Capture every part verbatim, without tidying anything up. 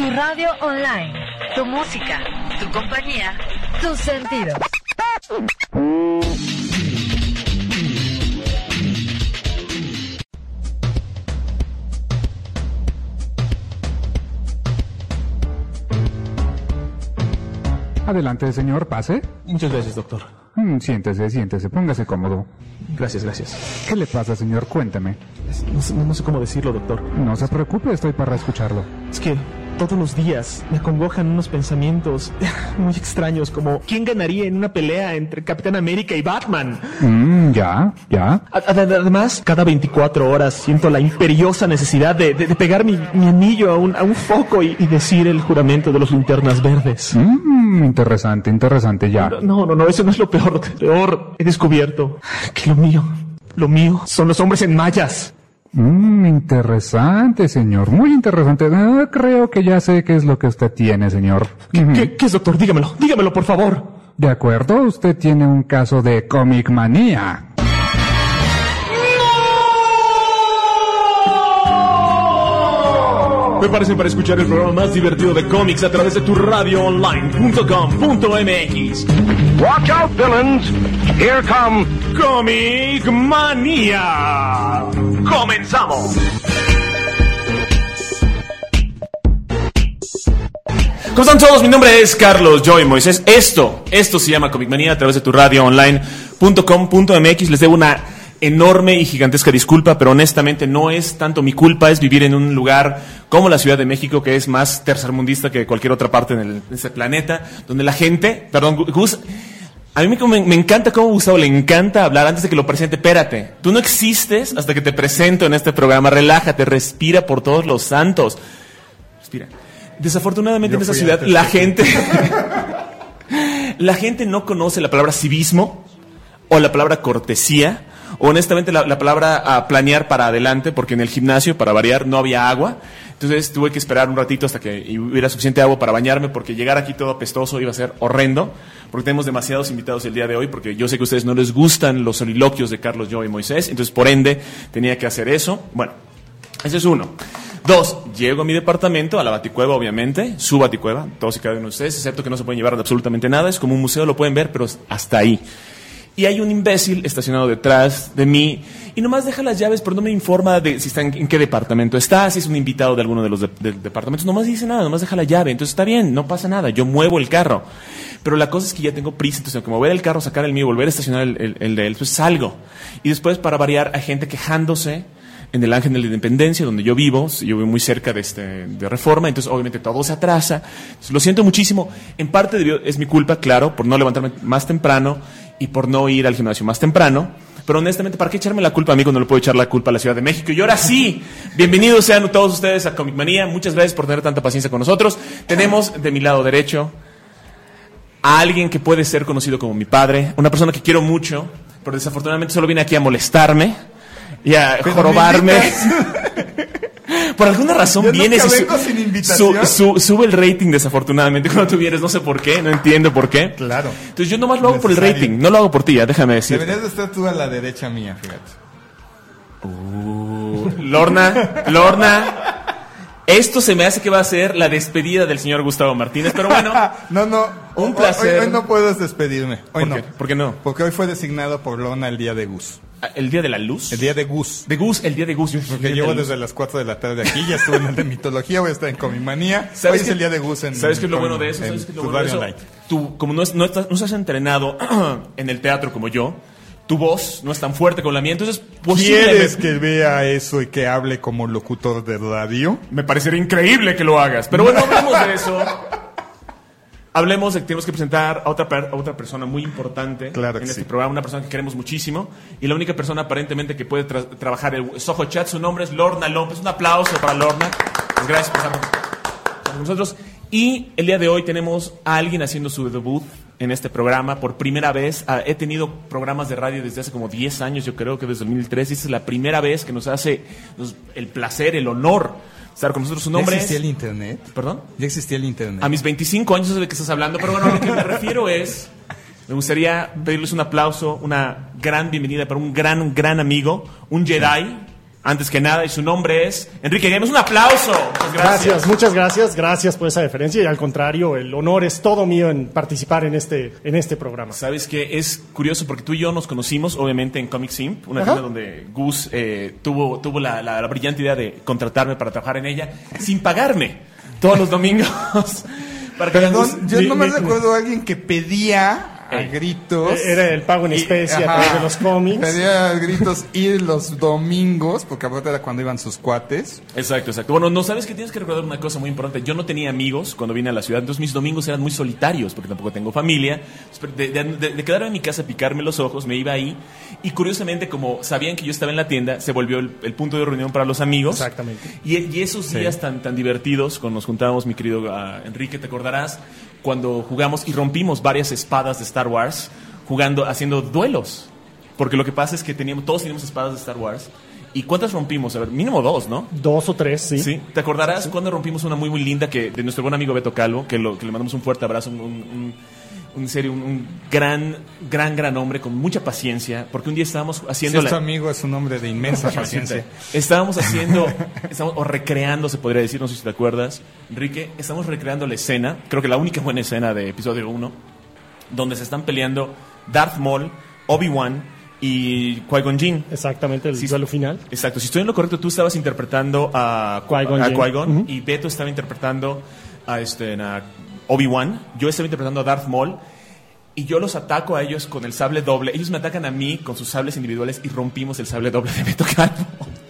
Tu radio online. Tu música. Tu compañía. Tus sentidos. Adelante, señor, pase. Muchas gracias, doctor. Mm, siéntese, siéntese, póngase cómodo. Gracias, gracias. ¿Qué le pasa, señor? Cuéntame. No sé, no sé cómo decirlo, doctor. No se preocupe, estoy para escucharlo. Es que todos los días me acongojan unos pensamientos muy extraños, como ¿quién ganaría en una pelea entre Capitán América y Batman? Mm, ya, ya. Además, cada veinticuatro horas siento la imperiosa necesidad de, de, de pegar mi, mi anillo a un, a un foco y, y decir el juramento de los linternas verdes. Mm, interesante, interesante, ya. No, no, no, eso no es lo peor. Lo peor, he descubierto que lo mío, lo mío son los hombres en mallas. Mmm, interesante, señor. Muy interesante. Ah, creo que ya sé qué es lo que usted tiene, señor. ¿Qué, ¿qué, ¿Qué es, doctor? Dígamelo, dígamelo, por favor. De acuerdo, usted tiene un caso de comic manía. Prepárese para escuchar el programa más divertido de cómics a través de tu radio online punto com punto m x. Watch out, villains. Here come Comic Manía. Comenzamos. ¿Cómo están todos? Mi nombre es Carlos Joy Moisés. Esto, esto se llama Comic Manía a través de tu radio online punto com punto m x. Les debo una enorme y gigantesca disculpa, pero honestamente no es tanto mi culpa, es vivir en un lugar como la Ciudad de México, que es más tercermundista que cualquier otra parte en, el, en este planeta, donde la gente, perdón, Gus, a mí me, me encanta cómo Gustavo le encanta hablar antes de que lo presente. Espérate, tú no existes hasta que te presento en este programa. Relájate, respira por todos los santos. Respira. Desafortunadamente Yo en esa ciudad la gente la gente no conoce la palabra civismo o la palabra cortesía. Honestamente, la, la palabra a planear para adelante, porque en el gimnasio, para variar, no había agua. Entonces tuve que esperar un ratito hasta que hubiera suficiente agua para bañarme, porque llegar aquí todo apestoso iba a ser horrendo, porque tenemos demasiados invitados el día de hoy, porque yo sé que a ustedes no les gustan los soliloquios de Carlos, yo y Moisés, entonces por ende tenía que hacer eso. Bueno, ese es uno. Dos, llego a mi departamento, a la Baticueva, obviamente, su Baticueva, todos y cada uno de ustedes, excepto que no se pueden llevar absolutamente nada, es como un museo, lo pueden ver, pero hasta ahí. Y hay un imbécil estacionado detrás de mí y nomás deja las llaves, pero no me informa de si está en, en qué departamento está, si es un invitado de alguno de los de, de, departamentos. Nomás dice nada, nomás deja la llave. Entonces está bien, no pasa nada, yo muevo el carro. Pero la cosa es que ya tengo prisa, entonces como mover el carro, sacar el mío, volver a estacionar el, el, el de él, pues salgo. Y después, para variar, hay gente quejándose en el Ángel de la Independencia, donde yo vivo. Yo vivo muy cerca de, este, de Reforma, entonces obviamente todo se atrasa. Entonces, lo siento muchísimo. En parte debió, es mi culpa, claro, por no levantarme más temprano y por no ir al gimnasio más temprano. Pero honestamente, ¿para qué echarme la culpa a mí cuando le puedo echar la culpa a la Ciudad de México? Y ahora sí, bienvenidos sean todos ustedes a Comic Manía. Muchas gracias por tener tanta paciencia con nosotros. Tenemos de mi lado derecho a alguien que puede ser conocido como mi padre, una persona que quiero mucho, pero desafortunadamente solo viene aquí a molestarme y a pero jorobarme. Por alguna razón Yo vienes y su, sin invitación. Su, su, sube el rating desafortunadamente cuando tú vienes, no sé por qué, no entiendo por qué. Claro. Entonces yo nomás lo hago por el rating, no lo hago por ti, ya, déjame decir. Deberías de estar tú a la derecha mía, fíjate. Uh, Lorna, Lorna, esto se me hace que va a ser la despedida del señor Gustavo Martínez, pero bueno. no, no, un placer. Hoy, hoy no puedes despedirme. Hoy ¿Por no. qué? ¿Por qué no? Porque hoy fue designado por Lorna el día de Gus. ¿El día de la luz? El día de Gus. De Gus, el día de Gus. Porque llevo desde las cuatro de la tarde aquí, ya estuve en el de mitología, voy a estar en Comimanía. Hoy es el día de Gus en ¿Sabes qué es lo con, bueno de eso? ¿Sabes qué es lo bueno de eso? Online. Tú, como no, es, no, estás, no estás entrenado en el teatro como yo, tu voz no es tan fuerte como la mía, entonces ¿quieres que vea eso y que hable como locutor de radio? Me parecería increíble que lo hagas, pero bueno, hablemos de eso. Hablemos de que tenemos que presentar a otra, a otra persona muy importante claro en este sí. programa, una persona que queremos muchísimo y la única persona aparentemente que puede tra trabajar el Soho Chat. Su nombre es Lorna López. Un aplauso para Lorna. Pues gracias por estar con nosotros. Y el día de hoy tenemos a alguien haciendo su debut en este programa por primera vez. He tenido programas de radio desde hace como diez años, yo creo que desde dos mil tres. Y esta es la primera vez que nos hace nos, el placer, el honor estar con nosotros. Su nombre ¿Ya existía es... el internet? ¿Perdón? Ya existía el internet. A mis veinticinco años es de que estás hablando, pero bueno, a lo que me refiero es... Me gustaría pedirles un aplauso, una gran bienvenida para un gran, gran amigo, un Jedi, antes que nada, y su nombre es Enrique Games. Un aplauso. Muchas gracias. Gracias, muchas gracias. Gracias por esa deferencia y al contrario, el honor es todo mío en participar en este, en este programa. Sabes que es curioso porque tú y yo nos conocimos obviamente en Comics Imp, una Ajá. tienda donde Gus eh, tuvo, tuvo la, la, la brillante idea de contratarme para trabajar en ella sin pagarme todos los domingos. Para que Perdón, Gus- yo mi- no me mi- recuerdo a alguien que pedía a Eh, gritos. Era el pago en y- especie a ajá, través de los cómics. Pedía a gritos ir los domingos, porque aparte era cuando iban sus cuates. Exacto, exacto. Bueno, no sabes que tienes que recordar una cosa muy importante. Yo no tenía amigos cuando vine a la ciudad, entonces mis domingos eran muy solitarios porque tampoco tengo familia. De, de, de- de quedarme en mi casa, picarme los ojos, me iba ahí. Y curiosamente, como sabían que yo estaba en la tienda, se volvió el, el punto de reunión para los amigos. Exactamente. Y, y esos días tan, tan divertidos, cuando nos juntábamos, mi querido uh, Enrique, te acordarás, cuando jugamos y rompimos varias espadas de Star Wars, jugando, haciendo duelos. Porque lo que pasa es que teníamos, todos teníamos espadas de Star Wars. ¿Y cuántas rompimos? A ver, mínimo dos, ¿no? Dos o tres, sí. Sí. ¿Te acordarás cuando rompimos una muy, muy linda que de nuestro buen amigo Beto Calvo, que, lo, que le mandamos un fuerte abrazo, un, un, un, un serio, un, un gran, gran, gran hombre con mucha paciencia, porque un día estábamos Si haciendo... es tu la- amigo, es un hombre de inmensa paciencia. Estábamos haciendo, estábamos, o recreando, se podría decir, no sé si te acuerdas, Enrique, estamos recreando la escena, creo que la única buena escena de episodio uno, donde se están peleando Darth Maul, Obi-Wan y Qui-Gon Jinn. Exactamente, el Sí, duelo final. Exacto, si estoy en lo correcto, tú estabas interpretando a Qui-Gon a Jinn. Qui-Gon Ujú. y Beto estaba interpretando a, este, a Obi-Wan, yo estaba interpretando a Darth Maul. Y yo los ataco a ellos con el sable doble. Ellos me atacan a mí con sus sables individuales y rompimos el sable doble de Beto Calvo.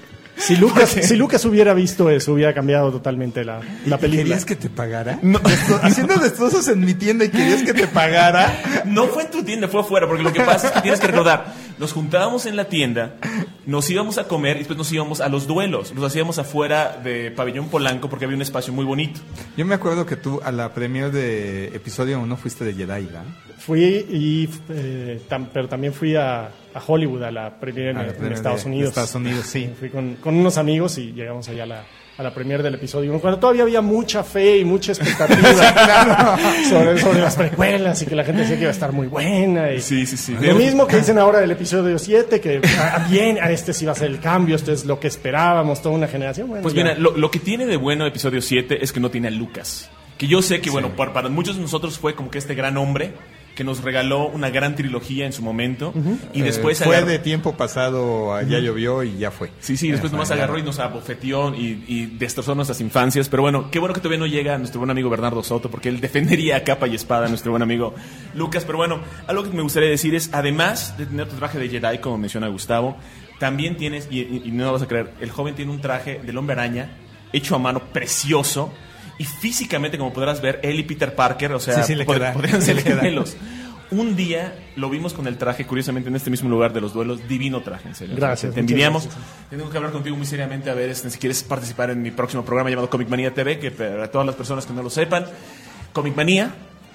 Si Lucas, Porque- si Lucas hubiera visto eso, hubiera cambiado totalmente la, la película. ¿Querías que te pagara? Desto- Haciendo destrozos en mi tienda y querías que te pagara. No fue en tu tienda, fue afuera, porque lo que pasa es que tienes que recordar, nos juntábamos en la tienda, nos íbamos a comer y después nos íbamos a los duelos. Los hacíamos afuera de Pabellón Polanco porque había un espacio muy bonito. Yo me acuerdo que tú a la premier de episodio uno fuiste de Jedi, ¿verdad? Fui y, eh, tam- pero también fui a, a Hollywood, a la premier en, A la en premier Estados de- de Unidos. Estados Unidos, sí. Fui con, con unos amigos y llegamos allá a la, a la premier del episodio uno, cuando todavía había mucha fe y mucha expectativa sobre, sobre las precuelas y que la gente decía que iba a estar muy buena. Y Sí, sí, sí. Lo mismo que dicen ahora del episodio siete, que ah, bien, a este sí va a ser el cambio, esto es lo que esperábamos, toda una generación. Bueno, Pues ya. mira, lo, lo que tiene de bueno episodio siete es que no tiene a Lucas. Que yo sé que, bueno, para, para muchos de nosotros fue como que este gran hombre que nos regaló una gran trilogía en su momento. Y después Eh, fue agarró- de tiempo pasado, a ya llovió y ya fue. Sí, sí, después nomás agarró y nos abofeteó y, y destrozó nuestras infancias. Pero bueno, qué bueno que todavía no llega nuestro buen amigo Bernardo Soto, porque él defendería a capa y espada a nuestro buen amigo Lucas. Pero bueno, algo que me gustaría decir es, además de tener tu traje de Jedi, como menciona Gustavo, también tienes, y, y- y no lo vas a creer, el joven tiene un traje del Hombre Araña, hecho a mano, precioso. Y físicamente, como podrás ver, él y Peter Parker, o sea, Sí, sí le pod- queda. podrían Sí ser le queda. gemelos. Un día lo vimos con el traje, curiosamente, en este mismo lugar de los duelos. Divino traje, en serio. Gracias, Te muchas envidiamos. gracias. Tengo que hablar contigo muy seriamente a ver este, si quieres participar en mi próximo programa llamado Comic Manía T V, que para todas las personas que no lo sepan, Comic Manía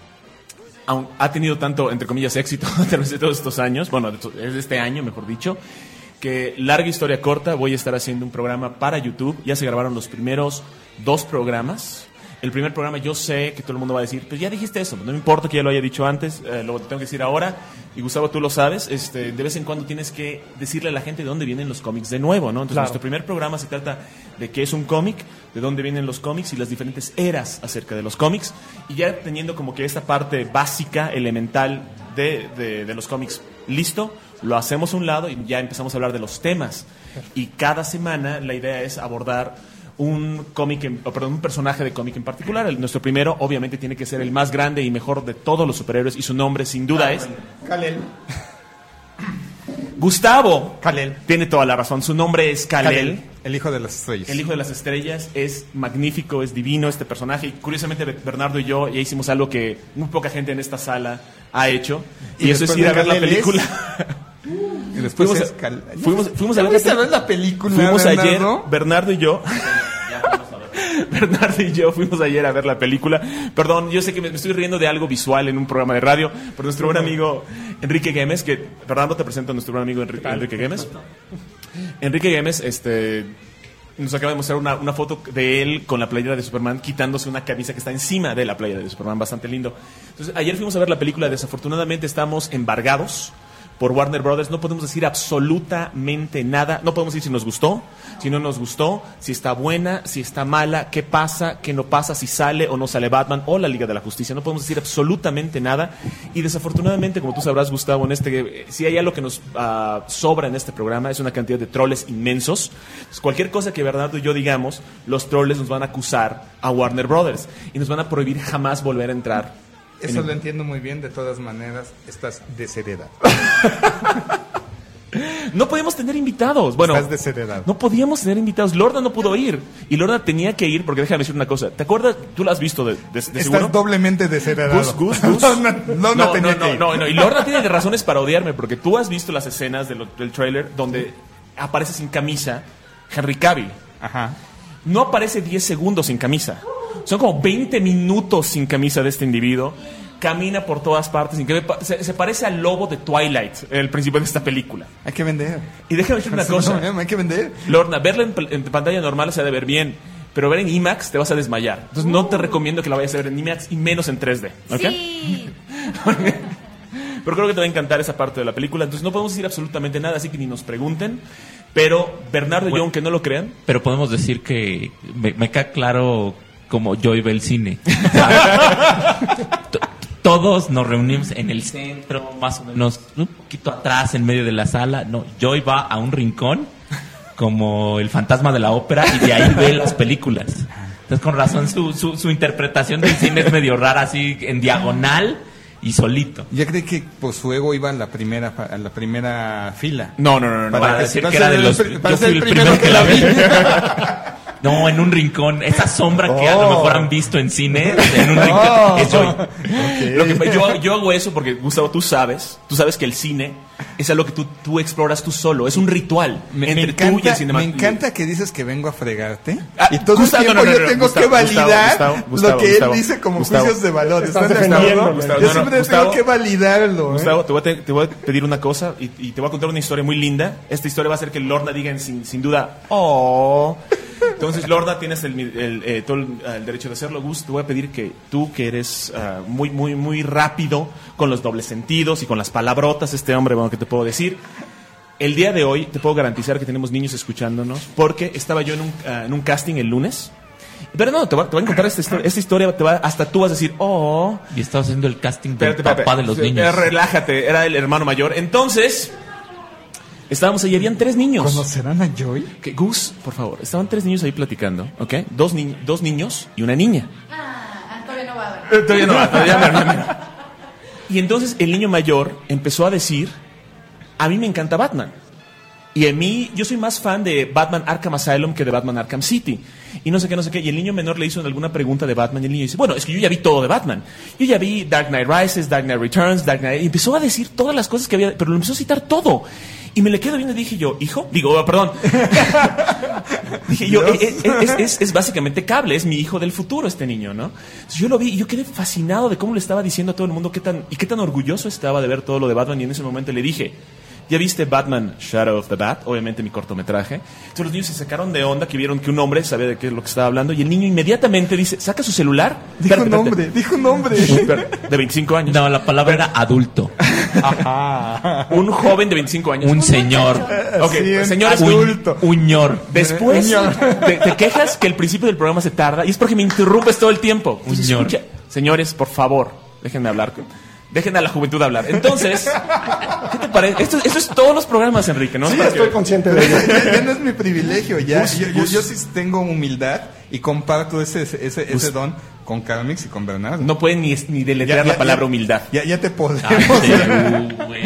aun- ha tenido tanto, entre comillas, éxito a través de todos estos años, bueno, de to- es de este año, mejor dicho, que larga historia corta, voy a estar haciendo un programa para YouTube. Ya se grabaron los primeros dos programas. El primer programa yo sé que todo el mundo va a decir, pues ya dijiste eso, no me importa que ya lo haya dicho antes, eh, lo tengo que decir ahora. Y Gustavo, tú lo sabes, este, de vez en cuando tienes que decirle a la gente de dónde vienen los cómics de nuevo, ¿no? Entonces Claro. nuestro primer programa se trata de qué es un cómic, de dónde vienen los cómics y las diferentes eras acerca de los cómics. Y ya teniendo como que esta parte básica, elemental de, de, de los cómics listo, lo hacemos a un lado y ya empezamos a hablar de los temas. Y cada semana la idea es abordar un cómic, en- o perdón, un personaje de cómic en particular. El- nuestro primero, obviamente, tiene que ser el más grande y mejor de todos los superhéroes, y su nombre, sin duda, es Kal-El. Gustavo. Kal-El. Tiene toda la razón. Su nombre es Kal-El. Kal-El, el hijo de las estrellas. El hijo de las estrellas. Es magnífico, es divino este personaje. Y curiosamente, Be- Bernardo y yo ya hicimos algo que muy poca gente en esta sala ha hecho. Y, Y eso es después ir de a ver la Kal-El es- película. Y después Fuimos es a- Kal- fuimos- fuimos a ¿Ya ver la fuiste a peli- ver la película, Fuimos ayer, Bernardo? Bernardo y yo. Bernardo y yo fuimos ayer a ver la película. Perdón, yo sé que me, me estoy riendo de algo visual en un programa de radio, pero nuestro buen amigo Enrique Gemes, que Fernando te presento a nuestro buen amigo Enrique, Enrique Gemes. Enrique Gemes, este, nos acaba de mostrar una, una foto de él con la playera de Superman, quitándose una camisa que está encima de la playera de Superman, bastante lindo. Entonces, ayer fuimos a ver la película, desafortunadamente estamos embargados por Warner Brothers. No podemos decir absolutamente nada. No podemos decir si nos gustó, si no nos gustó, si está buena, si está mala, qué pasa, qué no pasa, si sale o no sale Batman o la Liga de la Justicia. No podemos decir absolutamente nada. Y desafortunadamente, como tú sabrás, Gustavo, en este, si hay algo que nos uh, sobra en este programa, es una cantidad de troles inmensos. Entonces, cualquier cosa que Bernardo y yo digamos, los troles nos van a acusar a Warner Brothers y nos van a prohibir jamás volver a entrar. Eso en... lo entiendo muy bien. De todas maneras, estás desheredado. No podíamos tener invitados. Bueno, estás desheredado. No podíamos tener invitados. Lorna no pudo ir. Y Lorna tenía que ir porque déjame decir una cosa. ¿Te acuerdas? ¿Tú la has visto de, de, de Estás seguro? doblemente desheredado. Gus, Gus, Gus. Lorna, Lorna no, tenía no, que no, ir. no, no. Y Lorna tiene razones para odiarme porque tú has visto las escenas del, del trailer donde aparece sin camisa Henry Cavill. Ajá. No aparece diez segundos sin camisa. Son como veinte minutos sin camisa de este individuo. Camina por todas partes. Se, se parece al lobo de Twilight, el principio de esta película. Hay que vender. Y déjame decir una cosa. No, hay que vender. Lorna, verla en, en pantalla normal se ha de ver bien. Pero ver en IMAX te vas a desmayar. Entonces no te recomiendo que la vayas a ver en IMAX y menos en tres D. ¿Okay? Sí. Pero creo que te va a encantar esa parte de la película. Entonces no podemos decir absolutamente nada, así que ni nos pregunten. Pero Bernardo y yo, aunque no lo crean... Pero podemos decir que me, me queda claro como Joy ve el cine. Todos nos reunimos en el centro, más o menos un poquito atrás, en medio de la sala. No, Joy va a un rincón como el fantasma de la ópera y de ahí ve las películas. Entonces, con razón, su, su, su interpretación del cine es medio rara, así en diagonal y solito. Ya creí que pues, su ego iba a la primera a la primera fila. No, no, no. no para, no, decir que era de los... El, yo fui el primero, primero que la vi. No, en un rincón. Esa sombra que oh. a lo mejor han visto en cine, en un rincón. Oh. Es Joy. Okay. Lo que, yo, yo hago eso porque, Gustavo, tú sabes, tú sabes que el cine es algo que tú, tú exploras tú solo. Es un ritual me, entre me encanta, tú y el cinema. Me encanta que dices que vengo a fregarte. Ah, y todo Gustavo, el tiempo no, no, no, yo tengo Gustavo, que validar Gustavo, Gustavo, lo que Gustavo, él dice como Gustavo, juicios de valor. Estás ¿Estás de acuerdo? Gustavo, Yo no, siempre Gustavo, tengo que validarlo. ¿eh? Gustavo, te voy, a te, te voy a pedir una cosa y, y te voy a contar una historia muy linda. Esta historia va a hacer que Lorna diga en, sin, sin duda, oh... Entonces, Lorna, tienes el, el, eh, todo el, el derecho de hacerlo. Gus, te voy a pedir que tú, que eres uh, muy, muy, muy rápido con los dobles sentidos y con las palabrotas, este hombre, bueno, ¿qué te puedo decir? El día de hoy te puedo garantizar que tenemos niños escuchándonos porque estaba yo en un, uh, en un casting el lunes. Pero no, te voy, te voy a contar esta historia. Esta historia te va, hasta tú vas a decir, oh. Y estaba haciendo el casting del espérate, papá espérate, de los espérate, niños. Relájate, era el hermano mayor. Entonces... Estábamos ahí, habían tres niños. ¿Conocerán a Joy? Que, Gus, por favor, estaban tres niños ahí platicando, ¿ok? Dos, ni dos niños y una niña. Ah, todavía no va a ver. Eh, todavía no va, todavía no, no, no. Y entonces el niño mayor empezó a decir, a mí me encanta Batman. Y a mí, yo soy más fan de Batman Arkham Asylum que de Batman Arkham City. Y no sé qué, no sé qué. Y el niño menor le hizo alguna pregunta de Batman y el niño dice, bueno, es que yo ya vi todo de Batman. Yo ya vi Dark Knight Rises, Dark Knight Returns, Dark Knight... Y empezó a decir todas las cosas que había, pero lo empezó a citar todo. Y me le quedo viendo y dije yo, hijo, digo, oh, perdón. Dije yo, es, es, es, es básicamente Cable, es mi hijo del futuro este niño, ¿no? Entonces yo lo vi y yo quedé fascinado de cómo le estaba diciendo a todo el mundo qué tan, y qué tan orgulloso estaba de ver todo lo de Batman. Y en ese momento le dije, ¿ya viste Batman Shadow of the Bat? Obviamente mi cortometraje. Entonces los niños se sacaron de onda, que vieron que un hombre sabía de qué es lo que estaba hablando. Y el niño inmediatamente dice, saca su celular. Dijo espérate, un nombre, espérate. dijo un nombre. De veinticinco años. No, la palabra era adulto. Ajá. Un joven de veinticinco años. Un señor. Ok, Sí, un señores, adulto. Un ñor. después Señor. te, te quejas que el principio del programa se tarda y es porque me interrumpes todo el tiempo. Pues Señor. escucha, señores, por favor, déjenme hablar. Dejen a la juventud hablar. Entonces, ¿qué te parece? Esto, esto es todos los programas, Enrique, ¿no? Sí, Para estoy que- consciente de ello. ya, ya no es mi privilegio, ya. Gus, yo, yo, Gus. yo sí tengo humildad y comparto ese, ese, ese, ese don con Carmix y con Bernardo. No pueden ni, ni deletrear Ya- ya- la palabra ya- humildad. Ya, ya te podemos, Ay, sí, güey.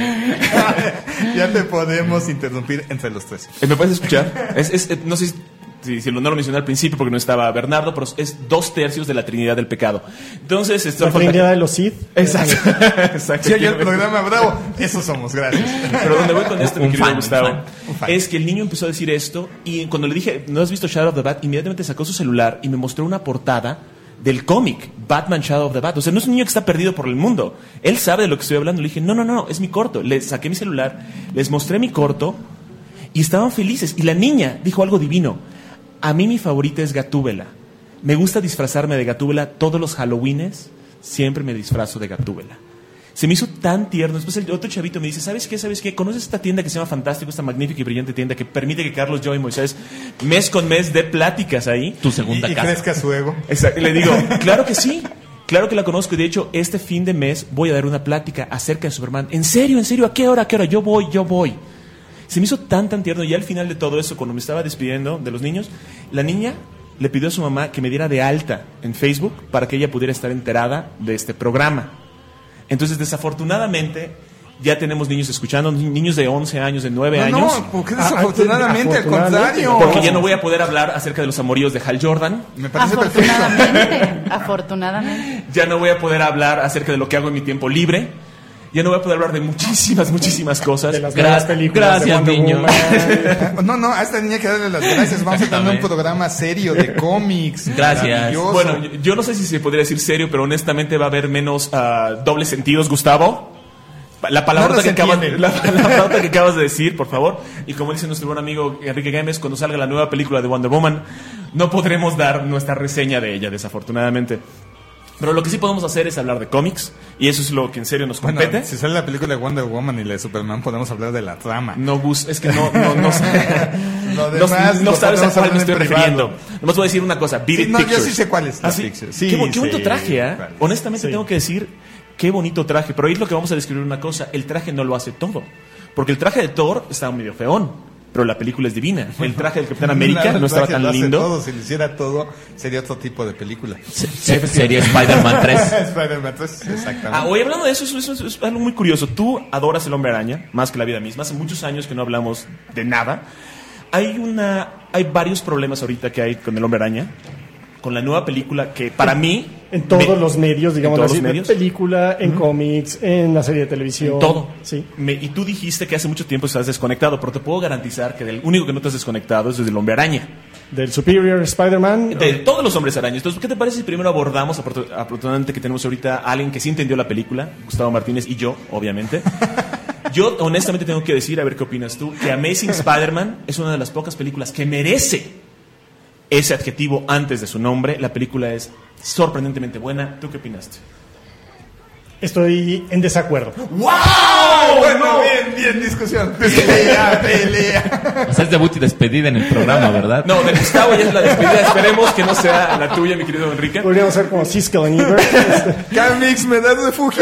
ya te podemos interrumpir entre los tres. Eh, ¿Me puedes escuchar? Es, es, eh, no sé si, si, si lo, no lo mencioné al principio porque no estaba Bernardo, pero es dos tercios de la Trinidad del Pecado. Entonces, esto La Trinidad de los Sith. Exacto. Exacto. Si oye el programa Bravo, eso somos, gracias. Pero donde voy con esto, mi Un querido fan, un Gustavo, fan, un fan. es que el niño empezó a decir esto y cuando le dije, ¿no has visto Shadow of the Bat? Inmediatamente sacó su celular y me mostró una portada del cómic Batman Shadow of the Bat. O sea, no es un niño que está perdido por el mundo. Él sabe de lo que estoy hablando. Le dije, no, no, no, es mi corto. Le saqué mi celular, les mostré mi corto y estaban felices. Y la niña dijo algo divino. A mí mi favorita es Gatúbela. Me gusta disfrazarme de Gatúbela todos los Halloweenes. Siempre me disfrazo de Gatúbela. Se me hizo tan tierno. Después el otro chavito me dice, ¿sabes qué? ¿Sabes qué? ¿Conoces esta tienda que se llama Fantástico? Esta magnífica y brillante tienda que permite que Carlos, yo y Moisés mes con mes dé pláticas ahí. Tu segunda Y, y casa. crezca su ego. Exacto. Y le digo, claro que sí. Claro que la conozco y de hecho este fin de mes voy a dar una plática acerca de Superman. ¿En serio? ¿En serio? ¿A qué hora? ¿A qué hora? Yo voy, yo voy. Se me hizo tan, tan tierno y al final de todo eso, cuando me estaba despidiendo de los niños, la niña le pidió a su mamá que me diera de alta en Facebook para que ella pudiera estar enterada de este programa. Entonces, desafortunadamente, ya tenemos niños escuchando, niños de once años, de nueve No, años. no, porque desafortunadamente, al contrario. Porque ya no voy a poder hablar acerca de los amoríos de Hal Jordan. Me parece perfecto. Afortunadamente, afortunadamente. Ya no voy a poder hablar acerca de lo que hago en mi tiempo libre. Ya no voy a poder hablar de muchísimas, muchísimas cosas. De las Gra- nuevas películas de gracias, Wonder niño. Woman. No, no, a esta niña hay que darle las gracias. Vamos a tener un programa serio de cómics. Gracias. Maravilloso. Bueno, yo, yo no sé si se podría decir serio, pero honestamente va a haber menos uh, dobles sentidos, Gustavo. La palabra No que nos acabas, entiende. la, la palabra que acabas de decir, por favor. Y como dice nuestro buen amigo Enrique Gámez, cuando salga la nueva película de Wonder Woman, no podremos dar nuestra reseña de ella, desafortunadamente. Pero lo que sí podemos hacer es hablar de cómics, y eso es lo que en serio nos Bueno, compete. si sale la película de Wonder Woman y la de Superman, podemos hablar de la trama. No, Gus, es que no, no, no, Lo no, demás no lo sabes a podemos cuál hablar me en estoy privado. refiriendo. Nomás voy a decir una cosa, Vivid Sí, no, yo Pictures. sí sé cuál es la ¿Ah, sí? picture. Sí, qué, bo- qué bonito sí, traje, ¿eh? cuál es. Honestamente Sí. tengo que decir, qué bonito traje. Pero ahí es lo que vamos a describir una cosa, el traje no lo hace todo. Porque el traje de Thor está medio feón, pero la película es divina. El traje del Capitán América Nada, no estaba el traje tan lo hace lindo. todo. Si lo hiciera todo, sería otro tipo de película. Se- se- sería Spider-Man tres. Spider-Man tres, exactamente. Ah, hoy hablando de eso, eso, eso, eso es algo muy curioso. Tú adoras el Hombre Araña más que la vida misma. Hace muchos años que no hablamos de nada. Hay una, hay varios problemas ahorita que hay con el Hombre Araña, con la nueva película que para mí En todos me- los medios, digamos en todos así, los medios, en película, en cómics, en la serie de televisión. en todo. Sí. Me- y tú dijiste que hace mucho tiempo estás desconectado, pero te puedo garantizar que del único que no te has desconectado es del Hombre Araña. Del Superior Spider-Man. De todos los hombres arañas. Entonces, ¿qué te parece si primero abordamos, aportu- afortunadamente que tenemos ahorita a alguien que sí entendió la película, Gustavo Martínez y yo, obviamente? Yo honestamente tengo que decir, a ver qué opinas tú, que Amazing Spider-Man es una de las pocas películas que merece ese adjetivo antes de su nombre. La película es sorprendentemente buena. ¿Tú qué opinaste? Estoy en desacuerdo. ¡Wow! Bueno, bien, bien, discusión. Pelea, pelea. O sea, es debut y despedida en el programa, ¿verdad? No, de Gustavo ya es la despedida. Esperemos que no sea la tuya, mi querido Enrique. Podríamos ser como Siskel y Ebert. Este, Carmix, me das refugio.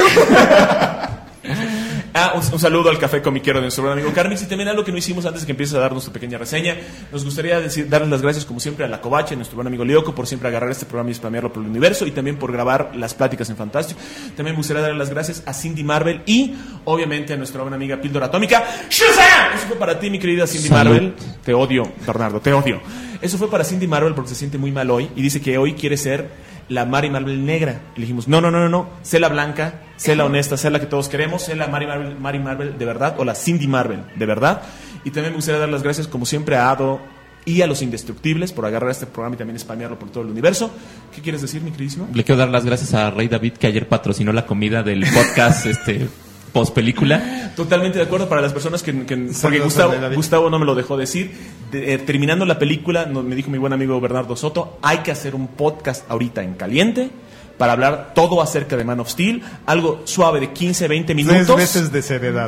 Ah, un, un saludo al café comiquero de nuestro buen amigo Carmix. Y también algo que no hicimos antes de que empieces a dar nuestra pequeña reseña. Nos gustaría decir, darles las gracias, como siempre, a La Covacha, a nuestro buen amigo Lioco, por siempre agarrar este programa y spamearlo por el universo. Y también por grabar las pláticas en Fantástico. También me gustaría darle las gracias a Cindy Marvel y, obviamente, a nuestra buena amiga Píldora Atómica. ¡Shazam! Eso fue para ti, mi querida Cindy Salud. Marvel. Te odio, Bernardo, te odio. Eso fue para Cindy Marvel porque se siente muy mal hoy. Y dice que hoy quiere ser la Mary Marvel negra. Y le dijimos, no, no, no, no, no, sé la blanca, sé la honesta, sé la que todos queremos, sé la Mary Marvel, Mary Marvel de verdad, o la Cindy Marvel de verdad. Y también me gustaría dar las gracias, como siempre, a Ado y a los Indestructibles por agarrar este programa y también spamearlo por todo el universo. ¿Qué quieres decir, mi queridísimo? Le quiero dar las gracias a Rey David, que ayer patrocinó la comida del podcast este post película. Totalmente de acuerdo para las personas que... que- porque Saludos, Gustavo, David. Gustavo no me lo dejó decir. De- eh, terminando la película, no- me dijo mi buen amigo Bernardo Soto, hay que hacer un podcast ahorita en caliente para hablar todo acerca de Man of Steel, algo suave de quince, veinte Tres minutos. veces de seriedad.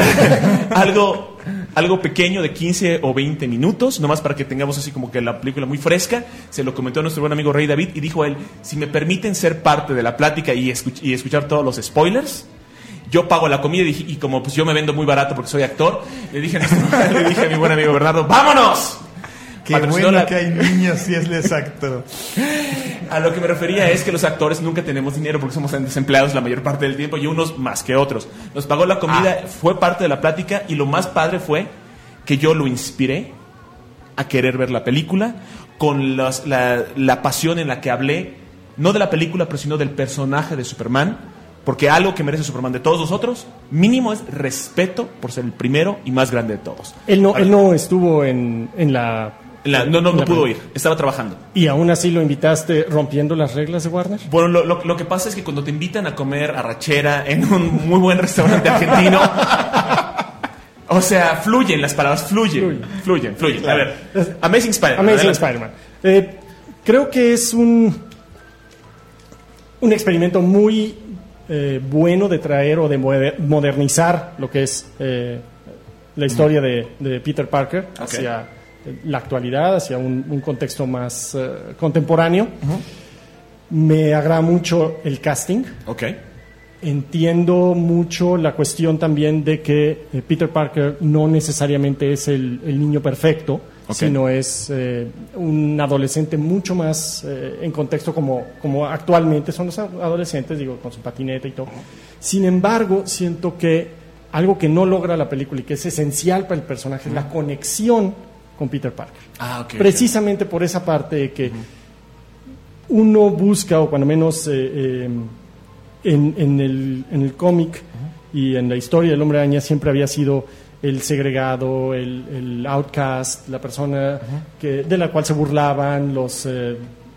algo, algo pequeño de quince o veinte minutos, nomás para que tengamos así como que la película muy fresca. Se lo comentó nuestro buen amigo Rey David y dijo él, si me permiten ser parte de la plática y, escuch- y escuchar todos los spoilers, yo pago la comida. Y, dije- y como pues yo me vendo muy barato porque soy actor, le dije a, nuestro- le dije a mi buen amigo Bernardo, ¡vámonos! Qué Patrocinó bueno la- que hay niños y es exacto. A lo que me refería es que los actores nunca tenemos dinero porque somos desempleados la mayor parte del tiempo y unos más que otros. Nos pagó la comida, fue parte de la plática y lo más padre fue que yo lo inspiré a querer ver la película con las- la, la pasión en la que hablé, no de la película, pero sino del personaje de Superman, porque algo que merece Superman de todos nosotros, mínimo es respeto por ser el primero y más grande de todos. él, no, él no estuvo en, en la... La- no no, en no la pudo película. ir, estaba trabajando. Y aún así lo invitaste rompiendo las reglas de Warner. Bueno, lo, lo- lo que pasa es que cuando te invitan a comer arrachera en un muy buen restaurante argentino, o sea, fluyen las palabras, fluyen, fluyen, fluyen. A ver, Amazing Spider-Man. Amazing adelante. Spider-Man. Eh, creo que es un, un experimento muy eh, bueno de traer o de moder- modernizar lo que es eh, la historia uh-huh. de, de Peter Parker okay. hacia la actualidad, hacia un, un contexto más uh, contemporáneo. Uh-huh. Me agrada mucho el casting. Okay. Entiendo mucho la cuestión también de que eh, Peter Parker no necesariamente es el, el niño perfecto, okay. sino es eh, un adolescente mucho más eh, en contexto como, como actualmente son los adolescentes, digo, con su patineta y todo. Sin embargo, siento que algo que no logra la película y que es esencial para el personaje es la conexión con Peter Parker. Ah, okay, Precisamente okay. por esa parte de que uh-huh. uno busca, o cuando menos... Eh, eh, En, en el, en el cómic uh-huh. y en la historia del Hombre Araña siempre había sido el segregado, el, el outcast, la persona uh-huh. que, de la cual se burlaban los eh,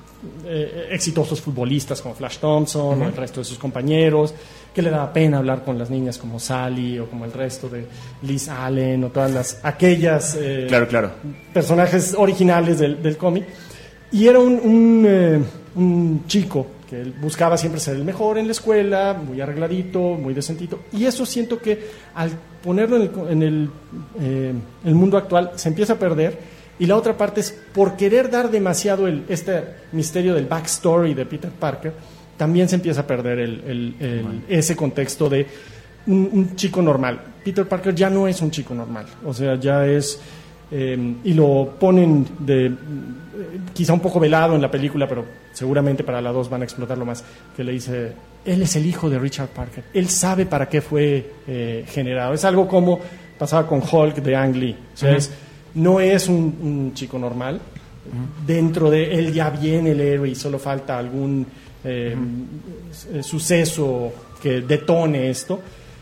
eh, exitosos futbolistas como Flash Thompson uh-huh. o el resto de sus compañeros, que le daba pena hablar con las niñas como Sally o como el resto de Liz Allen o todas las aquellas eh, claro, claro. personajes originales del, del cómic. Y era un, un, eh, un chico que él buscaba siempre ser el mejor en la escuela, muy arregladito, muy decentito, y eso siento que al ponerlo en el, en el, eh, el mundo actual se empieza a perder, y la otra parte es por querer dar demasiado el, este misterio del backstory de Peter Parker, también se empieza a perder el, el, el, bueno. ese contexto de un, un chico normal. Peter Parker ya no es un chico normal, o sea, ya es... Eh, y lo ponen de eh, quizá un poco velado en la película, pero seguramente para la dos van a explotarlo más, que le dice, él es el hijo de Richard Parker, él sabe para qué fue eh, generado. Es algo como pasaba con Hulk de Ang Lee, o sea, uh-huh. es, no es un, un chico normal, uh-huh. dentro de él ya viene el héroe y solo falta algún eh, uh-huh. suceso que detone esto.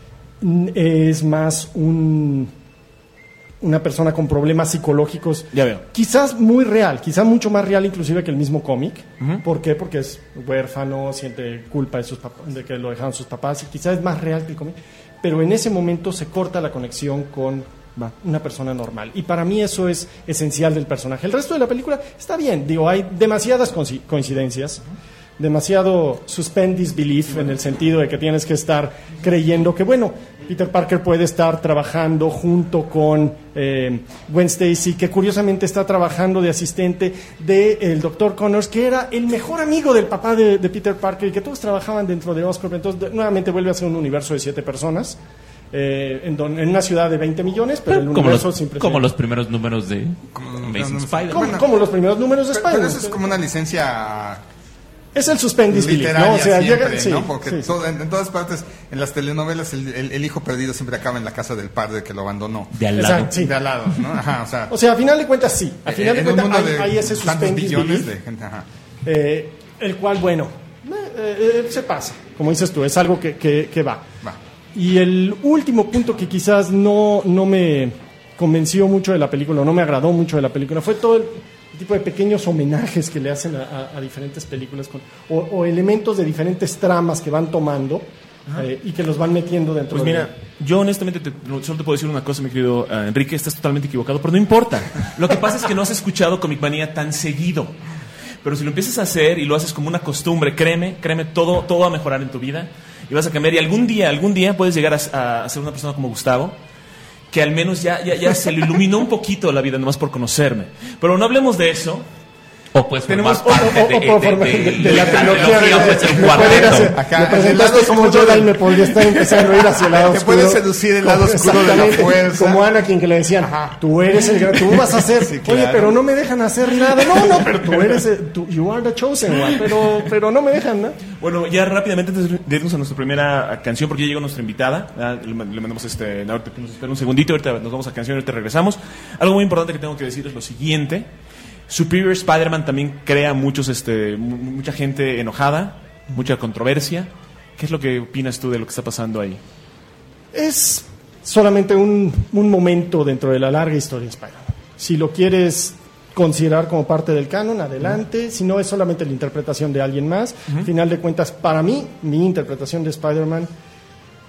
Es más un una persona con problemas psicológicos, ya veo. Quizás muy real, quizás mucho más real inclusive que el mismo cómic. Uh-huh. ¿Por qué? Porque es huérfano, siente culpa de, sus papás, de que lo dejaron sus papás, y quizás es más real que el cómic, pero en ese momento se corta la conexión con Va. una persona normal, y para mí eso es esencial del personaje. El resto de la película está bien, digo, hay demasiadas coincidencias, uh-huh. demasiado suspend disbelief, uh-huh. en el sentido de que tienes que estar creyendo que, bueno, Peter Parker puede estar trabajando junto con eh, Gwen Stacy, que curiosamente está trabajando de asistente del doctor Connors, que era el mejor amigo del papá de, de Peter Parker, y que todos trabajaban dentro de Oscorp. Entonces, de, nuevamente vuelve a ser un universo de siete personas, eh, en, don, en una ciudad de veinte millones, pero, pero el como universo los, siempre... Como los primeros números de como, Amazing no, Spider-Man. Como, como los primeros números de pero, Spider-Man. pero eso es como una licencia... Es el suspend disbelief, literaria, ¿no? O sea, siempre, llega, sí, ¿no? Porque sí, todo, en, en todas partes, en las telenovelas, el, el, el hijo perdido siempre acaba en la casa del padre que lo abandonó. De al lado. Exacto, sí. De al lado, ¿no? Ajá, o sea... O sea, a final de cuentas, sí. A final en de cuentas, un mundo hay, de hay ese tantos suspend billones disbelief, de gente, ajá. Eh, el cual, bueno, eh, eh, se pasa, como dices tú, es algo que, que, que va. Va. Y el último punto que quizás no, no me convenció mucho de la película, no me agradó mucho de la película, fue todo el tipo de pequeños homenajes que le hacen a, a, a diferentes películas, con, o, o elementos de diferentes tramas que van tomando eh, y que los van metiendo dentro pues de... Pues mira, yo honestamente te, solo te puedo decir una cosa, mi querido uh, Enrique, estás totalmente equivocado, pero no importa. Lo que pasa es que no has escuchado Comic Manía tan seguido. Pero si lo empiezas a hacer y lo haces como una costumbre, créeme, créeme, todo, todo va a mejorar en tu vida y vas a cambiar. Y algún día, algún día puedes llegar a, a ser una persona como Gustavo, que al menos ya, ya, ya se le iluminó un poquito la vida nomás por conocerme. Pero no hablemos de eso. O pues tenemos parte o, o, de, o, o, de, de, de, de, de la trilogía. puede ser un Me cuarteto. hacer, Acá, me presentaste el lado como oscuro Jedi, del- me podría estar empezando a ir hacia el lado Te oscuro. puede seducir el lado Como- oscuro de la exactamente, fuerza. Como Anakin, que le decían, Ajá. tú eres el gran, tú vas a hacer. Sí, Oye, claro. pero no me dejan hacer nada. No, no, pero tú eres, el- tú, you are the chosen one. Pero, pero no me dejan, ¿no? Bueno, ya rápidamente antes de irnos a nuestra primera canción, porque ya llegó nuestra invitada, ¿verdad? le, le mandamos este, ahorita nos espera un segundito, ahorita nos vamos a canción, ahorita regresamos. Algo muy importante que tengo que decir es lo siguiente: Superior Spider-Man también crea muchos, este, mu- mucha gente enojada, mucha controversia. ¿Qué es lo que opinas tú de lo que está pasando ahí? Es solamente un, un momento dentro de la larga historia de Spider-Man. Si lo quieres considerar como parte del canon, adelante. Uh-huh. Si no, es solamente la interpretación de alguien más. Uh-huh. Al final de cuentas, para mí, mi interpretación de Spider-Man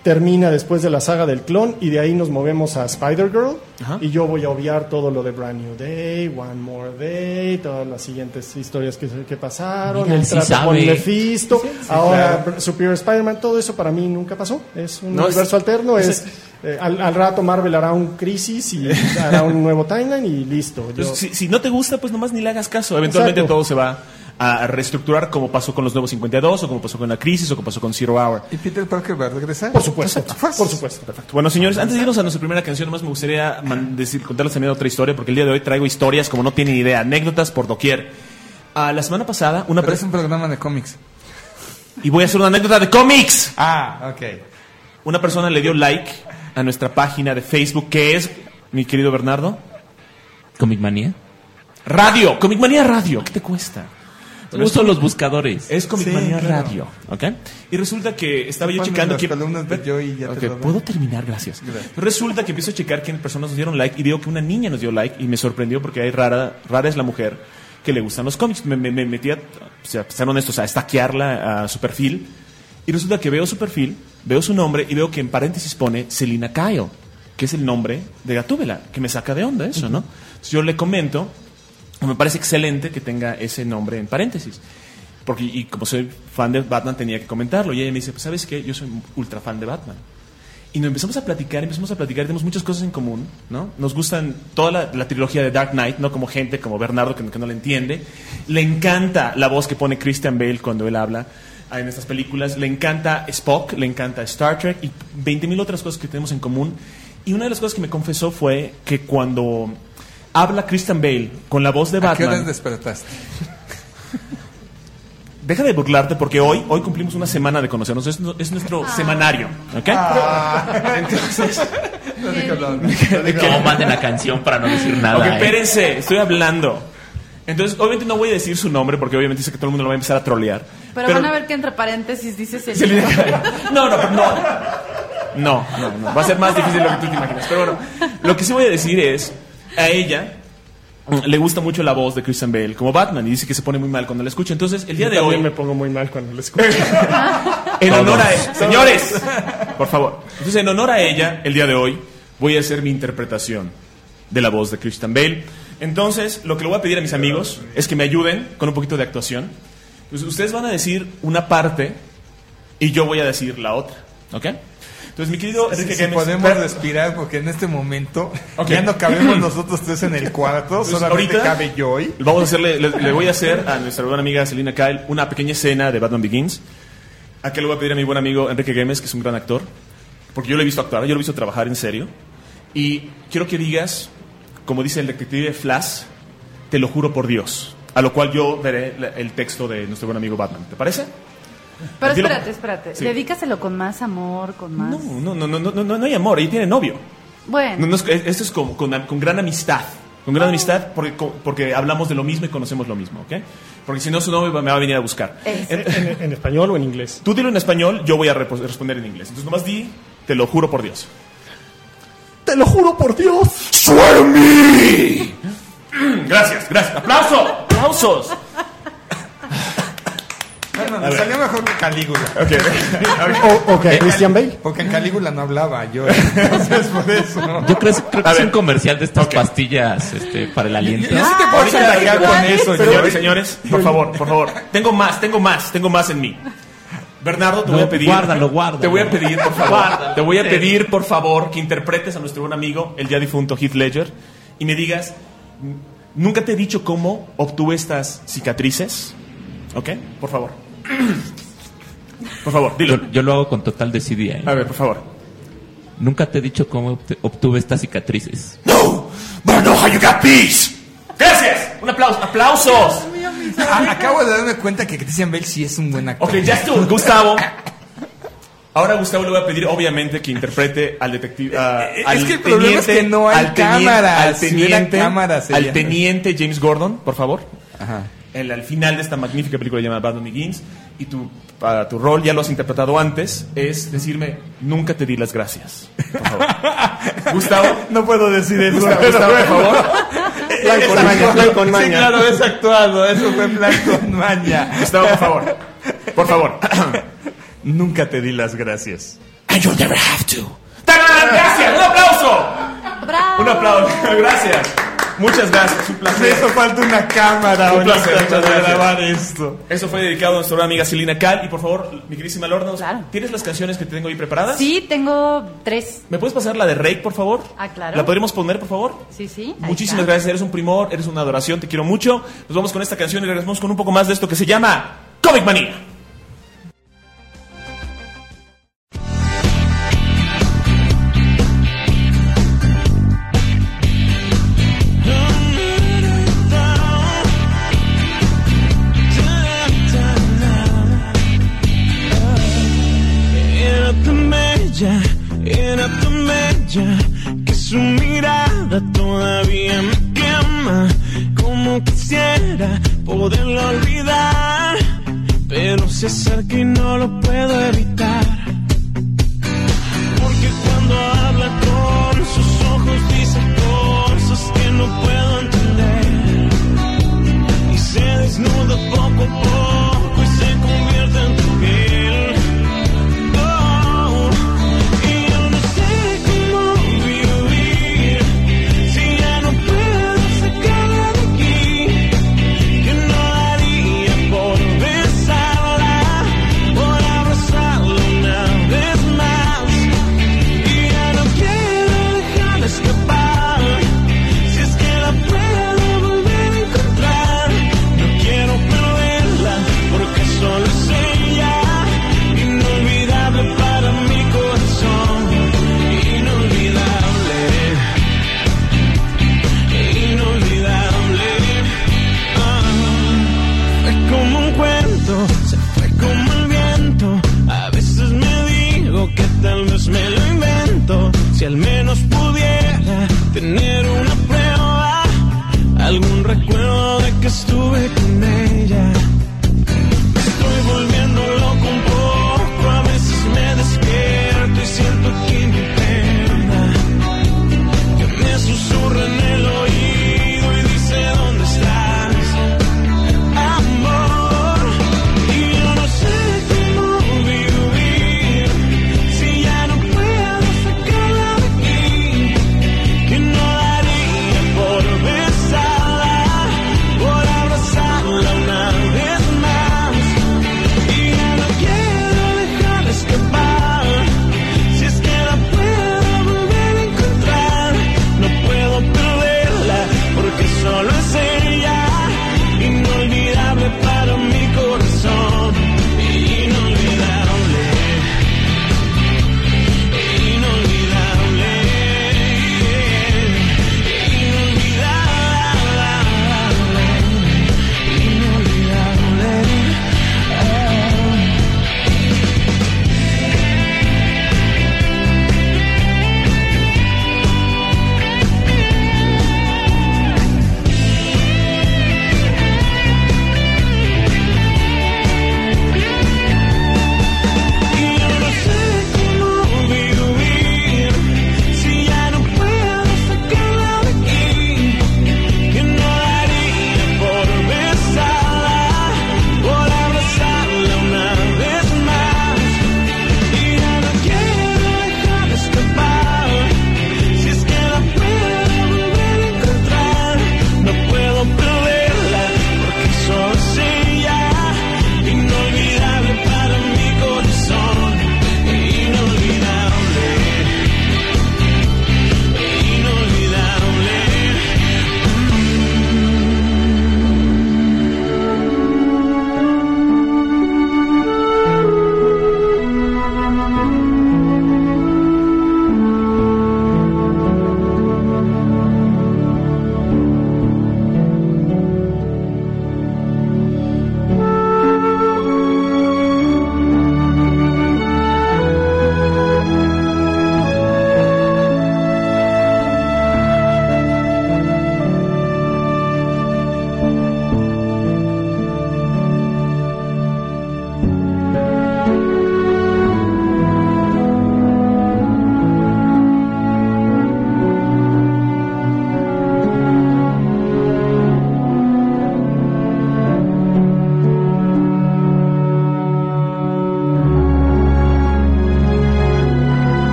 termina después de la saga del clon y de ahí nos movemos a Spider-Girl. Ajá. Y yo voy a obviar todo lo de Brand New Day, One More Day, todas las siguientes historias que, que pasaron, Mira, el sí trato sabe. con Mephisto, Sí, sí, ahora claro. Superior Spider-Man, todo eso para mí nunca pasó. Es un No, es- universo alterno, es- es... eh, al, al rato Marvel hará un Crisis y hará un nuevo timeline y listo. Yo- Entonces, si, si no te gusta, pues nomás ni le hagas caso. Eventualmente Exacto. todo se va a reestructurar como pasó con los nuevos cincuenta y dos, o como pasó con la Crisis, o como pasó con Zero Hour. ¿Y Peter Parker va a regresar? por supuesto, por supuesto. Perfecto. Bueno, señores, antes de irnos a nuestra primera canción, nomás me gustaría man- decir, contarles también otra historia, porque el día de hoy traigo historias como no tienen idea, anécdotas por doquier. Ah, la semana pasada, una Pero es persona... un programa de cómics. Y voy a hacer una anécdota de cómics. Ah, ok. Una persona le dio like a nuestra página de Facebook, que es, mi querido Bernardo, Comic Manía. Radio, Comic Manía Radio. ¿Qué te cuesta? Bueno, Uso es- los buscadores. Es Comic Sí, Manía claro. Radio, ¿ok? Y resulta que estaba yo Ponen checando las que... columnas de Joey y ya te Ok, lo doy. ¿puedo terminar? Gracias. Gracias. Resulta que empiezo a checar quién personas nos dieron like y veo que una niña nos dio like y me sorprendió porque hay rara, rara es la mujer que le gustan los cómics. Me, me, me metí a, o sea, a ser honestos, a stalkearla a su perfil y resulta que veo su perfil, veo su nombre y veo que en paréntesis pone Selina Kyle, que es el nombre de Gatúbela, que me saca de onda eso, ¿no? Entonces yo le comento, me parece excelente que tenga ese nombre en paréntesis. Porque, y como soy fan de Batman, tenía que comentarlo. Y ella me dice, pues, ¿sabes qué? Yo soy ultra fan de Batman. Y nos empezamos a platicar, empezamos a platicar, tenemos muchas cosas en común, ¿no? Nos gustan toda la, la trilogía de Dark Knight, ¿no? Como gente como Bernardo que, que no la entiende. Le encanta la voz que pone Christian Bale cuando él habla ah, en estas películas. Le encanta Spock, le encanta Star Trek y veinte mil otras cosas que tenemos en común. Y una de las cosas que me confesó fue que cuando habla Christian Bale con la voz de ¿A qué horas Batman... despertaste? Deja de burlarte porque hoy, hoy cumplimos una semana de conocernos. Es, nu- es nuestro semanario, ¿ok? Entonces, No digo nada. No manden la canción para no decir nada. ok, ¿eh? espérense, estoy hablando. Entonces, obviamente no voy a decir su nombre porque obviamente sé que todo el mundo lo va a empezar a trolear. Pero, van a ver que entre paréntesis dice Selina Selena. Kyle. No, no, pero no. No, no, no. Va a ser más difícil de lo que tú te imaginas. Pero bueno, lo que sí voy a decir es, a ella le gusta mucho la voz de Christian Bale como Batman y dice que se pone muy mal cuando la escucha. Entonces, el día Yo de también hoy... me pongo muy mal cuando lo escucho. En honor a señores, por favor. Entonces, en honor a ella, el día de hoy voy a hacer mi interpretación de la voz de Christian Bale. Entonces, lo que le voy a pedir a mis amigos es que me ayuden con un poquito de actuación. Pues ustedes van a decir una parte y yo voy a decir la otra, ¿ok? Entonces, mi querido Sí, Enrique sí, Gámez, podemos per- respirar porque en este momento Ok. ya no cabemos nosotros tres en el cuarto, Entonces, solamente ahorita cabe Joy. Vamos a hacerle, le, le voy a hacer a nuestra buena amiga Selina Kyle una pequeña escena de Batman Begins. Aquí le voy a pedir a mi buen amigo Enrique Gámez, que es un gran actor, porque yo lo he visto actuar, yo lo he visto trabajar en serio. Y quiero que digas, como dice el detective Flash, te lo juro por Dios. A lo cual yo veré la- el texto de nuestro buen amigo Batman. ¿Te parece? Pero Dilo. espérate, espérate. Sí. Dedícaselo con más amor, con más. No, no, no, no, no, no, no hay amor, ella tiene novio. Bueno. No, no es- esto es con, con, con gran amistad. Con gran amistad porque, con- porque hablamos de lo mismo y conocemos lo mismo, ¿ok? Porque si no, su novio me va a venir a buscar. Es- En- ¿En, en español o en inglés? Tú dilo en español, yo voy a repo- responder en inglés. Entonces nomás di, te lo juro por Dios. Te lo juro por Dios. ¡Swear to me! Gracias, gracias. ¡Aplauso! ¡Aplausos! No, no, no, salió mejor que Calígula. Ok. O, ok, Christian Bale. Porque en Calígula no hablaba yo. Entonces, por eso. Yo creo, creo que A es ver. un comercial de estas Ok. pastillas este, para el aliento. Yo sí te puedo Ahorita- chantajear con eso, Señores, Joy. señores, por favor, por favor. Tengo más, tengo más, tengo más en mí. Bernardo, te No, voy a pedir. guárdalo, guárdalo. Te voy a pedir, por favor. Guárdalo. Te voy a pedir, por favor, que interpretes a nuestro buen amigo, el ya difunto Heath Ledger, y me digas. Nunca te he dicho cómo obtuve estas cicatrices. ¿Ok? Por favor. Por favor, dilo. Yo, yo lo hago con total desidia. ¿eh? A ver, por favor. Nunca te he dicho cómo obte- obtuve estas cicatrices. No, but I know how you got these. Gracias. Un aplauso. Aplausos. A- Acabo de darme cuenta que Christian Bale sí es un buen actor. Ok, ya estuvo. Gustavo. Ahora a Gustavo le voy a pedir, obviamente, que interprete al detective. ah, Es al que el problema es que no hay al teniente- cámaras. Al Si hubiera teniente, cámaras, sería- al teniente James Gordon, por favor. Ajá. El, al final de esta magnífica película llamada Batman Begins. Y tu, para tu rol, ya lo has interpretado antes, es decirme: nunca te di las gracias. Por favor. Gustavo. No puedo decir eso. Gustavo, pero Gustavo, por bueno. favor. Plan con maña, plan con Sí, maña. claro, es actuado. Eso fue plan con maña. Gustavo, por favor. Por favor. Nunca te di las gracias. And you'll never have to. ¡Tarán! ¡Gracias! ¡Un aplauso! ¡Bravo! Un aplauso. Gracias. Muchas gracias. Un Me placer. hizo falta una cámara Un bonita placer, muchas para gracias. grabar esto. Eso fue dedicado a nuestra gran amiga Celina Cal. Y por favor, mi queridísima Lorna, Claro. ¿tienes las canciones que te tengo ahí preparadas? Sí, tengo tres. ¿Me puedes pasar la de Rake, por favor? Ah, claro. ¿La podríamos poner, por favor? Sí, sí. ahí Muchísimas está. gracias, eres un primor, eres una adoración, te quiero mucho. Nos vamos con esta canción y regresamos con un poco más de esto que se llama Comic Manía. Era tan bella, era tan bella, que su mirada todavía me quema. Como quisiera poderla olvidar, pero se acerca y no lo puedo evitar. Porque cuando habla con sus ojos dice cosas que no puedo entender, y se desnuda poco a poco y se convierte en tu piel. Oh, y yo no sé cómo vivir si ya no puedo sacarla de aquí. Que no daría por besarla, por abrazarla una vez más. Y ya no quiero dejarla escapar, si es que la puedo volver a encontrar. No quiero perderla, porque solo es ella, inolvidable para mi corazón. Inolvidable, inolvidable. Ah, fue como un cuento, se fue como el viento. A veces me digo que tal vez me lo invento. Si al menos pudiera tener una prueba, algún recuerdo de que estuve con ella. Me estoy volviendo loco un poco, a veces me despierto y siento que me pena, que me susurra en el oído y dice ¿dónde estás, amor? Y yo no sé cómo vivir si ya no puedo sacarla de aquí. Que no daría por besarla, por abrazarla una vez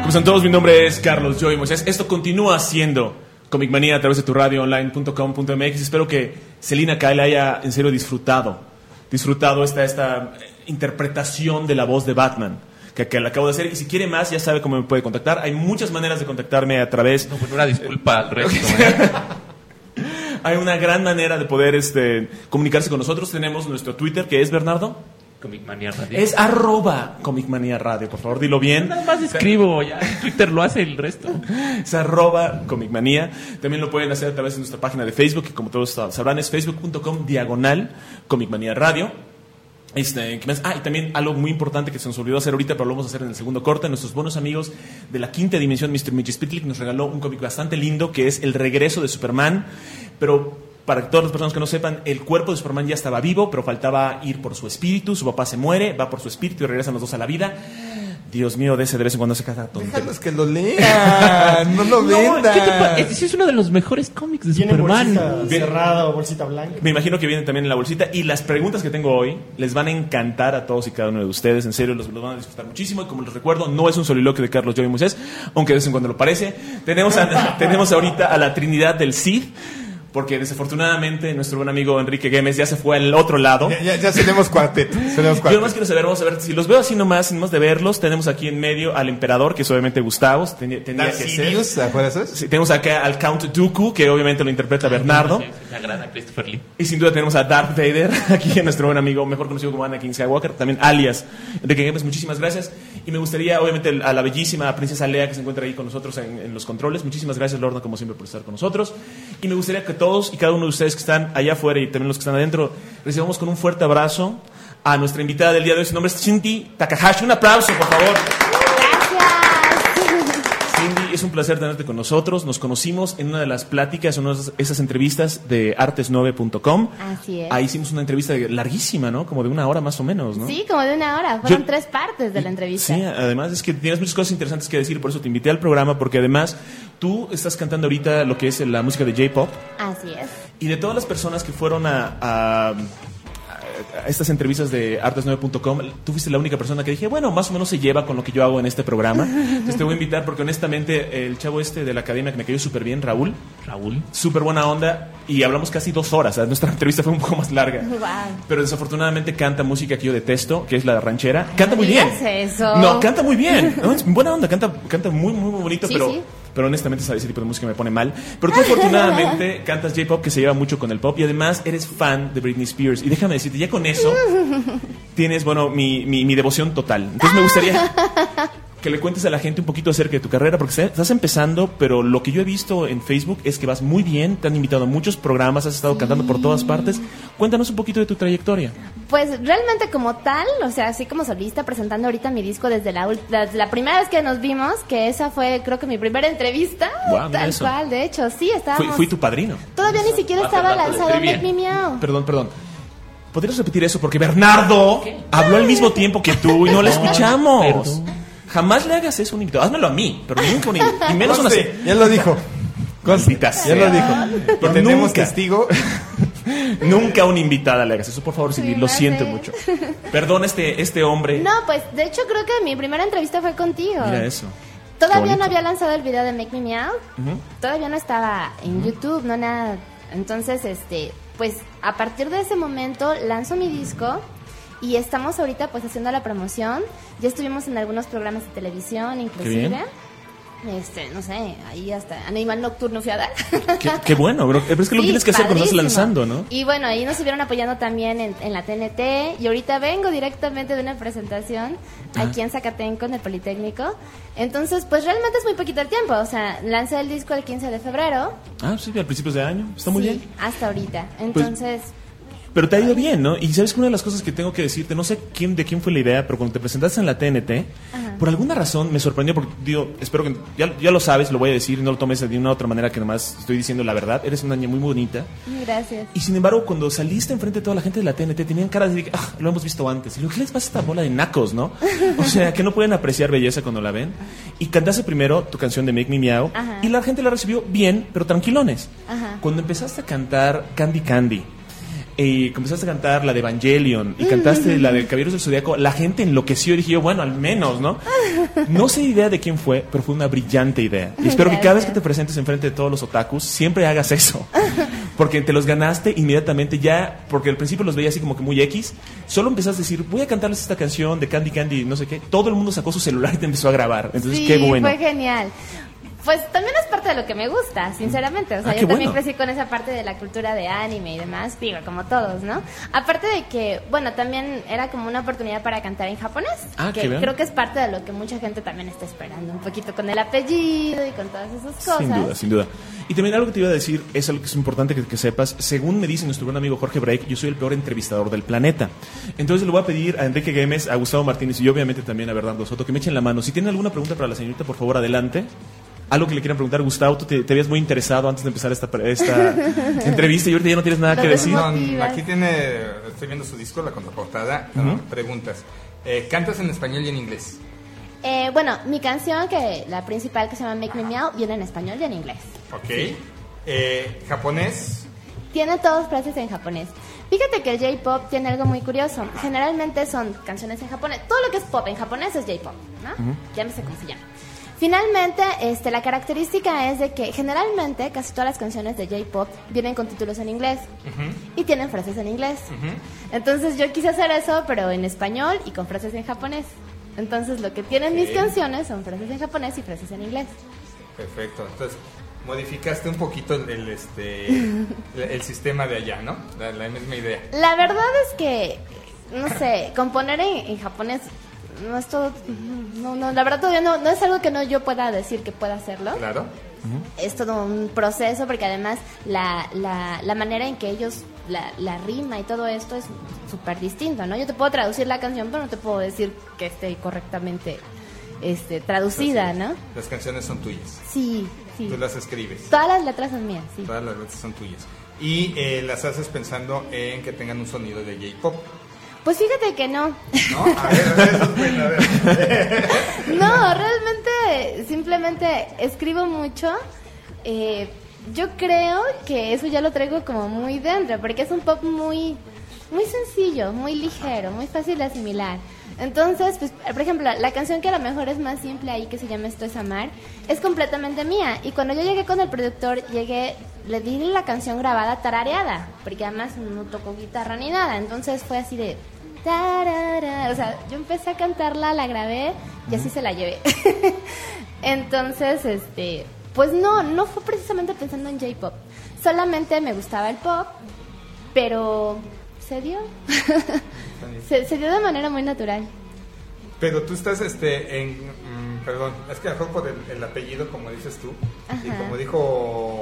¿Cómo están todos? Mi nombre es Carlos Joy Moisés. Esto continúa siendo Comic Manía a través de tu radio online punto com punto m x. Espero que Selina Kyle haya en serio disfrutado, disfrutado esta, esta interpretación de la voz de Batman que, que la acabo de hacer. Y si quiere más, ya sabe cómo me puede contactar. Hay muchas maneras de contactarme a través... No, pues una disculpa al resto. ¿eh? Hay una gran manera de poder este, comunicarse con nosotros. Tenemos nuestro Twitter, que es, Bernardo... Comic Manía Radio. Es arroba Comic Manía Radio, por favor, dilo bien. Nada más escribo, ya Twitter lo hace el resto. Es arroba Comic Manía. También lo pueden hacer a través de nuestra página de Facebook, que como todos sabrán es facebook punto com diagonal Comic Manía Radio. Este, ¿qué más? Ah, y también algo muy importante que se nos olvidó hacer ahorita, pero lo vamos a hacer en el segundo corte. Nuestros buenos amigos de la quinta dimensión, mister Mitch Spitlick, nos regaló un cómic bastante lindo que es El regreso de Superman, pero... Para todas las personas que no sepan, el cuerpo de Superman ya estaba vivo, pero faltaba ir por su espíritu. Su papá se muere, va por su espíritu y regresan los dos a la vida. Dios mío, de ese de vez en cuando se caga tontería. Déjalos que lo lean, no lo vendan. ¿Qué te pa- Ese es uno de los mejores cómics de Tiene Superman. bolsita Bien. cerrada o bolsita blanca. Me imagino que vienen también en la bolsita. Y las preguntas que tengo hoy les van a encantar a todos y cada uno de ustedes. En serio, los, los van a disfrutar muchísimo. Y como les recuerdo, no es un soliloquio de Carlos Joy Moisés, aunque de vez en cuando lo parece. Tenemos, a, tenemos ahorita a la Trinidad del Cid. Porque desafortunadamente nuestro buen amigo Enrique Gómez ya se fue al otro lado. Ya, ya, ya tenemos cuarteto. Tenemos Yo cuarteto. nomás quiero saber, vamos a ver, si los veo así nomás, sin más de verlos, tenemos aquí en medio al emperador, que es obviamente Gustavo, tenía, tenía que ser. Sirius, ¿afuera eso? Sí, tenemos acá al Count Dooku, que obviamente lo interpreta Bernardo. La gran Christopher Lee. Y sin duda tenemos a Darth Vader, aquí nuestro buen amigo, mejor conocido como Anakin Skywalker, también alias Enrique Gómez, muchísimas gracias. Y me gustaría, obviamente, a la bellísima princesa Leia, que se encuentra ahí con nosotros en, en los controles. Muchísimas gracias, Lorna, como siempre, por estar con nosotros. Y me gustaría que todos y cada uno de ustedes que están allá afuera y también los que están adentro, recibamos con un fuerte abrazo a nuestra invitada del día de hoy. Su nombre es Cindy Takahashi. Un aplauso, por favor. Cindy, es un placer tenerte con nosotros. Nos conocimos en una de las pláticas, en una de esas, esas entrevistas de artes nueve punto com. Así es. Ahí hicimos una entrevista larguísima, ¿no? Como de una hora más o menos, ¿no? Sí, como de una hora. Fueron Yo- tres partes de la entrevista. Sí, además es que tienes muchas cosas interesantes que decir, por eso te invité al programa, porque además tú estás cantando ahorita lo que es la música de J-Pop. Así es. Y de todas las personas que fueron a, a, a estas entrevistas de artes nueve punto com, tú fuiste la única persona que dije, bueno, más o menos se lleva con lo que yo hago en este programa. Entonces te voy a invitar porque honestamente el chavo este de la academia que me cayó súper bien, Raúl, Raúl. súper buena onda, y hablamos casi dos horas. O sea, nuestra entrevista fue un poco más larga. Wow. Pero desafortunadamente canta música que yo detesto, que es la ranchera. Canta muy bien. digas eso. No, canta muy bien. No, es buena onda, canta, canta muy, muy, muy bonito, Sí, pero... sí. Pero honestamente ese tipo de música me pone mal. Pero tú afortunadamente cantas J-Pop, que se lleva mucho con el pop, y además eres fan de Britney Spears. Y déjame decirte, ya con eso tienes, bueno, mi, mi, mi devoción total. Entonces me gustaría que le cuentes a la gente un poquito acerca de tu carrera, porque se- estás empezando, pero lo que yo he visto en Facebook es que vas muy bien, te han invitado a muchos programas, has estado cantando por todas partes. Cuéntanos un poquito de tu trayectoria. Pues realmente como tal, o sea, así como solista, presentando ahorita mi disco desde la, ul- desde la primera vez que nos vimos, que esa fue creo que mi primera entrevista, Guau, mira tal eso. cual, de hecho, sí, Fui, estábamos... fui tu padrino. Todavía ni siquiera Va a ser estaba dato de lanzado trivia. Make Me Meow. Perdón, perdón. ¿Podrías repetir eso? Porque Bernardo habló al mismo tiempo que tú y no le escuchamos. perdón. Jamás le hagas eso a un invitado. Házmelo a mí, pero nunca a un invitado. Y menos una... Conste, ya lo dijo. Conste, Maldita ya sea. lo dijo. Pero Y tenemos nunca. testigo. Nunca a una invitada le hagas eso, por favor, Silvi. Sí, Lo no siento sé. mucho. Perdón, este, este hombre. No, pues de hecho creo que mi primera entrevista fue contigo. Mira eso. Todavía Qué no bonito. había lanzado el video de Make Me Meow. Ujú. Todavía no estaba en YouTube, no nada. Entonces, este, pues a partir de ese momento lanzo mi disco y estamos ahorita pues haciendo la promoción. Ya estuvimos en algunos programas de televisión, inclusive. bien. Este, no sé, ahí hasta Animal Nocturno fui a dar. Qué, qué bueno, bro. Pero es que lo Sí, tienes que hacer cuando estás padrísimo. lanzando, ¿no? Y bueno, ahí nos estuvieron apoyando también en, en la T N T. Y ahorita vengo directamente de una presentación aquí en Zacatenco, en el Politécnico. Entonces, pues realmente es muy poquito el tiempo. O sea, lancé el disco el quince de febrero. Ah, sí, al principio de año. Está muy Sí, bien. Pues, hasta ahorita. Entonces, Pero te ha ido bien, ¿no? Y sabes que una de las cosas que tengo que decirte, no sé quién de quién fue la idea, pero cuando te presentaste en la T N T, Ajá. por alguna razón me sorprendió, porque digo, espero que ya, ya lo sabes, lo voy a decir, no lo tomes de una u otra manera que nomás estoy diciendo la verdad. Eres una niña muy bonita. gracias. Y sin embargo, cuando saliste enfrente de toda la gente de la T N T, tenían cara de que, ah, lo hemos visto antes. Y lo ¿qué les pasa a esta bola de nacos, no? O sea, que no pueden apreciar belleza cuando la ven. Y cantaste primero tu canción de Make Me Meow, Ajá. y la gente la recibió bien, pero tranquilones. Ajá. Cuando empezaste a cantar Candy Candy, y comenzaste a cantar la de Evangelion y cantaste la de Caballeros del Zodiaco, la gente enloqueció y dije yo, bueno, al menos, ¿no? No sé idea de quién fue, pero fue una brillante idea. Y espero que cada vez que te presentes enfrente de todos los otakus, siempre hagas eso. Porque te los ganaste inmediatamente ya, porque al principio los veía así como que muy X. Solo empezaste a decir, voy a cantarles esta canción de Candy Candy, no sé qué. Todo el mundo sacó su celular y te empezó a grabar. Entonces, sí, qué bueno. Fue genial. Pues también es parte de lo que me gusta, sinceramente. O sea, Ah, yo qué también bueno. crecí con esa parte de la cultura de anime y demás, digo, como todos, ¿no? Aparte de que, bueno, también era como una oportunidad para cantar en japonés, Ah, que qué bien. creo que es parte de lo que mucha gente también está esperando, un poquito con el apellido y con todas esas cosas. Sin duda, sin duda. Y también algo que te iba a decir, es algo que es importante que, que sepas. Según me dice nuestro buen amigo Jorge Break, yo soy el peor entrevistador del planeta. Entonces le voy a pedir a Enrique Gémez, a Gustavo Martínez y obviamente también a Bernardo Soto que me echen la mano. Si tienen alguna pregunta para la señorita, por favor, adelante. Algo que le quieran preguntar, Gustavo, tú te, te habías muy interesado antes de empezar esta, esta entrevista y ahorita ya no tienes nada Lo que decir. No, motivas. aquí tiene, estoy viendo su disco, la contraportada. Ujú. No, preguntas. Eh, ¿Cantas en español y en inglés? Eh, bueno, mi canción, que la principal, que se llama Make Me Meow, viene en español y en inglés. Ok. Eh, ¿Japonés? Tiene todas frases en japonés. Fíjate que el J-pop tiene algo muy curioso. Generalmente son canciones en japonés. Todo lo que es pop en japonés es J-pop, ¿no? Llámese como se llama. Finalmente, este, la característica es de que generalmente casi todas las canciones de J-pop vienen con títulos en inglés y tienen frases en inglés. Entonces yo quise hacer eso, pero en español y con frases en japonés. Entonces lo que tienen mis Ok. canciones son frases en japonés y frases en inglés. Perfecto. Entonces, modificaste un poquito el, el, este, el, el sistema de allá, ¿no? La, la misma idea. La verdad es que, no sé, componer en, en japonés no es todo, no, no, la verdad todavía no, no es algo que no yo pueda decir que pueda hacerlo. Claro. Es todo un proceso porque además la, la, la manera en que ellos, la, la rima y todo esto es súper distinto, ¿no? Yo te puedo traducir la canción, pero no te puedo decir que esté correctamente este, traducida, Entonces, ¿no? Las canciones son tuyas. Sí, sí. Tú las escribes. Todas las letras son mías, sí. Todas las letras son tuyas. Y eh, las haces pensando en que tengan un sonido de J-pop. Pues fíjate que no. ¿No? A ver, a ver, eso es bueno, a ver. No, realmente simplemente escribo mucho. Eh, yo creo que eso ya lo traigo como muy dentro, porque es un pop muy, muy sencillo, muy ligero, muy fácil de asimilar. Entonces, pues, por ejemplo, la canción que a lo mejor es más simple ahí, que se llama Esto es Amar, es completamente mía. Y cuando yo llegué con el productor, llegué, le di la canción grabada tarareada, porque además no tocó guitarra ni nada. Entonces fue así de... tarara. O sea, yo empecé a cantarla, la grabé y así se la llevé. Entonces, este... pues no, no fue precisamente pensando en J-pop. Solamente me gustaba el pop, pero se dio. se, se dio de manera muy natural. Pero tú estás este en mm, perdón, es que a lo mejor por el, el apellido, como dices tú, y Ajá. como dijo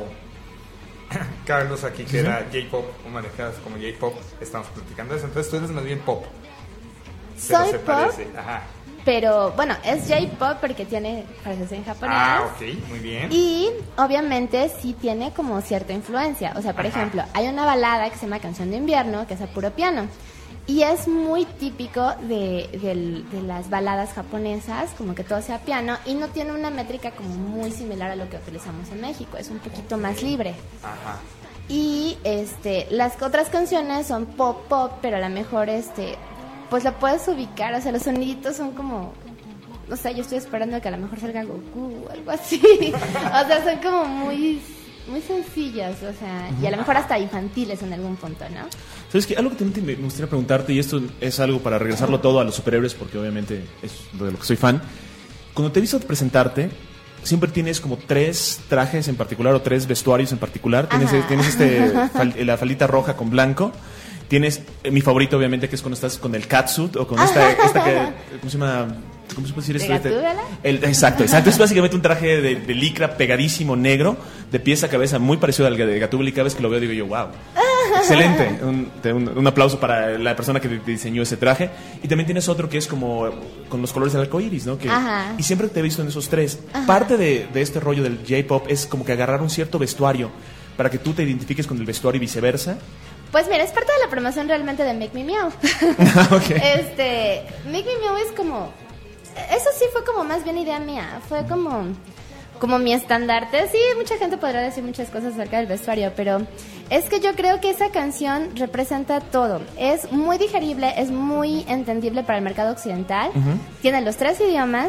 Carlos aquí, que era J-pop, o manejadas como J-pop, estamos platicando eso. Entonces tú eres más bien pop. Pero Soy se pop, parece. Ajá. pero bueno, es J-pop porque tiene frases en japonés. Ah, ok, muy bien. Y obviamente sí tiene como cierta influencia. O sea, por Ajá. ejemplo, hay una balada que se llama Canción de Invierno, que es a puro piano. Y es muy típico de, del- de las baladas japonesas, como que todo sea piano, y no tiene una métrica como muy similar a lo que utilizamos en México. Es un poquito más libre. Ajá. Y este, las otras canciones son pop pop, pero a lo mejor este, pues la puedes ubicar, o sea, los soniditos son como, no sé, yo estoy esperando que a lo mejor salga Goku o algo así. O sea, son como muy muy sencillas, o sea, y a lo mejor hasta infantiles en algún punto, ¿no? ¿Sabes qué? Algo que también me gustaría preguntarte, y esto es algo para regresarlo todo a los superhéroes, porque obviamente es de lo que soy fan. Cuando te he visto presentarte, siempre tienes como tres trajes en particular o tres vestuarios en particular. Tienes, Ajá. tienes este, fal- la faldita roja con blanco. Tienes eh, mi favorito, obviamente, que es cuando estás con el catsuit o con esta, esta que, ¿cómo se llama? ¿Cómo se puede decir ¿De esto? Este- Gatúbela? el, exacto, exacto. Es básicamente un traje de, de licra pegadísimo negro, de pies a cabeza, muy parecido al de Gatúbela, y cada vez que lo veo digo yo, wow. Excelente. Un, te- un- un aplauso para la persona que diseñó ese traje. Y también tienes otro que es como con los colores del arco iris, ¿no? Que, Ajá. y siempre te he visto en esos tres. Ajá. Parte de, de este rollo del J-pop es como que agarrar un cierto vestuario para que tú te identifiques con el vestuario y viceversa. Pues mira, es parte de la promoción realmente de Make Me Meow. Ok. Este, Make Me Meow es como, eso sí fue como más bien idea mía, fue como, como mi estandarte. Sí, mucha gente podrá decir muchas cosas acerca del vestuario, pero es que yo creo que esa canción representa todo. Es muy digerible, es muy entendible para el mercado occidental. Uh-huh. Tiene los tres idiomas.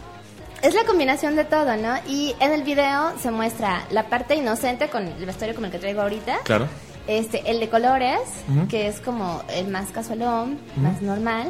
Es la combinación de todo, ¿no? Y en el video se muestra la parte inocente con el vestuario como el que traigo ahorita. Claro. Este, el de colores, Uh-huh. que es como el más casualón, Uh-huh. más normal.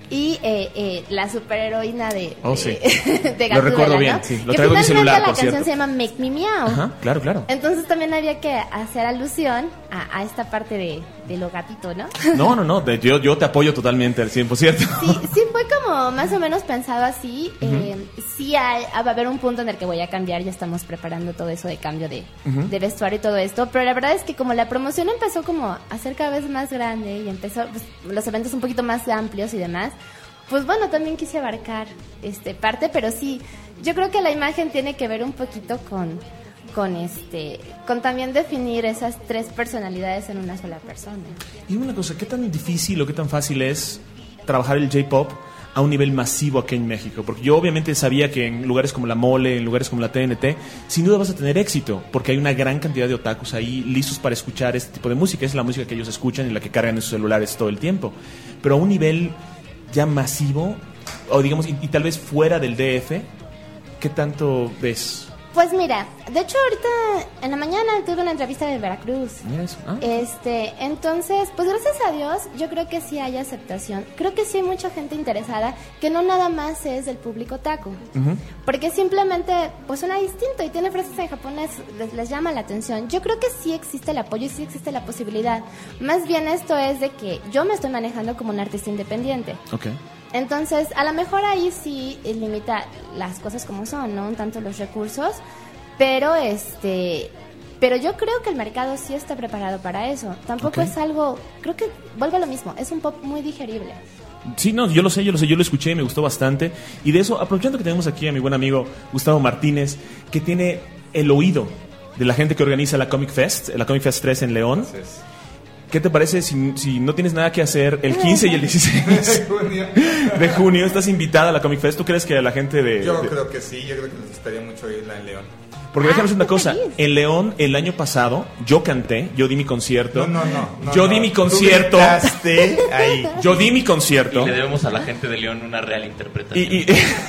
Y eh, eh, la superheroína de, Oh, de, sí. de Lo recuerdo Gatúbela, bien, ¿no? sí. Lo Que traigo en mi finalmente celular, la por canción cierto. se llama Make Me Meow. Ajá, claro, claro. Entonces también había que hacer alusión a, a esta parte de, de lo gatito, ¿no? No, no, no, de- yo, yo te apoyo totalmente al cien por ciento. Sí, sí fue como más o menos pensado así. Eh, sí hay- va a haber un punto en el que voy a cambiar, ya estamos preparando todo eso de cambio de, Ujú. de vestuario y todo esto, pero la verdad es que como la promoción empezó como a ser cada vez más grande y empezó pues, los eventos un poquito más amplios y demás, pues bueno, también quise abarcar este parte, pero sí, yo creo que la imagen tiene que ver un poquito con con este con también definir esas tres personalidades en una sola persona. Y una cosa, ¿qué tan difícil o qué tan fácil es trabajar el J-Pop a un nivel masivo aquí en México? Porque yo obviamente sabía que en lugares como la Mole, en lugares como la T N T, sin duda vas a tener éxito, porque hay una gran cantidad de otakus ahí listos para escuchar este tipo de música. Es la música que ellos escuchan y la que cargan en sus celulares todo el tiempo. Pero a un nivel ya masivo, o digamos, y, y tal vez fuera del D F, ¿qué tanto ves? Pues mira, de hecho ahorita en la mañana tuve una entrevista de Veracruz. Mira eso. Ah. Este, entonces, pues gracias a Dios, yo creo que sí hay aceptación. Creo que sí hay mucha gente interesada, que no nada más es del público otaku. Ujú. Porque simplemente, pues suena distinto y tiene frases en japonés, les, les llama la atención. Yo creo que sí existe el apoyo y sí existe la posibilidad. Más bien esto es de que yo me estoy manejando como un artista independiente. Ok. Entonces, a lo mejor ahí sí eh, limita las cosas como son, ¿no? Un tanto los recursos, pero este... Pero yo creo que el mercado sí está preparado para eso. Tampoco Ok. es algo... Creo que vuelve a lo mismo. Es un pop muy digerible. Sí, no, yo lo sé, yo lo sé, yo lo escuché, me gustó bastante. Y de eso, aprovechando que tenemos aquí a mi buen amigo Gustavo Martínez, que tiene el oído de la gente que organiza la Comic Fest, la Comic Fest tres en León. Entonces, ¿Qué te parece si, si no tienes nada que hacer el quince y el dieciséis junio. de junio? Estás invitada a la Comic Fest. ¿Tú crees que a la gente de...? Yo de- creo que sí, yo creo que les gustaría mucho irla en León. Porque Ah, déjame decir una qué cosa. feliz. En León, el año pasado, yo canté, yo di mi concierto. No, no, no. no, yo no. di mi Tú concierto. gritaste ahí. Yo di mi concierto. Y le debemos a la gente de León una real interpretación. Y, y,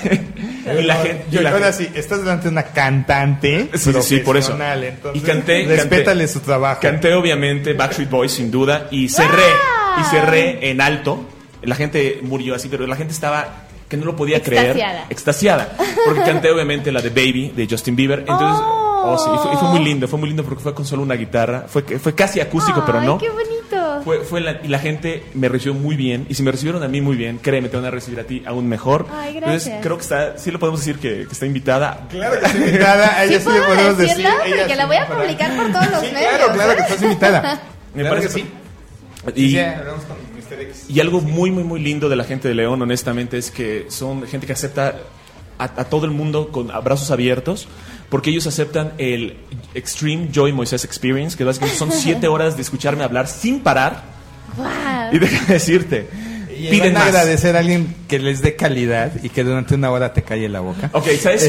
y la gente... Yo, y la ahora gente- sí, estás delante de una cantante Sí, sí, sí, por eso. profesional, entonces Y canté, respétale canté. su trabajo. Canté obviamente Backstreet Boys sin duda y cerré y cerré en alto. La gente murió así, pero la gente estaba que no lo podía creer, Extasiada. extasiada, porque canté obviamente la de Baby de Justin Bieber. Entonces, oh, sí, y fue, y fue muy lindo, fue muy lindo porque fue con solo una guitarra, fue fue casi acústico, pero Ay, no. qué bonito. Fue, fue la, y la gente me recibió muy bien. Y si me recibieron a mí muy bien, créeme, te van a recibir a ti aún mejor. Ay, Entonces, gracias. creo que está, sí lo podemos decir que, que está invitada. Claro que está invitada, a ella sí, ¿Sí le puedo podemos decir. decirlo? ella Porque sí la voy a para- publicar por todos los Sí, medios. claro, claro ¿eh? que estás invitada. Me Claro parece que sí. Y, Sí, hablamos con mister X. y algo muy, muy, muy lindo de la gente de León, honestamente, es que son gente que acepta a, a todo el mundo con brazos abiertos, porque ellos aceptan el Extreme Joy Moisés Experience, que básicamente son siete horas de escucharme hablar sin parar. Guau. Y déjame decirte, Y piden van a más. agradecer a alguien que les dé calidad y que durante una hora te calle la boca. Ok, ¿sabes?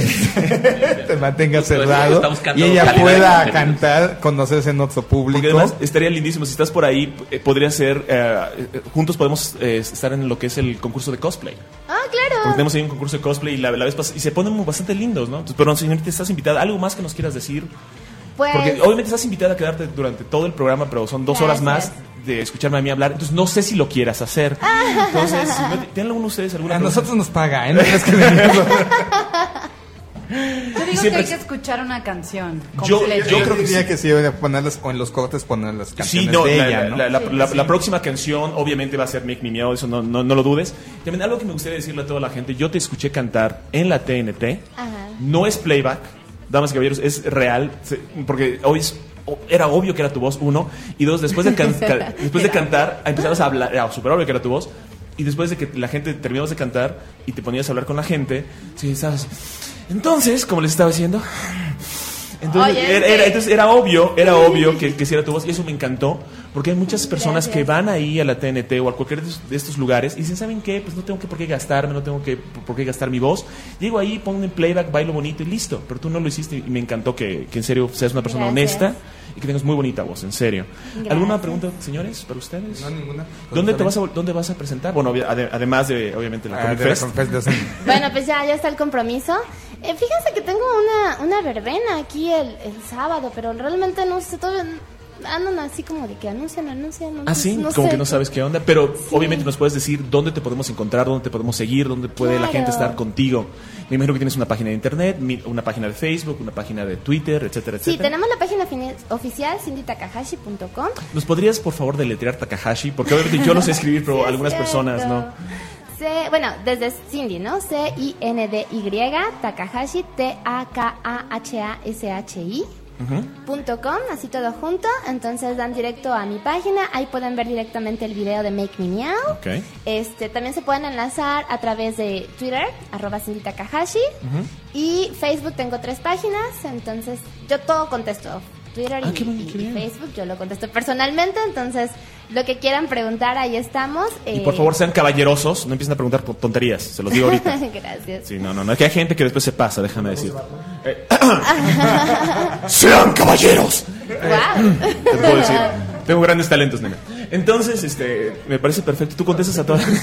Te mantenga Justo eso, cerrado está buscando y ella calidad de pueda contenidos. cantar, conocerse en otro público. Porque además estaría lindísimo. Si estás por ahí, eh, podría ser. eh, eh, juntos podemos eh, estar en lo que es el concurso de cosplay. Ah, claro. Porque tenemos ahí un concurso de cosplay y la, la vez pas- y se ponen muy- bastante lindos, ¿no? Entonces, pero señorita, estás invitada. ¿Algo más que nos quieras decir? Pues, Porque obviamente estás invitada a quedarte durante todo el programa, pero son dos horas más Gracias. de escucharme a mí hablar. Entonces no sé si lo quieras hacer. Entonces, si no- ¿tienen alguno de ustedes alguna A pregunta? nosotros nos paga, ¿eh? No crees que venimos. Yo digo Siempre que hay es- que escuchar una canción Yo- completa. yo Yo creo que diría sí. que sí, voy a ponerlas, o en los cortes poner las Sí, canciones no, de la, ella, la- ¿no? la- la- Sí, la- sí. la próxima canción obviamente va a ser Make Me Meow, eso no, no, no lo dudes. También algo que me gustaría decirle a toda la gente, yo te escuché cantar en la T N T, Ajá. no es playback, damas y caballeros, es real, se- porque hoy es- o- era obvio que era tu voz, uno, y dos, después de, can- ca- después de cantar, empezabas a hablar, era súper obvio que era tu voz, y después de que la gente terminabas de cantar y te ponías a hablar con la gente, sí, estabas, entonces, como les estaba diciendo, Entonces, Oye, era, sí. era- entonces era obvio, era obvio que, que sí era tu voz y eso me encantó porque hay muchas personas Gracias. que van ahí a la T N T o a cualquier de estos, de estos lugares y dicen, ¿saben qué? Pues no tengo que por qué gastarme, no tengo que por, por qué gastar mi voz. Llego ahí, pongo en playback, bailo bonito y listo. Pero tú no lo hiciste y me encantó que, que en serio seas una persona Gracias. honesta y que tengas muy bonita voz, en serio. Gracias. ¿Alguna pregunta, señores, para ustedes? No, ninguna. ¿Dónde te vas a, vol- dónde vas a presentar? Bueno, obvia- ade- además de, obviamente, la Ah, Comic de la Fest. Comic Fest de Ocean. Bueno, pues ya, ya está el compromiso. Eh, fíjense que tengo una, una verbena aquí el, el sábado, pero realmente no sé, todavía andan así como de que anuncian, anuncian, Ah, sí, no como sé. que no sabes qué onda, pero Sí. obviamente nos puedes decir dónde te podemos encontrar, dónde te podemos seguir, dónde puede la Claro. gente estar contigo. Me imagino que tienes una página de internet, mi- una página de Facebook, una página de Twitter, etcétera, Sí, etcétera. tenemos la página fini- oficial cindy takahashi punto com. ¿Nos podrías, por favor, deletrear Takahashi? Porque obviamente yo lo sé escribir, pero Sí, es algunas cierto. personas no. C- bueno, desde Cindy, ¿no? C I N D Y, Takahashi, T A K A H A S H I. Punto com, así todo junto. Entonces dan directo a mi página. Ahí pueden ver directamente el video de Make Me Meow. Ok. Este, también se pueden enlazar a través de Twitter, arroba Cindy Takahashi. Y Facebook tengo tres páginas. Entonces yo todo contesto. Twitter Ah, y, qué bueno, qué y bien. Facebook yo lo contesto personalmente. Entonces lo que quieran preguntar, ahí estamos. Y Eh, por favor, sean caballerosos, no empiecen a preguntar por tonterías, se los digo ahorita. Gracias. Sí, no, no, no, es que hay gente que después se pasa, déjame decir. Eh, ¡Sean caballeros! Wow. Te puedo decir, tengo grandes talentos, nena. Entonces, este, me parece perfecto. Tú contestas a todas.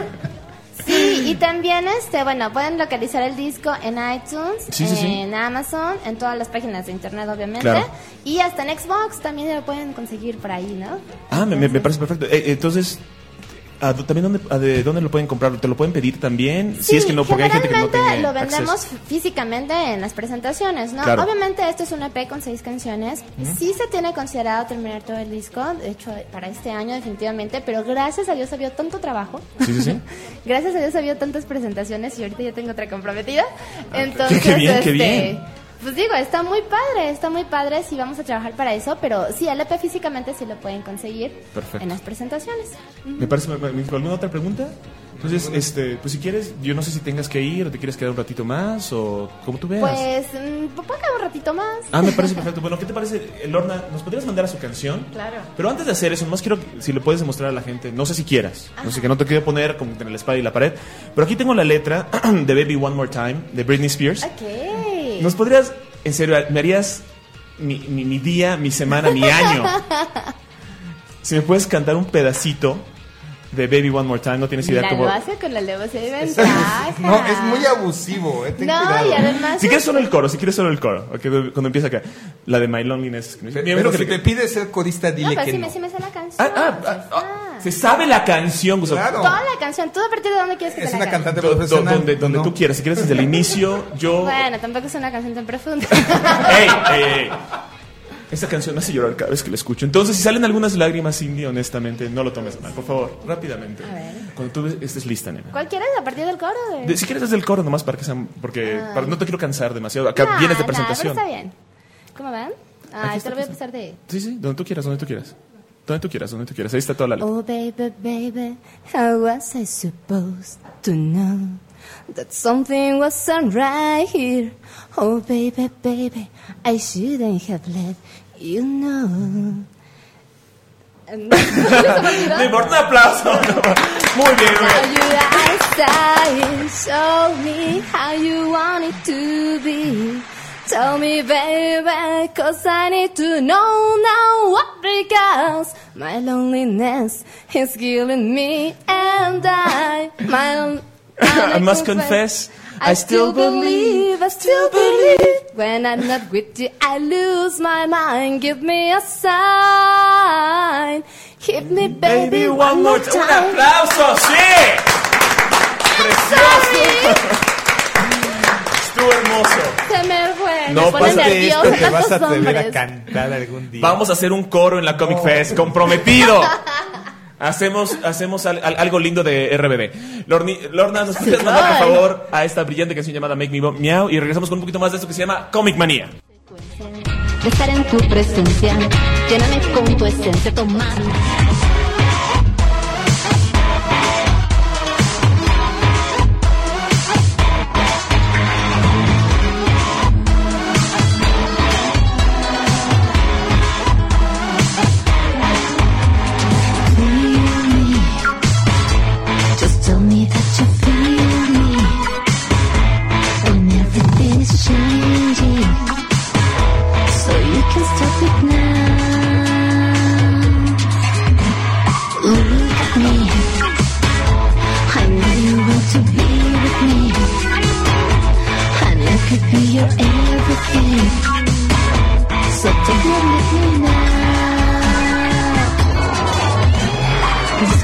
Sí, y también, este, bueno, pueden localizar el disco en iTunes, Sí, sí, sí. en Amazon, en todas las páginas de internet, obviamente. Claro. Y hasta en Xbox también lo pueden conseguir por ahí, ¿no? Ah, me, me- me parece perfecto. Eh, entonces, ¿a dó- también dónde, a de dónde lo pueden comprar? ¿Te lo pueden pedir también? si es que no, porque hay gente que no generalmente tiene lo vendemos acceso. físicamente en las presentaciones, ¿no? Claro. Obviamente esto es un E P con seis canciones. Sí se tiene considerado terminar todo el disco, de hecho para este año definitivamente, pero gracias a Dios ha habido tanto trabajo. Sí, sí, sí. Gracias a Dios ha habido tantas presentaciones y ahorita ya tengo otra comprometida. Entonces, Qué bien, qué este, bien. pues digo, está muy padre, está muy padre, sí vamos a trabajar para eso, pero sí, el E P físicamente sí lo pueden conseguir Perfecto. en las presentaciones. Me parece, me- me- ¿alguna otra pregunta? Entonces, este, pues si quieres, yo no sé si tengas que ir o te quieres quedar un ratito más o como tú veas. Pues, mm, puedo quedar un ratito más. Ah, me parece perfecto. Bueno, ¿qué te parece, eh, Lorna? ¿Nos podrías mandar a su canción? Claro. Pero antes de hacer eso, más quiero que- si lo puedes demostrar a la gente. No sé si quieras. No sé, que no te quiero poner como entre la espada y la pared. Pero aquí tengo la letra de Baby One More Time de Britney Spears. Ok. ¿Nos podrías, en serio, me harías mi, mi, mi día, mi semana, mi año? Si me puedes cantar un pedacito de Baby One More Time, no tienes idea Mira, cómo. lo hace con la levocia de ventaja. No, es muy abusivo, eh. Ten No, cuidado. y además... Si quieres solo el coro, si quieres solo el coro. Ok, cuando empieza acá. La de My Loneliness. Pe- Me Pero imagino que si le- te pide ser corista, No, dile pero que sí no. me, sí me sé la canción. Ah, ah, se ah, ah, está. se sabe la canción, Gustavo. Claro. Toda la canción. ¿Tú a partir de dónde quieres que Es te la una cante? cantante Do- do- profesional. donde donde No. tú quieras. Si quieres desde el inicio, yo. Bueno, tampoco es una canción tan profunda. ¡Ey, ey, ey! Esta canción me hace llorar cada vez que la escucho. Entonces, si salen algunas lágrimas, Cindy, honestamente, no lo tomes mal. Por favor, rápidamente. A ver. Cuando tú estés lista, nena. ¿Cuál quieres a partir del coro? De... De- si quieres desde el coro nomás para que sean, porque Ah. para- no te quiero cansar demasiado. Acá Nah, vienes de nah, presentación. pero está bien. ¿Cómo van? Aquí Ay, está, te lo voy a aquí está. pasar de... Sí, sí, donde tú quieras, donde tú quieras. Donde tú quieras, donde tú quieras. Ahí está toda la letra. Oh, baby, baby, how was I supposed to know that something wasn't right here? Oh, baby, baby, I shouldn't have let you know. No importa, un aplauso. Muy bien, muy Now bien. you outside, show me how you want it to be. Tell me, baby, cause I need to know now what, because my loneliness is killing me, and I, my, I must confess, I still believe, I still believe. When I'm not with you, I lose my mind. Give me a sign. Hit me, baby, one more Un time. aplauso, sí. Precioso. Estuvo hermoso. Se me fue. No me pone pasa De esto nerviosa te vas a tantos atrever a hombres. cantar algún día. Vamos a hacer un coro en la Comic Fest, comprometido. Hacemos, hacemos al- al- algo lindo de R B D. Lorni, Lorna, ¿nos puedes mandar, por favor, a esta brillante canción llamada Make Me Bo- Meow? Y regresamos con un poquito más de esto que se llama Comic Manía. De estar en tu presencia, lléname con tu esencia, tomar.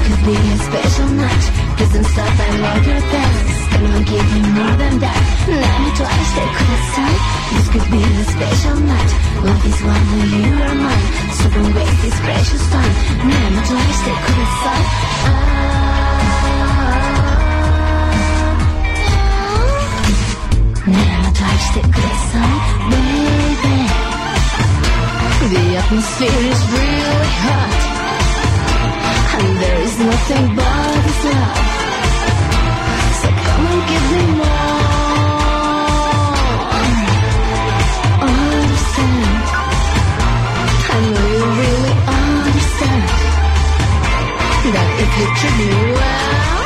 could be a special night. Please don't stop, I love your dance. Come on, give me more than that. Never twice, take aside. This could be a special night. Love is one when you are mine. So don't waste this precious time. Never twice, take aside. Ah, never twice, take aside, baby. The atmosphere is really hot, and there is nothing but this love. So come and give me more. Understand? I know you really understand that if you treat me well,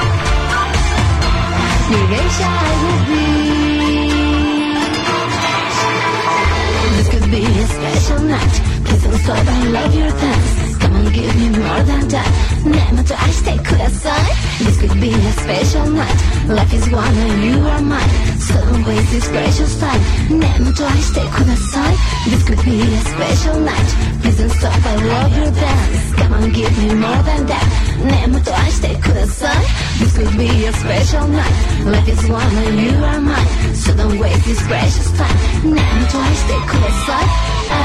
your geisha I will be. This could be a special night. Please don't stop, I love your dance. Come on, give me more than that. Never twice, take aside. This could be a special night. Life is one and you are mine. So don't waste this precious time. Never twice, take aside. This could be a special night. Please don't stop, I love your dance. Come on, give me more than that. Never twice, take aside. This could be a special night. Life is one and you are mine. So don't waste this precious time. Never twice, take aside. Ah.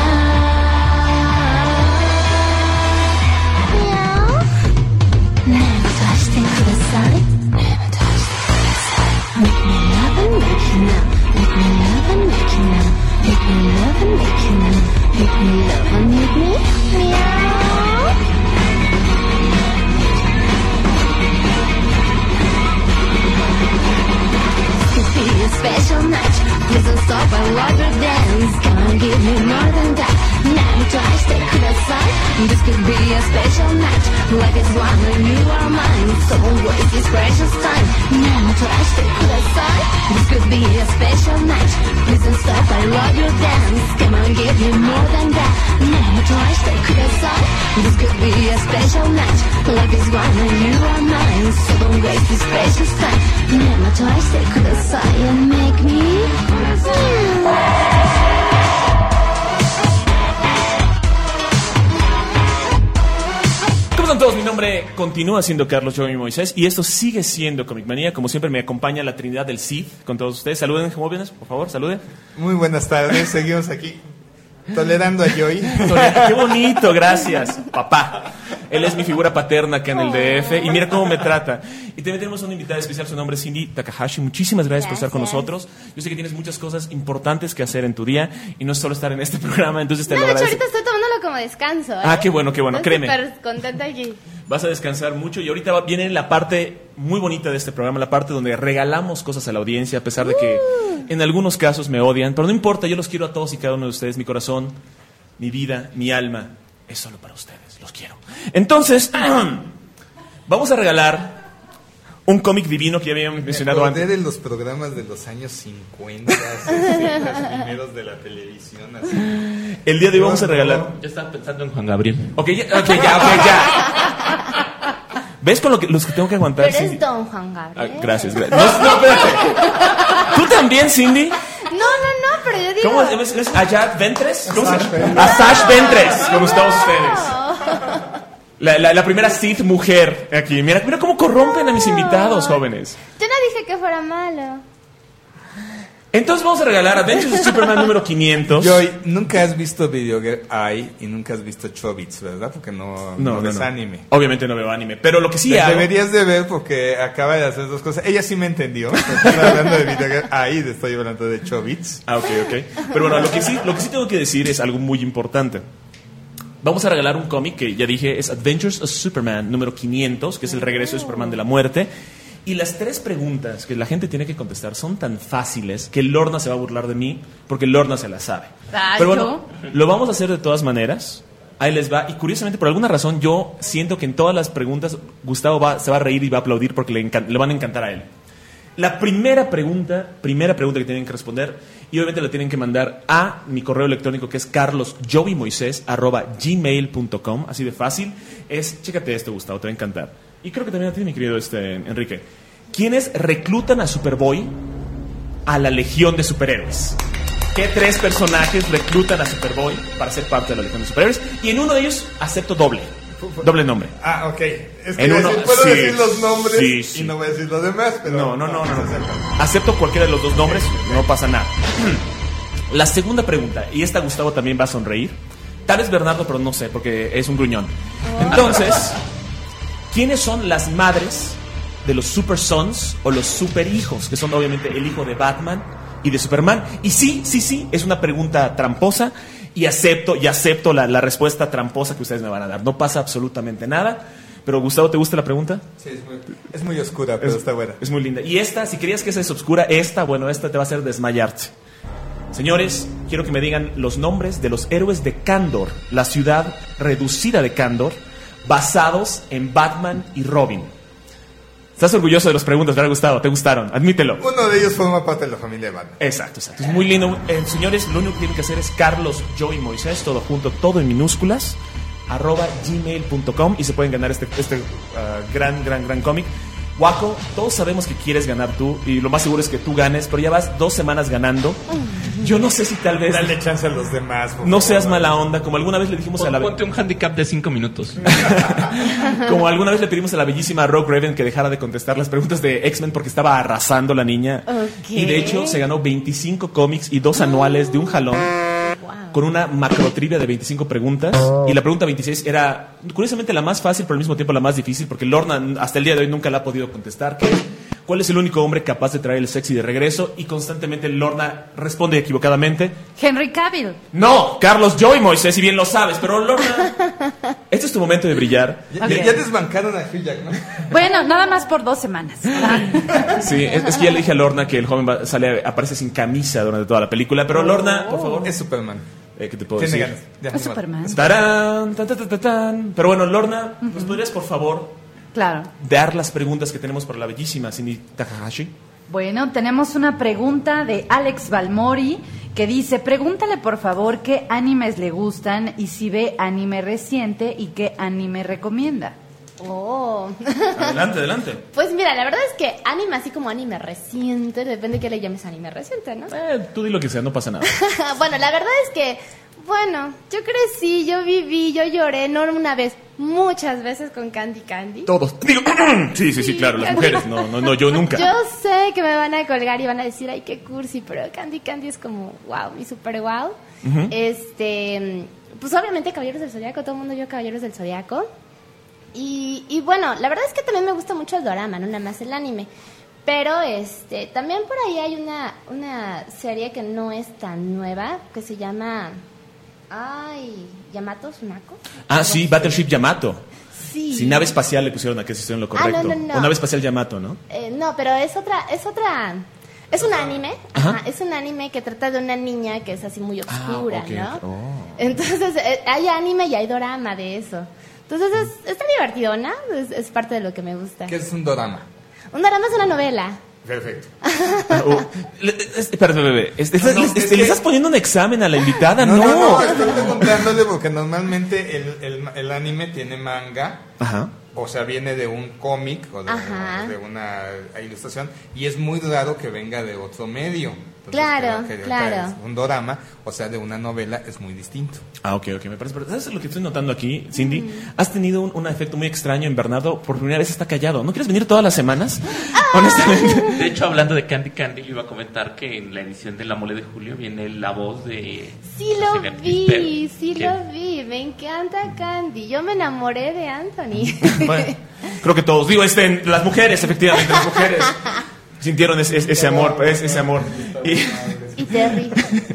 Never touch, take to the side. Never touch, take to the side. Make me love and make you now. Make me love and make you now. Make me love and make you now. Make me love and make me meow. Could be a special night. Please don't stop, I love your dance. Come on, give me more than that. Never twice, take to the side. This could be a special night. Life is one and you are mine. So don't waste this precious time. Never twice, take to the side. This could be a special night. Please don't stop, I love your dance. Come on, give me more than that. Never twice, take to the side. This could be a special night. Life is one and you are mine. So don't waste this precious time. Never twice, take to the side and make me. ¿Cómo están todos? Mi nombre continúa siendo Carlos Joey Moisés y esto sigue siendo Comic Manía. Como siempre me acompaña la Trinidad del Cid con todos ustedes. Saluden, jóvenes, por favor, saluden. Muy buenas tardes, seguimos aquí tolerando a Joey. Qué bonito, gracias, papá. Él es mi figura paterna acá en el D F y mira cómo me trata. Y también tenemos una invitada especial, su nombre es Cindy Takahashi. Muchísimas gracias, gracias por estar con nosotros. Yo sé que tienes muchas cosas importantes que hacer en tu día y no es solo estar en este programa, entonces te no, lo de hecho, agradezco. ahorita estoy tomándolo como descanso, ¿eh? Ah, qué bueno, qué bueno, estoy créeme. Súper contenta aquí. Vas a descansar mucho y ahorita va, viene la parte muy bonita de este programa, la parte donde regalamos cosas a la audiencia, a pesar de que Uh. en algunos casos me odian, pero no importa, yo los quiero a todos y cada uno de ustedes. Mi corazón, mi vida, mi alma, es solo para ustedes, los quiero. Entonces, vamos a regalar un cómic divino que ya habíamos mencionado Me antes. acordé de los programas de los años cincuenta, sesenta, primeros de la televisión. Así. El día de hoy vamos a regalar... Yo estaba pensando en Juan Gabriel. Ok, ya, okay, ya, ok, ya. ¿Ves con lo que, los que tengo que aguantar? Pero Cindy? es Don Juan Gabriel. Ah, gracias, gracias. No, no, espérate. ¿Tú también, Cindy? No, no, no, pero yo digo... ¿Cómo es? ¿Es Ayat Ventres? ¿Cómo se llama? Asash Ventres, como todos ustedes. La, la, la primera Sith mujer aquí. Mira, mira cómo corrompen a mis invitados, jóvenes. Yo no dije que fuera malo. Entonces vamos a regalar Adventures of Superman número quinientos. Joy, nunca has visto Video Girl Eye y nunca has visto Chobits, ¿verdad? Porque no, No, no, no, ves no. anime. Obviamente no veo anime, pero lo que sí De- hago... Deberías de ver porque acaba de hacer dos cosas. Ella sí me entendió. Estoy hablando de Video Girl Eye y estoy hablando de Chobits. Ah, ok, ok. Pero bueno, lo que sí, lo que sí tengo que decir es algo muy importante. Vamos a regalar un cómic que ya dije es Adventures of Superman número quinientos, que es el regreso de Superman de la muerte. Y las tres preguntas que la gente tiene que contestar son tan fáciles que Lorna se va a burlar de mí porque Lorna se las sabe. Ay, Pero ¿yo? bueno, lo vamos a hacer de todas maneras. Ahí les va. Y curiosamente, por alguna razón, yo siento que en todas las preguntas Gustavo va, se va a reír y va a aplaudir porque le, encan- le van a encantar a él. La primera pregunta, primera pregunta que tienen que responder, y obviamente la tienen que mandar a mi correo electrónico que es carlosjoeymoises arroba gmail punto com, así de fácil, es, chécate esto, Gustavo, te va a encantar. Y creo que también a ti, mi querido este, Enrique. ¿Quiénes reclutan a Superboy a la Legión de Superhéroes? ¿Qué tres personajes reclutan a Superboy para ser parte de la Legión de Superhéroes? Y en uno de ellos acepto doble. Doble nombre. Ah, ok. Es que En decir, uno- puedo sí, decir los nombres sí, sí. y no voy a decir los demás, pero... No, no, no, no. se acepta. Acepto cualquiera de los dos nombres, no pasa nada. La segunda pregunta, y esta Gustavo también va a sonreír. Tal vez Bernardo, pero no sé, porque es un gruñón. Entonces, ¿quiénes son las madres de los Super Sons o los Super Hijos? Que son obviamente el hijo de Batman y de Superman. Y sí, sí, sí, es una pregunta tramposa. Y acepto, y acepto la, la respuesta tramposa que ustedes me van a dar. No pasa absolutamente nada. Pero Gustavo, ¿te gusta la pregunta? Sí, es muy, es muy oscura, pero Es- está buena. Es muy linda. Y esta, si querías que esa es oscura, esta, bueno, esta te va a hacer desmayarte. Señores, quiero que me digan los nombres de los héroes de Kandor, la ciudad reducida de Kandor, basados en Batman y Robin. Estás orgulloso de las preguntas, ¿verdad, Gustavo? ¿Te gustaron? Admítelo. Uno de ellos forma parte de la familia de Batman. Exacto, exacto. Es muy lindo. Eh, señores, lo único que tienen que hacer es Carlos, Joey, Moisés, todo junto, todo en minúsculas, arroba gmail punto com y se pueden ganar este, este uh, gran, gran, gran cómic. Waco, todos sabemos que quieres ganar tú y lo más seguro es que tú ganes, pero ya vas dos semanas ganando. Yo no sé si tal vez... Dale chance a los demás. por No favor. seas mala onda, como alguna vez le dijimos a la... Ponte un handicap de cinco minutos. Como alguna vez le pedimos a la bellísima Rogue Raven que dejara de contestar las preguntas de X-Men porque estaba arrasando la niña. Ok. Y de hecho se ganó veinticinco cómics y dos anuales de un jalón con una macro trivia de veinticinco preguntas. Y la pregunta veintiséis era, curiosamente, la más fácil, pero al mismo tiempo la más difícil, porque Lorna hasta el día de hoy nunca la ha podido contestar, que es, ¿cuál es el único hombre capaz de traer el sexy de regreso? Y constantemente Lorna responde equivocadamente. Henry Cavill. No, Carlos Joy Moisés, si bien lo sabes, pero Lorna, este es tu momento de brillar. Ya, Ok. ya- ya desbancaron a Hugh Jackman. Bueno, nada más por dos semanas. Sí, es, es que ya le dije a Lorna que el joven va- sale, aparece sin camisa durante toda la película, pero Lorna, por favor, Es Superman. eh, ¿qué te puedo Tiene decir? ganas. Ya, Es ni modo. Superman. Tarán, tan, tan, tan, tan, tan. Pero bueno, Lorna, ¿nos podrías por favor Claro. dar las preguntas que tenemos para la bellísima Cindy Takahashi? Bueno, tenemos una pregunta de Alex Balmori que dice, pregúntale por favor qué animes le gustan y si ve anime reciente y qué anime recomienda. Oh. Adelante, adelante. Pues mira, la verdad es que anime así como anime reciente, depende de qué le llames anime reciente, ¿no? Eh, tú di lo que sea, no pasa nada. Bueno, la verdad es que, bueno, yo crecí, yo viví, yo lloré, no una vez, muchas veces con Candy Candy. Todos. Digo, sí, sí, sí, claro, las mujeres. No, no, no, yo nunca. Yo sé que me van a colgar y van a decir, ay, qué cursi, pero Candy Candy es como, wow, mi super wow. Ujú. Este, pues obviamente Caballeros del Zodiaco, todo el mundo vio Caballeros del Zodiaco. Y, y bueno, la verdad es que también me gusta mucho el dorama, no nada más el anime. Pero este, también por ahí hay una, una serie que no es tan nueva, que se llama, ay, Yamato Tsunako. Ah, sí, Battleship Yamato. Sí. Si nave espacial le pusieron a que se hicieron lo correcto. Ah, no, no, no. O nave espacial Yamato, ¿no? Eh, no, pero es otra, es otra, es un anime, Ajá. ajá, es un anime que trata de una niña que es así muy oscura, Ah, ok, ¿no? ok. Oh. Entonces eh, hay anime y hay dorama de eso. Entonces es, está divertidona, es, es parte de lo que me gusta. ¿Qué es un dorama? Un dorama es una novela. Perfecto. Oh, le- es- Espérate, bebé. Es- es- No, no, le- es este, que- ¿Le estás poniendo un examen a la invitada? No. No, no, no, estoy preguntándole porque normalmente el, el, el anime tiene manga, Ajá. o sea, viene de un cómic o de, Ajá. de una ilustración, y es muy raro que venga de otro medio. Entonces, Claro, creo que claro. es un dorama, o sea, de una novela, es muy distinto. Ah, ok, ok, me parece. Pero ¿sabes lo que estoy notando aquí, Cindy? Has tenido un, un efecto muy extraño en Bernardo. Por primera vez está callado. ¿No quieres venir todas las semanas? Honestamente. De hecho, hablando de Candy Candy, yo iba a comentar que en la edición de La Mole de Julio viene la voz de... Sí lo Cecilia vi, Pisper, sí que- lo vi, me encanta Candy. Yo me enamoré de Anthony. Bueno, creo que todos. Digo, este, las mujeres, efectivamente, las mujeres sintieron ese, ese amor, pues, ese amor. Y, Y Terry.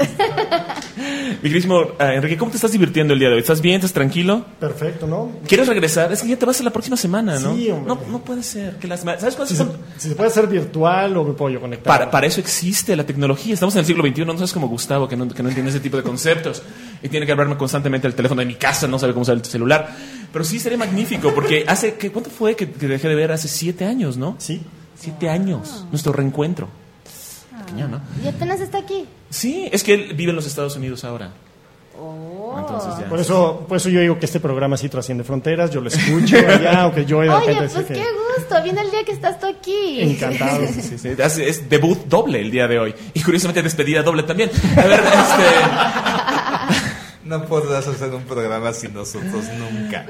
mi queridísimo eh, Enrique, ¿cómo te estás divirtiendo el día de hoy? ¿Estás bien? ¿Estás tranquilo? Perfecto, ¿no? ¿Quieres regresar? Es que ya te vas a la próxima semana, ¿no? Sí, hombre. No, no puede ser. Que las, ¿Sabes cuáles Si se, son? si se puede hacer virtual o me puedo yo conectar. Para, para eso existe la tecnología. Estamos en el siglo veintiuno. No sabes como Gustavo, que no, que no entiende ese tipo de conceptos. Y tiene que hablarme constantemente al teléfono de mi casa, no sabe cómo usar el celular. Pero sí sería magnífico, porque hace... ¿qué, ¿Cuánto fue que, que dejé de ver? Hace siete años, ¿no? Sí. Siete años. Nuestro reencuentro. Pequeño, ¿no? Y apenas está aquí. Sí, es que él vive en los Estados Unidos ahora. Oh. Entonces ya. Por eso, por eso yo digo que este programa sí trasciende fronteras. Yo lo escucho allá, aunque yo de Oye, repente pues sé qué que... gusto, viene el día que estás tú aquí. Encantado. Sí, sí, sí. Es, es debut doble el día de hoy. Y curiosamente despedida doble también. A ver, este... No podrás hacer un programa sin nosotros nunca.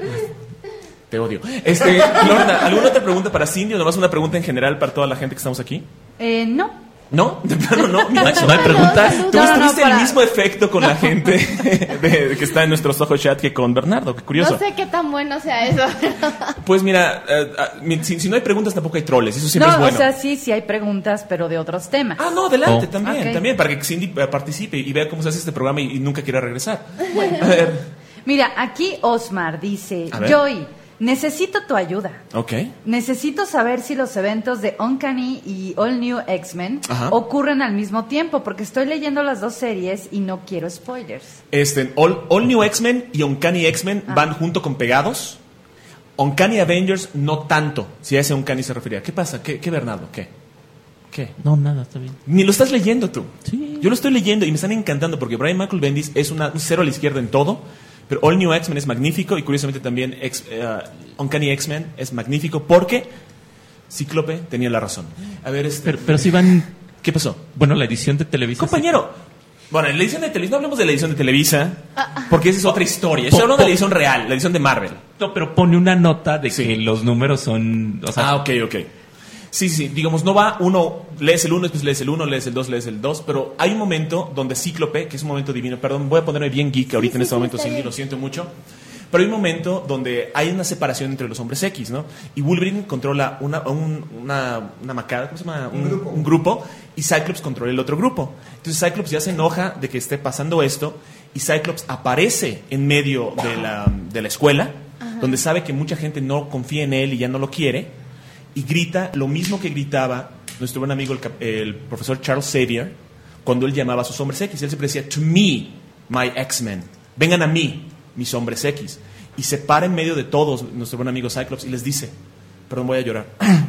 Te odio. Este, Lorna, ¿alguna otra pregunta para Cindy o nomás una pregunta en general para toda la gente que estamos aquí? Eh, no. ¿No? De plano no. Mira, ¿No hay preguntas? Tú No, no, no, tuviste para- el mismo efecto con la gente de, de que está en nuestro Soho Chat que con Bernardo. Qué curioso. No sé qué tan bueno sea eso. Pues mira, eh, ah, mi- si, si no hay preguntas tampoco hay troles. Eso siempre No, es bueno. o sea, sí, sí hay preguntas, pero de otros temas. Ah, no, adelante, Oh. también, Ok. también, para que Cindy eh, participe y vea cómo se hace este programa y, y nunca quiera regresar. A ver, Mira, aquí Osmar dice, A ver. Joy, necesito tu ayuda. ok. Necesito saber si los eventos de Uncanny y All New X-Men Ajá. ocurren al mismo tiempo, porque estoy leyendo las dos series y no quiero spoilers. Este, All, All New X-Men y Uncanny X-Men Ah. van junto con pegados. Uncanny Avengers no tanto, si a ese Uncanny se refería. ¿Qué pasa? ¿Qué, qué Bernardo? ¿Qué? ¿Qué? No, nada, está bien. Ni lo estás leyendo tú. Sí. Yo lo estoy leyendo y me están encantando porque Brian Michael Bendis es una, un cero a la izquierda en todo, pero All New X-Men es magnífico y curiosamente también X, eh, Uncanny X-Men es magnífico porque Cíclope tenía la razón. A ver, este, Pero, pero si van... ¿qué pasó? Bueno, la edición de Televisa... Compañero, bueno, en la edición de Televisa, no hablemos de la edición de Televisa, Ah, porque esa es otra historia. Estoy hablando de la edición real, la edición de Marvel. No, pero pone una nota de Sí. que los números son... O sea, Ah, ok, ok. Sí, sí, sí, digamos, no va uno, lees el uno, después lees el uno, lees el dos, lees el dos, pero hay un momento donde Cíclope, que es un momento divino, perdón, voy a ponerme bien geek ahorita sí, en este sí, momento, está Cindy, bien. lo siento mucho, pero hay un momento donde hay una separación entre los hombres X, ¿no? Y Wolverine controla una, un- una, una macada, ¿cómo se llama? Un, grupo. un grupo, y Cyclops controla el otro grupo. Entonces Cyclops ya se enoja de que esté pasando esto, y Cyclops aparece en medio de la, de la escuela, donde sabe que mucha gente no confía en él y ya no lo quiere, y grita lo mismo que gritaba nuestro buen amigo el, cap- el profesor Charles Xavier cuando él llamaba a sus hombres X. Él siempre decía, to me, my X-Men. Vengan a mí, mis hombres X. Y se para en medio de todos nuestro buen amigo Cyclops y les dice, perdón, voy a llorar.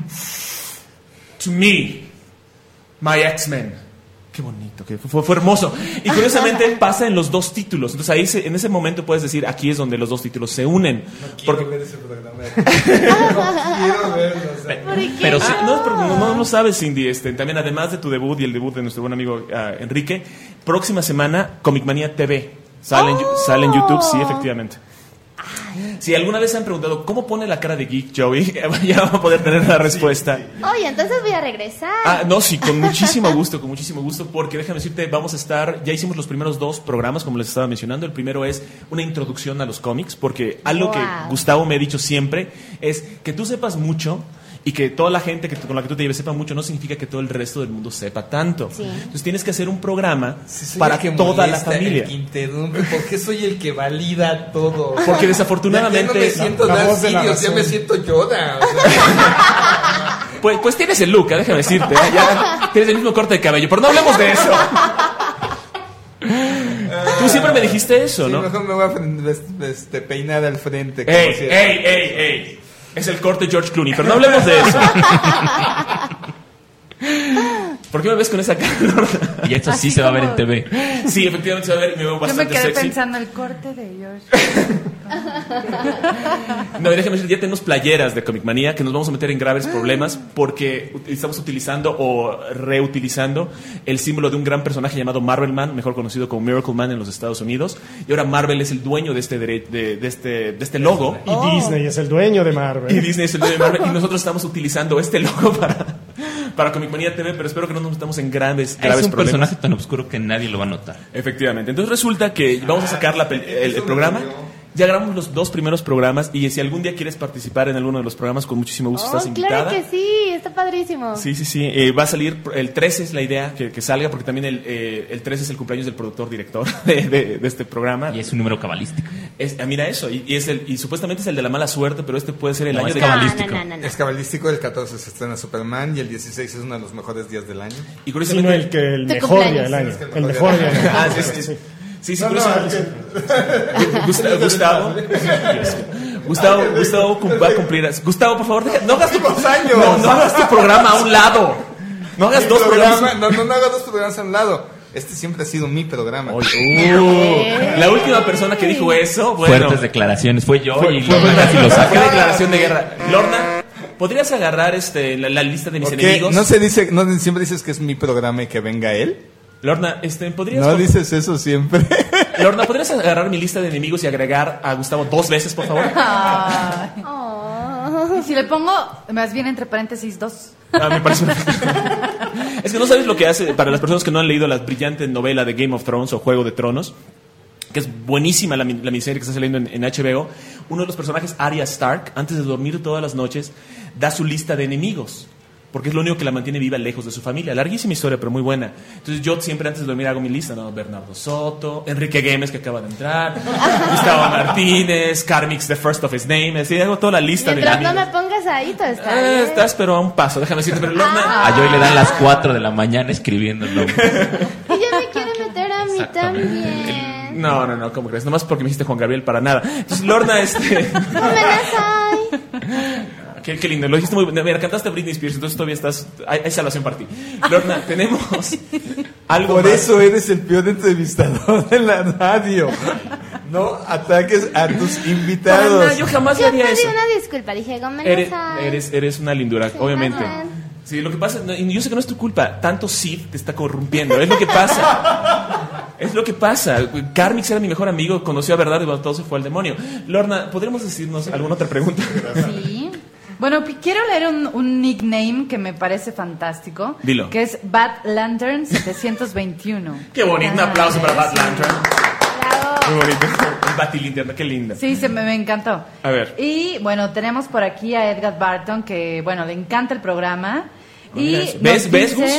To me, my X-Men. Qué bonito, que fue, fue hermoso. Y curiosamente pasa en los dos títulos. Entonces ahí se- en ese momento puedes decir, aquí es donde los dos títulos se unen. No quiero Porque- ver ese programa. No quiero verlo. O sea, ¿Por qué? Pero sí, Ah, no, pero no, no, no sabes, Cindy. Este, también, además de tu debut y el debut de nuestro buen amigo ah, Enrique, próxima semana, Comic Manía T V. Sale, en, Oh. sale en YouTube, sí, efectivamente. Si alguna vez se han preguntado cómo pone la cara de geek Joey, ya vamos a poder tener la respuesta. Oye, entonces voy a regresar. Ah, no, sí, con muchísimo gusto, con muchísimo gusto, porque déjame decirte, vamos a estar, ya hicimos los primeros dos programas, como les estaba mencionando. El primero es una introducción a los cómics, porque algo que Wow. Gustavo me ha dicho siempre es que tú sepas mucho y que toda la gente que, con la que tú te lleves sepa mucho no significa que todo el resto del mundo sepa tanto. Sí. Entonces tienes que hacer un programa si soy para el que toda la molesta, familia. el que interrumpe, ¿por qué soy el que valida todo? Porque Ya, desafortunadamente... ya no me siento La- la Darth voz de la Sidious, ya razón. me siento Yoda. O sea, Pues, pues tienes el look, ¿eh? Déjame decirte. ¿eh? Ya tienes el mismo corte de cabello, pero no hablemos de eso. Tú siempre me dijiste eso, sí, ¿no? mejor me voy a fen- este, peinar al frente. como ¡Ey, si- ey, ey, ey! Es el corte George Clooney, pero no hablemos de eso. ¿Por qué me ves con esa cara? y esto sí Así se va a ver como- en T V. Sí, efectivamente se va a ver y me veo Yo me bastante quedé sexy. pensando el corte de George. No, y déjame decir, ya tenemos playeras de Comic Manía que nos vamos a meter en graves problemas porque ut- estamos utilizando o reutilizando el símbolo de un gran personaje llamado Marvel Man, mejor conocido como Miracle Man en los Estados Unidos. Y ahora Marvel es el dueño de este, dere- de, de este, de este logo. Y Disney es el dueño de Marvel. Y Disney es el dueño de Marvel. Y nosotros estamos utilizando este logo para, para Comic Manía T V, pero espero que no nos metamos en grandes, graves Es un problemas. personaje tan oscuro que nadie lo va a notar. Efectivamente. Entonces resulta que vamos a sacar la pel- el, el programa. Ya grabamos los dos primeros programas y si algún día quieres participar en alguno de los programas, con muchísimo gusto Oh, estás invitada. claro que sí, está padrísimo. Sí, sí, sí. Eh, va a salir, el trece es la idea que, que salga, porque también el, eh, el trece es el cumpleaños del productor director de, de- de este programa. Y es un número cabalístico. Es, ah, mira eso, y, y es el, y supuestamente es el de la mala suerte, pero este puede ser el No, año es de No, cabalístico. no, no, no, no. Es cabalístico, el catorce se estrena Superman y el dieciséis es uno de los mejores días del año. Y Sino curiosamente... el que el Tu mejor día cumpleaños. del año. Es que el El mejor mejor día día del del Ah, año. sí, sí, sí. Sí, sí, No, no, curiosamente- el Gustavo, Gustavo, Gustavo, Gustavo cum- va a cumplir. Gustavo, por favor, deja- no hagas tu Dos años. No, no hagas tu programa a un lado. No hagas Mi dos programa- programas. No, no, no haga dos programas a un lado. Este siempre ha sido mi programa. Uy, uh, la última persona que dijo eso, bueno. Fuertes declaraciones. Fue yo Fue- y fue- Lorna casi lo Qué saca. declaración de guerra. Lorna, ¿podrías agarrar este la, la lista de mis ¿Por qué? enemigos? No se dice, no siempre dices que es mi programa y que venga él. Lorna, este, ¿podrías No por- dices eso siempre. Lorna, ¿podrías agarrar mi lista de enemigos y agregar a Gustavo dos veces, por favor? Ay. Oh. Y si le pongo, más bien entre paréntesis, dos. Ah, me parece perfecto. Es que no sabes lo que hace, para las personas que no han leído la brillante novela de Game of Thrones o Juego de Tronos, que es buenísima la, la miniserie que está saliendo en, en H B O. Uno de los personajes, Arya Stark, antes de dormir todas las noches, da su lista de enemigos, porque es lo único que la mantiene viva lejos de su familia. Larguísima historia, pero muy buena. Entonces yo siempre antes de dormir hago mi lista, ¿no? Bernardo Soto, Enrique Gámez, que acaba de entrar, Gustavo Martínez, Carmix, the first of his name. Así hago toda la lista Mientras de no enemigos. me pongas ahí, todo está Eh, bien. estás pero a un paso, déjame decirte. Pero Lorna, A Joy le dan las cuatro de la mañana escribiendo el nombre. Y ya me quiere meter a mí también. no, no, no, ¿cómo crees? Nomás porque me hiciste Juan Gabriel para nada. Entonces, Lorna, este... No me las hay. Qué, qué lindo, lo dijiste muy bien. Mira, cantaste a Britney Spears, entonces todavía estás... Hay, hay salvación para ti. Lorna, tenemos algo Por más. eso eres el peor entrevistador de la radio. No ataques a tus Para invitados. nada, yo jamás Yo haría pedí eso. una disculpa, dije, no me las Eres, hay. eres, eres una lindura, obviamente. ajá. Sí, lo que pasa, no, y yo sé que no es tu culpa, tanto Sid te está corrompiendo, es lo que pasa. Es lo que pasa. Carmix era mi mejor amigo, conoció a Verdad y cuando todo se fue al demonio. Lorna, ¿podríamos decirnos alguna otra pregunta? Sí. Bueno, pi- quiero leer un, un nickname que me parece fantástico. Dilo. Que es Bad Lantern setecientos veintiuno. Qué bonito, un aplauso para Bad Lantern. Bravo. Muy bonito. Un batilinterna, qué linda. Sí, se me, me encantó. A ver. Y bueno, tenemos por aquí a Edgar Barton, que bueno, le encanta el programa. No Y digas. nos ¿Ves, ves, dice,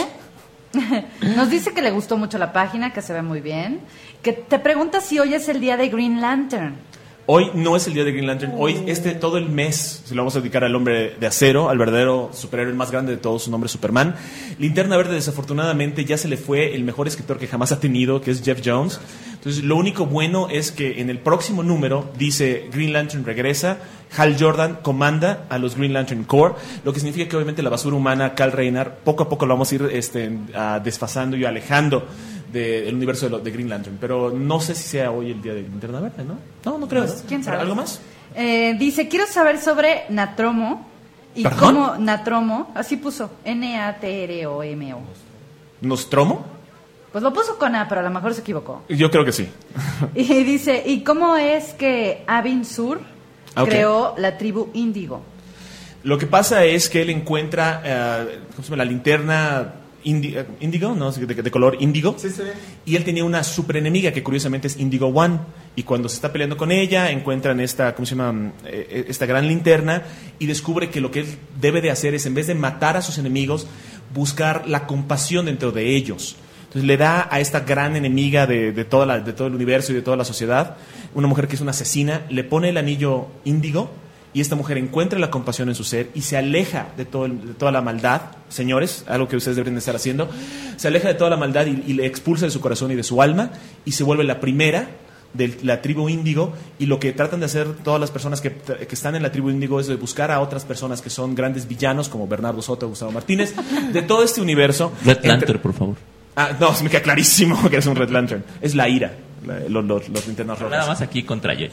nos dice que le gustó mucho la página, que se ve muy bien. Que te pregunta si hoy es el día de Green Lantern. Hoy no es el día de Green Lantern. Hoy, este, todo el mes, se lo vamos a dedicar al hombre de acero, al verdadero superhéroe más grande de todos, su nombre es Superman. Linterna Verde, desafortunadamente, ya se le fue el mejor escritor que jamás ha tenido, que es Jeff Jones. Entonces, lo único bueno es que en el próximo número dice Green Lantern regresa, Hal Jordan comanda a los Green Lantern Corps, lo que significa que obviamente la basura humana, Kal Raynar, poco a poco lo vamos a ir este, a desfasando y alejando del universo de, lo, de Green Lantern. Pero no sé si sea hoy el día de Linterna Verde, ¿no? No, no creo. Pues, ¿quién sabe? ¿Algo más? Eh, dice, quiero saber sobre Natromo. Y ¿Perdón? cómo Natromo, así puso, N A T R O M O. ¿Nostromo? Pues lo puso con A, pero a lo mejor se equivocó. Yo creo que sí. Y dice, ¿y cómo es que Abin Sur Ah, ok. creó la tribu Índigo? Lo que pasa es que él encuentra eh, ¿cómo se llama? La linterna indi- eh, índigo, ¿no? De, de color índigo. Sí, sí. Y él tenía una super enemiga que curiosamente es Indigo One. Y cuando se está peleando con ella, encuentran esta, ¿cómo se llama? Eh, esta gran linterna y descubre que lo que él debe de hacer es, en vez de matar a sus enemigos, buscar la compasión dentro de ellos. Entonces le da a esta gran enemiga de, de, toda la, de todo el universo y de toda la sociedad, una mujer que es una asesina, le pone el anillo índigo y esta mujer encuentra la compasión en su ser y se aleja de, todo el- de toda la maldad, señores, algo que ustedes deberían de estar haciendo, se aleja de toda la maldad y, y le expulsa de su corazón y de su alma y se vuelve la primera de la tribu índigo. Y lo que tratan de hacer todas las personas que, que están en la tribu índigo es de buscar a otras personas que son grandes villanos como Bernardo Soto, Gustavo Martínez, de todo este universo. Red Entre- Lantern, por favor. Ah, no, se me queda clarísimo que es un Red Lantern. Es la ira, la- los, los, los linternas rojas. Nada más aquí contra Joy.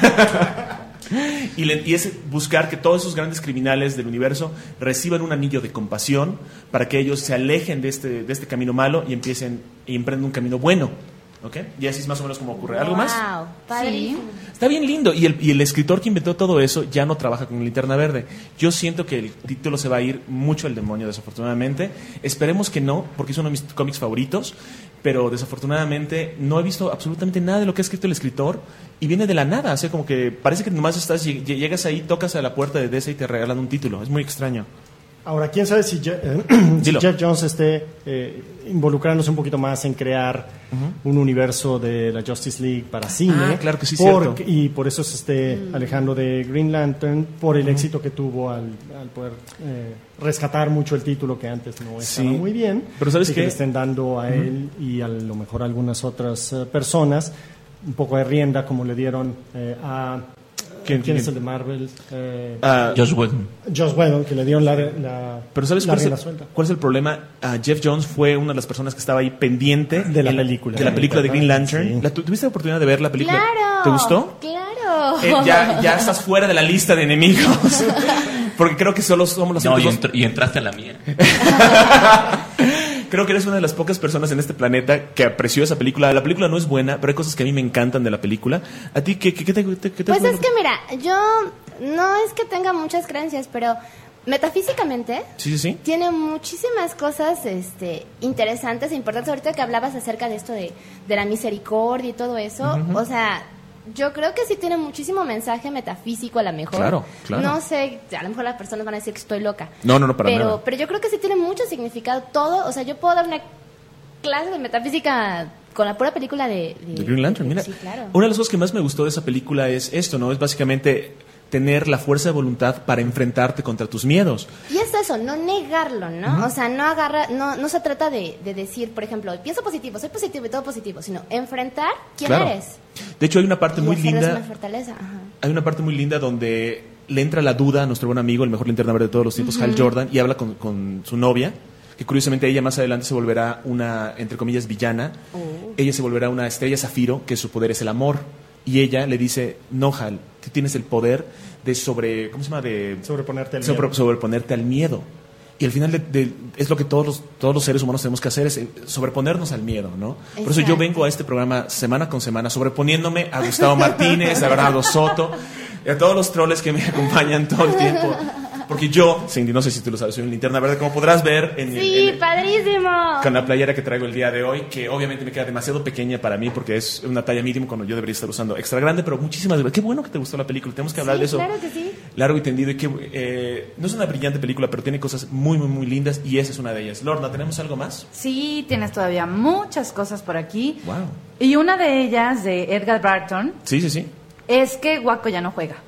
Y, le- y es buscar que todos esos grandes criminales del universo reciban un anillo de compasión para que ellos se alejen de este, de este camino malo y empiecen y emprenden un camino bueno. ¿Ok? Y así es más o menos como ocurre. ¿Algo más? Wow, padrísimo. Está bien lindo. Y el, y el escritor que inventó todo eso ya no trabaja con Linterna Verde. Yo siento que el título se va a ir mucho al demonio, desafortunadamente. Esperemos que no, porque es uno de mis cómics favoritos. Pero desafortunadamente no he visto absolutamente nada de lo que ha escrito el escritor. Y viene de la nada. O sea, como que parece que nomás estás, lleg- llegas ahí, tocas a la puerta de D C y te regalan un título. Es muy extraño. Ahora, quién sabe si, Je- eh, si Dilo. Jeff Jones esté eh, involucrándose un poquito más en crear un universo de la Justice League para cine. Ah, claro que sí, porque- cierto. Y por eso se esté alejando de Green Lantern, por el éxito que tuvo al, al poder eh, rescatar mucho el título que antes no estaba Sí. muy bien. Pero ¿sabes y que qué? le estén dando a él y a lo mejor a algunas otras eh, personas un poco de rienda, como le dieron eh, a... ¿Quién- ¿Quién, es quién? el de Marvel? Eh, Ah, Josh Whedon. Joss Whedon, que le dieron la, la, Pero ¿sabes la cuál es, rienda el, suelta. cuál es el problema? Ah, Jeff Jones fue una de las personas que estaba ahí pendiente De la en película. de la película de Green Lantern. Sí. ¿La, tu- ¿Tuviste la oportunidad de ver la película? Claro. ¿Te gustó? Claro. Eh, ya, ya estás fuera de la lista de enemigos. Porque creo que solo somos los No, y, únicos dos- entr- y entraste a la mía. Creo que eres una de las pocas personas en este planeta que apreció esa película. La película no es buena, pero hay cosas que a mí me encantan de la película. ¿A ti qué, qué, qué te, qué te Pues bueno? es que mira, yo no es que tenga muchas creencias, pero metafísicamente Sí, sí, sí. tiene muchísimas cosas este, interesantes e importantes. Ahorita que hablabas acerca de esto de, de la misericordia y todo eso, Ujú. o sea, yo creo que sí tiene muchísimo mensaje metafísico a lo mejor. Claro, claro. No sé, a lo mejor las personas van a decir que estoy loca. No, no, no, para pero, nada. Pero yo creo que sí tiene mucho significado todo. O sea, yo puedo dar una clase de metafísica con la pura película de... De, De Green Lantern, mira. Sí, claro. Una de las cosas que más me gustó de esa película es esto, ¿no? Es básicamente tener la fuerza de voluntad para enfrentarte contra tus miedos. Y es eso, no negarlo, ¿no? Ujú. O sea, no agarra, no, no se trata de, de decir, por ejemplo, pienso positivo, soy positivo y todo positivo, sino enfrentar quién Claro. eres. De hecho, hay una parte Y muy hacerlo es linda. una fortaleza. Ajá. Hay una parte muy linda donde le entra la duda a nuestro buen amigo, el mejor linterna verde de todos los tiempos, Ujú. Hal Jordan, y habla con, con su novia, que curiosamente ella más adelante se volverá una, entre comillas, villana. Oh. Ella se volverá una estrella zafiro, que su poder es el amor. Y ella le dice, no, Hal, tú tienes el poder de sobre... ¿Cómo se llama? De Sobreponerte al sobre- miedo. sobreponerte al miedo. Y al final de- de- es lo que todos los, todos los seres humanos tenemos que hacer, es eh, sobreponernos al miedo, ¿no? Por eso yo Exacto. vengo a este programa semana con semana, sobreponiéndome a Gustavo Martínez, a Bernardo Soto, y a todos los troles que me acompañan todo el tiempo. Porque yo, Cindy, no sé si tú lo sabes, soy un linterna verde, como podrás ver en, Sí, en- padrísimo. con la playera que traigo el día de hoy, que obviamente me queda demasiado pequeña para mí porque es una talla mínima cuando yo debería estar usando extra grande, pero muchísimas gracias. Qué bueno que te gustó la película, tenemos que hablar Sí, de eso claro que sí. largo y tendido. Y que eh, no es una brillante película, pero tiene cosas muy, muy, muy lindas y esa es una de ellas. Lorna, ¿tenemos algo más? Sí, tienes todavía muchas cosas por aquí. Wow. Y una de ellas, de Edgar Barton, Sí, sí, sí. es que Waco ya no juega.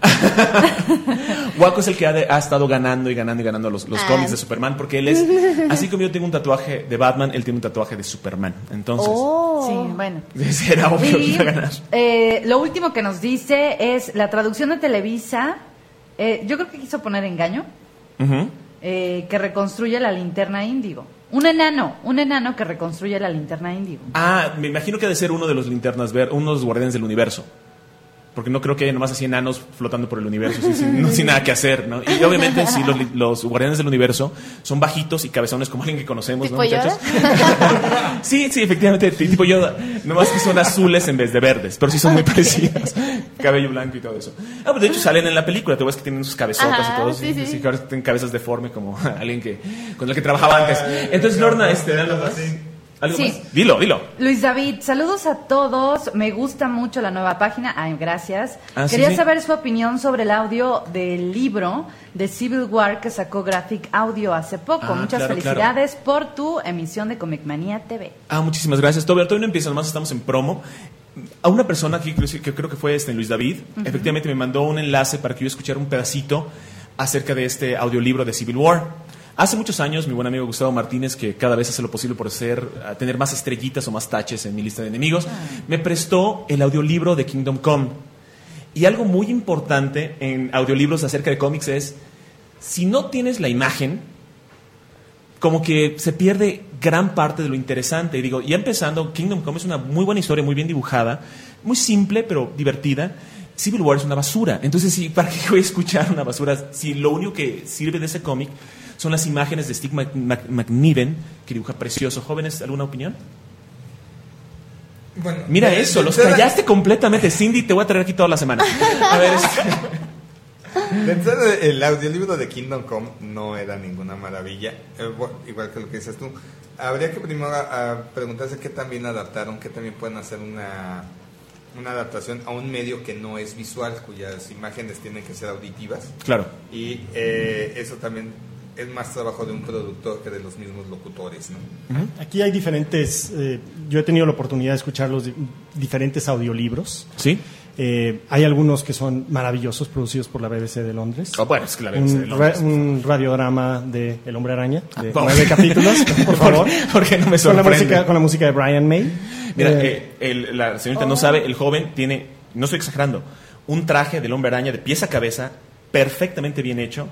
Waco es el que ha, de- ha estado ganando y ganando y ganando los, los Ah. cómics de Superman porque él es, así como yo tengo un tatuaje de Batman, él tiene un tatuaje de Superman. Entonces, Oh. Sí, bueno. era obvio que Y iba a ganar. eh, lo último que nos dice es la traducción de Televisa. eh, yo creo que quiso poner engaño. Ujú. eh, que reconstruye la linterna índigo. Un enano, un enano que reconstruye la linterna índigo. Ah, me imagino que ha de ser uno de los linternas ver, uno de los guardianes del universo. Porque no creo que haya nomás así enanos flotando por el universo, sin, sin- no, sin nada que hacer, ¿no? Y obviamente sí, los, li- los guardianes del universo son bajitos y cabezones como alguien que conocemos, ¿no, ¿Tipo Yoda? muchachos? Sí, sí, efectivamente, t- tipo Yoda. Nomás que son azules en vez de verdes, pero sí son muy parecidos. Cabello blanco y todo eso. Ah, pues de hecho salen en la película, te ves que tienen sus cabezotas Ajá, y todo. sí, sí. sí, que ahora tienen cabezas deformes como alguien que con el que trabajaba antes. Entonces, Lorna, este, ¿algo más? ¿Algo Sí. más? Dilo, dilo. Luis David, saludos a todos. Me gusta mucho la nueva página. Ay, gracias. Ah, sí, Quería sí. saber su opinión sobre el audio del libro de Civil War que sacó Graphic Audio hace poco. Ah, Muchas claro, felicidades por tu emisión de Comic Manía T V. Ah, muchísimas gracias. Todavía, todavía no empieza, nomás estamos en promo. A una persona que, que creo que fue este Luis David, efectivamente me mandó un enlace para que yo escuchara un pedacito acerca de este audiolibro de Civil War. Hace muchos años, mi buen amigo Gustavo Martínez, que cada vez hace lo posible por ser, a tener más estrellitas o más taches en mi lista de enemigos, me prestó el audiolibro de Kingdom Come. Y algo muy importante en audiolibros acerca de cómics es, si no tienes la imagen, como que se pierde gran parte de lo interesante. Y digo, ya empezando, Kingdom Come es una muy buena historia, muy bien dibujada, muy simple, pero divertida. Civil War es una basura. Entonces, sí, ¿para qué voy a escuchar una basura? Si lo único que sirve de ese cómic son las imágenes de Steve Mac- Mac- McNiven, que dibuja precioso. Jóvenes, ¿alguna opinión? Bueno, Mira de- eso, de los entrada- callaste completamente. Cindy, te voy a traer aquí toda la semana. A ver, este- De entrada, el audiolibro de Kingdom Come no era ninguna maravilla, eh, bu- igual que lo que dices tú. Habría que primero a, preguntarse qué también adaptaron, qué también pueden hacer una, una adaptación a un medio que no es visual, cuyas imágenes tienen que ser auditivas. Claro. Y eh, eso también es más trabajo de un productor que de los mismos locutores, ¿no? Aquí hay diferentes, eh, yo he tenido la oportunidad de escuchar los di- diferentes audiolibros. ¿Sí? Eh, hay algunos que son maravillosos, producidos por la B B C de Londres. Oh, bueno, es que la B B C de un, Londres. ra- un radiodrama de El Hombre Araña, de por- nueve capítulos, por favor. Porque no me Con la, sorprende. música, con la música de Brian May. Mira, Eh, eh, el- la señorita no sabe, el joven tiene, no estoy exagerando, un traje del Hombre Araña de pies a cabeza, perfectamente bien hecho.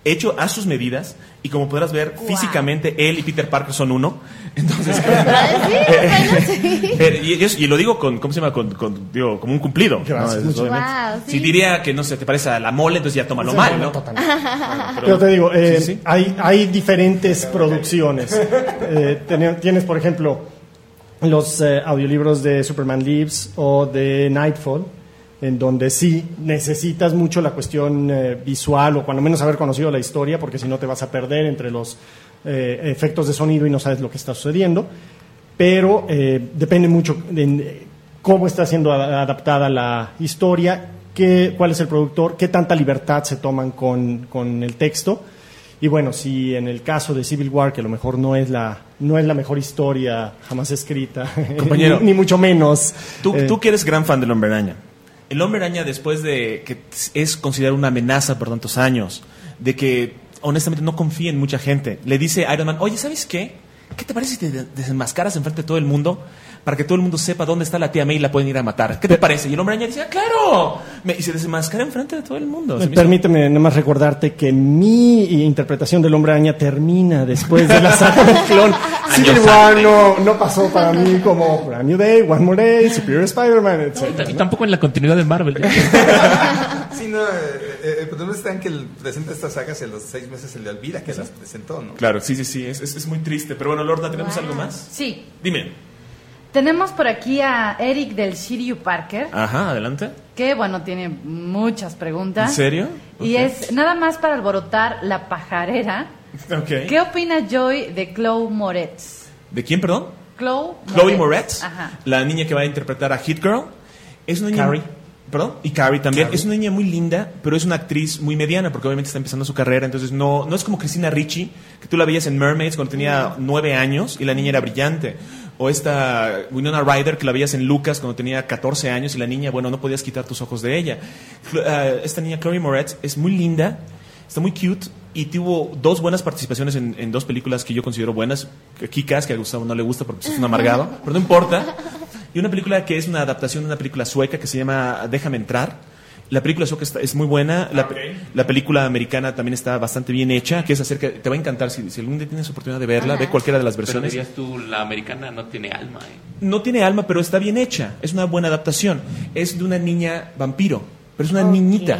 hecho a sus medidas, y como podrás ver, Wow. físicamente él y Peter Parker son uno. Entonces, Ah, sí, bueno, sí. eh, y, y- y lo digo con, ¿cómo se llama? Con, con- digo, como un cumplido. ¿no? Gracias, Es- muchas obviamente. Wow, sí. Si diría que no sé, te parece a la mole, entonces ya tómalo Sí, mal, bueno, ¿no? totalmente. Pero- Pero te digo, eh, sí, sí. Hay, hay diferentes producciones. Eh, ten- tienes, por ejemplo, los eh, audiolibros de Superman Lives o de Nightfall, en donde sí necesitas mucho la cuestión eh, visual o cuando menos haber conocido la historia, porque si no te vas a perder entre los eh, efectos de sonido y no sabes lo que está sucediendo. Pero eh, depende mucho de eh, cómo está siendo a- adaptada la historia, qué, cuál es el productor, qué tanta libertad se toman con, con el texto. Y bueno, si en el caso de Civil War, que a lo mejor no es la, no es la mejor historia jamás escrita, Compañero. ni, ni mucho menos. Tú, eh, tú que eres gran fan del Hombre Araña. El Hombre Araña, después de que es considerado una amenaza por tantos años, de que honestamente no confía en mucha gente, le dice a Iron Man, oye, ¿sabes qué? ¿Qué te parece si te de- desenmascaras enfrente de todo el mundo para que todo el mundo sepa dónde está la tía May y la pueden ir a matar? ¿Qué te parece? Y el Hombre Araña dice, ah, claro. Me- y se desenmascara enfrente de todo el mundo. Se me hizo- Permíteme nomás recordarte que mi interpretación del Hombre Araña termina después de la saga del clon. Civil War no, no pasó para mí como Brand New Day, One More Day, Superior Spider-Man, etcétera. Y tampoco en la continuidad de Marvel. Sí, no, eh, eh, el problema está en que el presenta estas sagas y a los seis meses se le olvida que las presentó, ¿no? Claro, sí, sí, sí, es, es, es muy triste. Pero bueno, Lorna, ¿tenemos algo más? Sí. Dime. Tenemos por aquí a Eric del Shiryu Parker, Ajá, adelante. que bueno, tiene muchas preguntas. ¿En serio? Y Ok. es nada más para alborotar la pajarera. Ok. ¿Qué opina Joy de Chloe Moretz? ¿De quién, perdón? Chloe Chloe Moretz, Ajá. la niña que va a interpretar a Hit Girl. Es una niña... Carrie. Perdón, y Carrie también. Es una niña muy linda, pero es una actriz muy mediana, porque obviamente está empezando su carrera, entonces no, no es como Christina Ricci, que tú la veías en Mermaids cuando tenía nueve años y la niña era brillante. O esta Winona Ryder, que la veías en Lucas cuando tenía catorce años y la niña, bueno, no podías quitar tus ojos de ella. Cl- uh, esta niña, Chloe Moretz, es muy linda, está muy cute y tuvo dos buenas participaciones en, en dos películas que yo considero buenas. Kick-Ass, que a Gustavo no le gusta porque es un amargado, pero no importa. Y una película que es una adaptación de una película sueca que se llama Déjame entrar. La película sueca está, es muy buena. La, la película americana también está bastante bien hecha, que es acerca, te va a encantar si, si algún día tienes oportunidad de verla, Ajá. ve cualquiera de las Pero versiones. dirías tú, la americana no tiene alma. ¿eh? No tiene alma, pero está bien hecha. Es una buena adaptación. Es de una niña vampiro, pero es una Ok. niñita.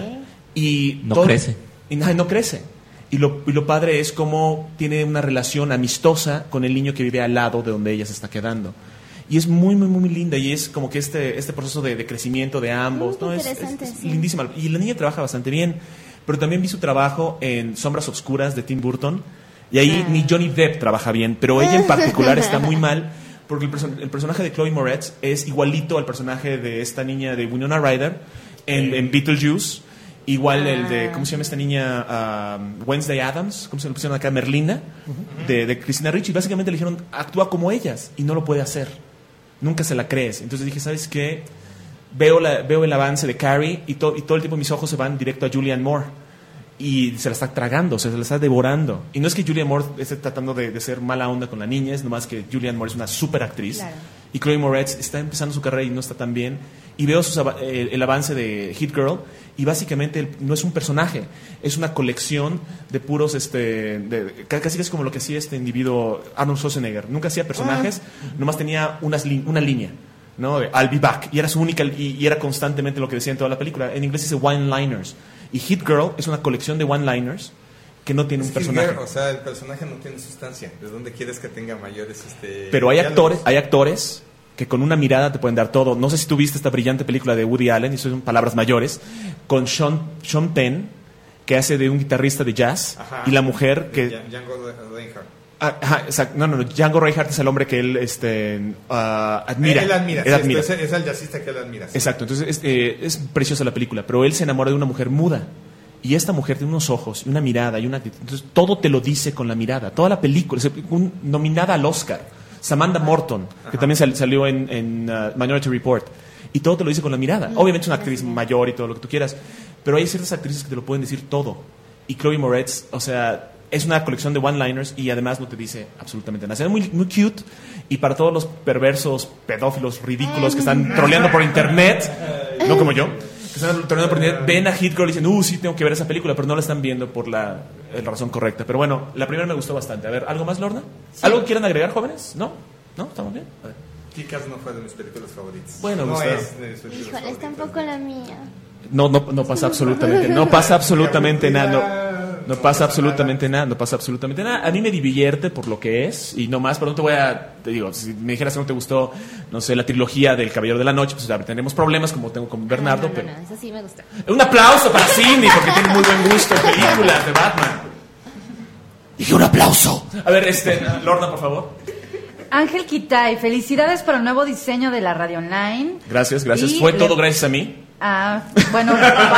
Y No crece. Y no, no crece. Y lo, y lo padre es cómo tiene una relación amistosa con el niño que vive al lado de donde ella se está quedando. Y es muy, muy, muy linda. Y es como que este, este proceso de, de crecimiento de ambos. Mm, qué ¿no? Es, es- interesante, es sí. lindísima. Y la niña trabaja bastante bien. Pero también vi su trabajo en Sombras Obscuras de Tim Burton. Y ahí Ah. ni Johnny Depp trabaja bien. Pero ella en particular está muy mal. Porque el, perso- el personaje de Chloe Moretz es igualito al personaje de esta niña de Winona Ryder en, en Beetlejuice. Igual el de, ¿cómo se llama esta niña? Ah, Wednesday Addams, ¿cómo se le pusieron acá? Merlina, de, de Christina Ricci. Básicamente le dijeron, actúa como ellas, y no lo puede hacer. Nunca se la crees. Entonces dije, ¿sabes qué? Veo, la, veo el avance de Carrie y, to- y todo el tiempo mis ojos se van directo a Julianne Moore. Y se la está tragando, o sea, se la está devorando. Y no es que Julianne Moore esté tratando de, de ser mala onda con la niña, es nomás que Julianne Moore es una super actriz. Claro. Y Chloe Moretz está empezando su carrera y no está tan bien. Y veo sus ava- el, el avance de Hit Girl y básicamente el- no es un personaje, es una colección de puros, este, de- ca- casi es como lo que hacía este individuo Arnold Schwarzenegger. Nunca hacía personajes, nomás tenía unas li- una línea, ¿no? De, I'll be back. Y era su única, y, y era constantemente lo que decía en toda la película. En inglés dice one-liners. Y Hit Girl es una colección de one-liners que no tiene Es un Hit personaje. Girl, o sea, el personaje no tiene sustancia. ¿De dónde quieres que tenga mayores este Pero hay diálogos? actores, hay actores que con una mirada te pueden dar todo. No sé si tú viste esta brillante película de Woody Allen, y son palabras mayores, con Sean, Sean Penn, que hace de un guitarrista de jazz, Ajá. y la mujer que... Jan- Django Reinhardt. Ah, ajá, exacto. No, no, no. Django Reinhardt es el hombre que él este, ah, admira. Él admira, Él sí, admira. Es, es el jazzista que él admira. sí. Exacto, entonces es, eh, es preciosa la película, pero él se enamora de una mujer muda. Y esta mujer tiene unos ojos, y una mirada, y una actitud. Entonces todo te lo dice con la mirada. Toda la película, es un, nominada al Oscar. Samantha Morton, que también sal- salió en, en uh, Minority Report. Y todo te lo dice con la mirada. Obviamente es una actriz mayor y todo lo que tú quieras, pero hay ciertas actrices que te lo pueden decir todo. Y Chloe Moretz, o sea, es una colección de one-liners y además no te dice absolutamente nada. Es muy, muy cute, y para todos los perversos, pedófilos, ridículos que están troleando por internet, no como yo, que están teniendo la oportunidad, ven a Hit Girl y dicen, uh, sí, tengo que ver esa película, pero no la están viendo por la, la razón correcta. Pero bueno, la primera me gustó bastante. A ver, ¿algo más, Lorna? Sí. ¿Algo que quieran agregar, jóvenes? ¿No? ¿No? ¿Estamos bien? A ver. Kick-Ass no fue de mis películas favoritas. Bueno, no Gustavo. es de mis películas Híjole, es favoritas. tampoco la mía. No, no, no pasa absolutamente, no pasa absolutamente nada, no, no pasa absolutamente nada, no pasa absolutamente nada. A mí me divierte por lo que es y no más, pero no te voy a, te digo, si me dijeras que no te gustó, no sé, la trilogía del Caballero de la Noche, pues tenemos problemas como tengo con Bernardo, no, no, pero... No, no, eso sí me gustó. Un aplauso para Cindy, porque tiene muy buen gusto en películas de Batman. Dije un aplauso. A ver, este, Lorna, por favor. Ángel Kitay, felicidades por el nuevo diseño de la radio online. Gracias, gracias. Y Fue le- todo gracias a mí. Ah, bueno,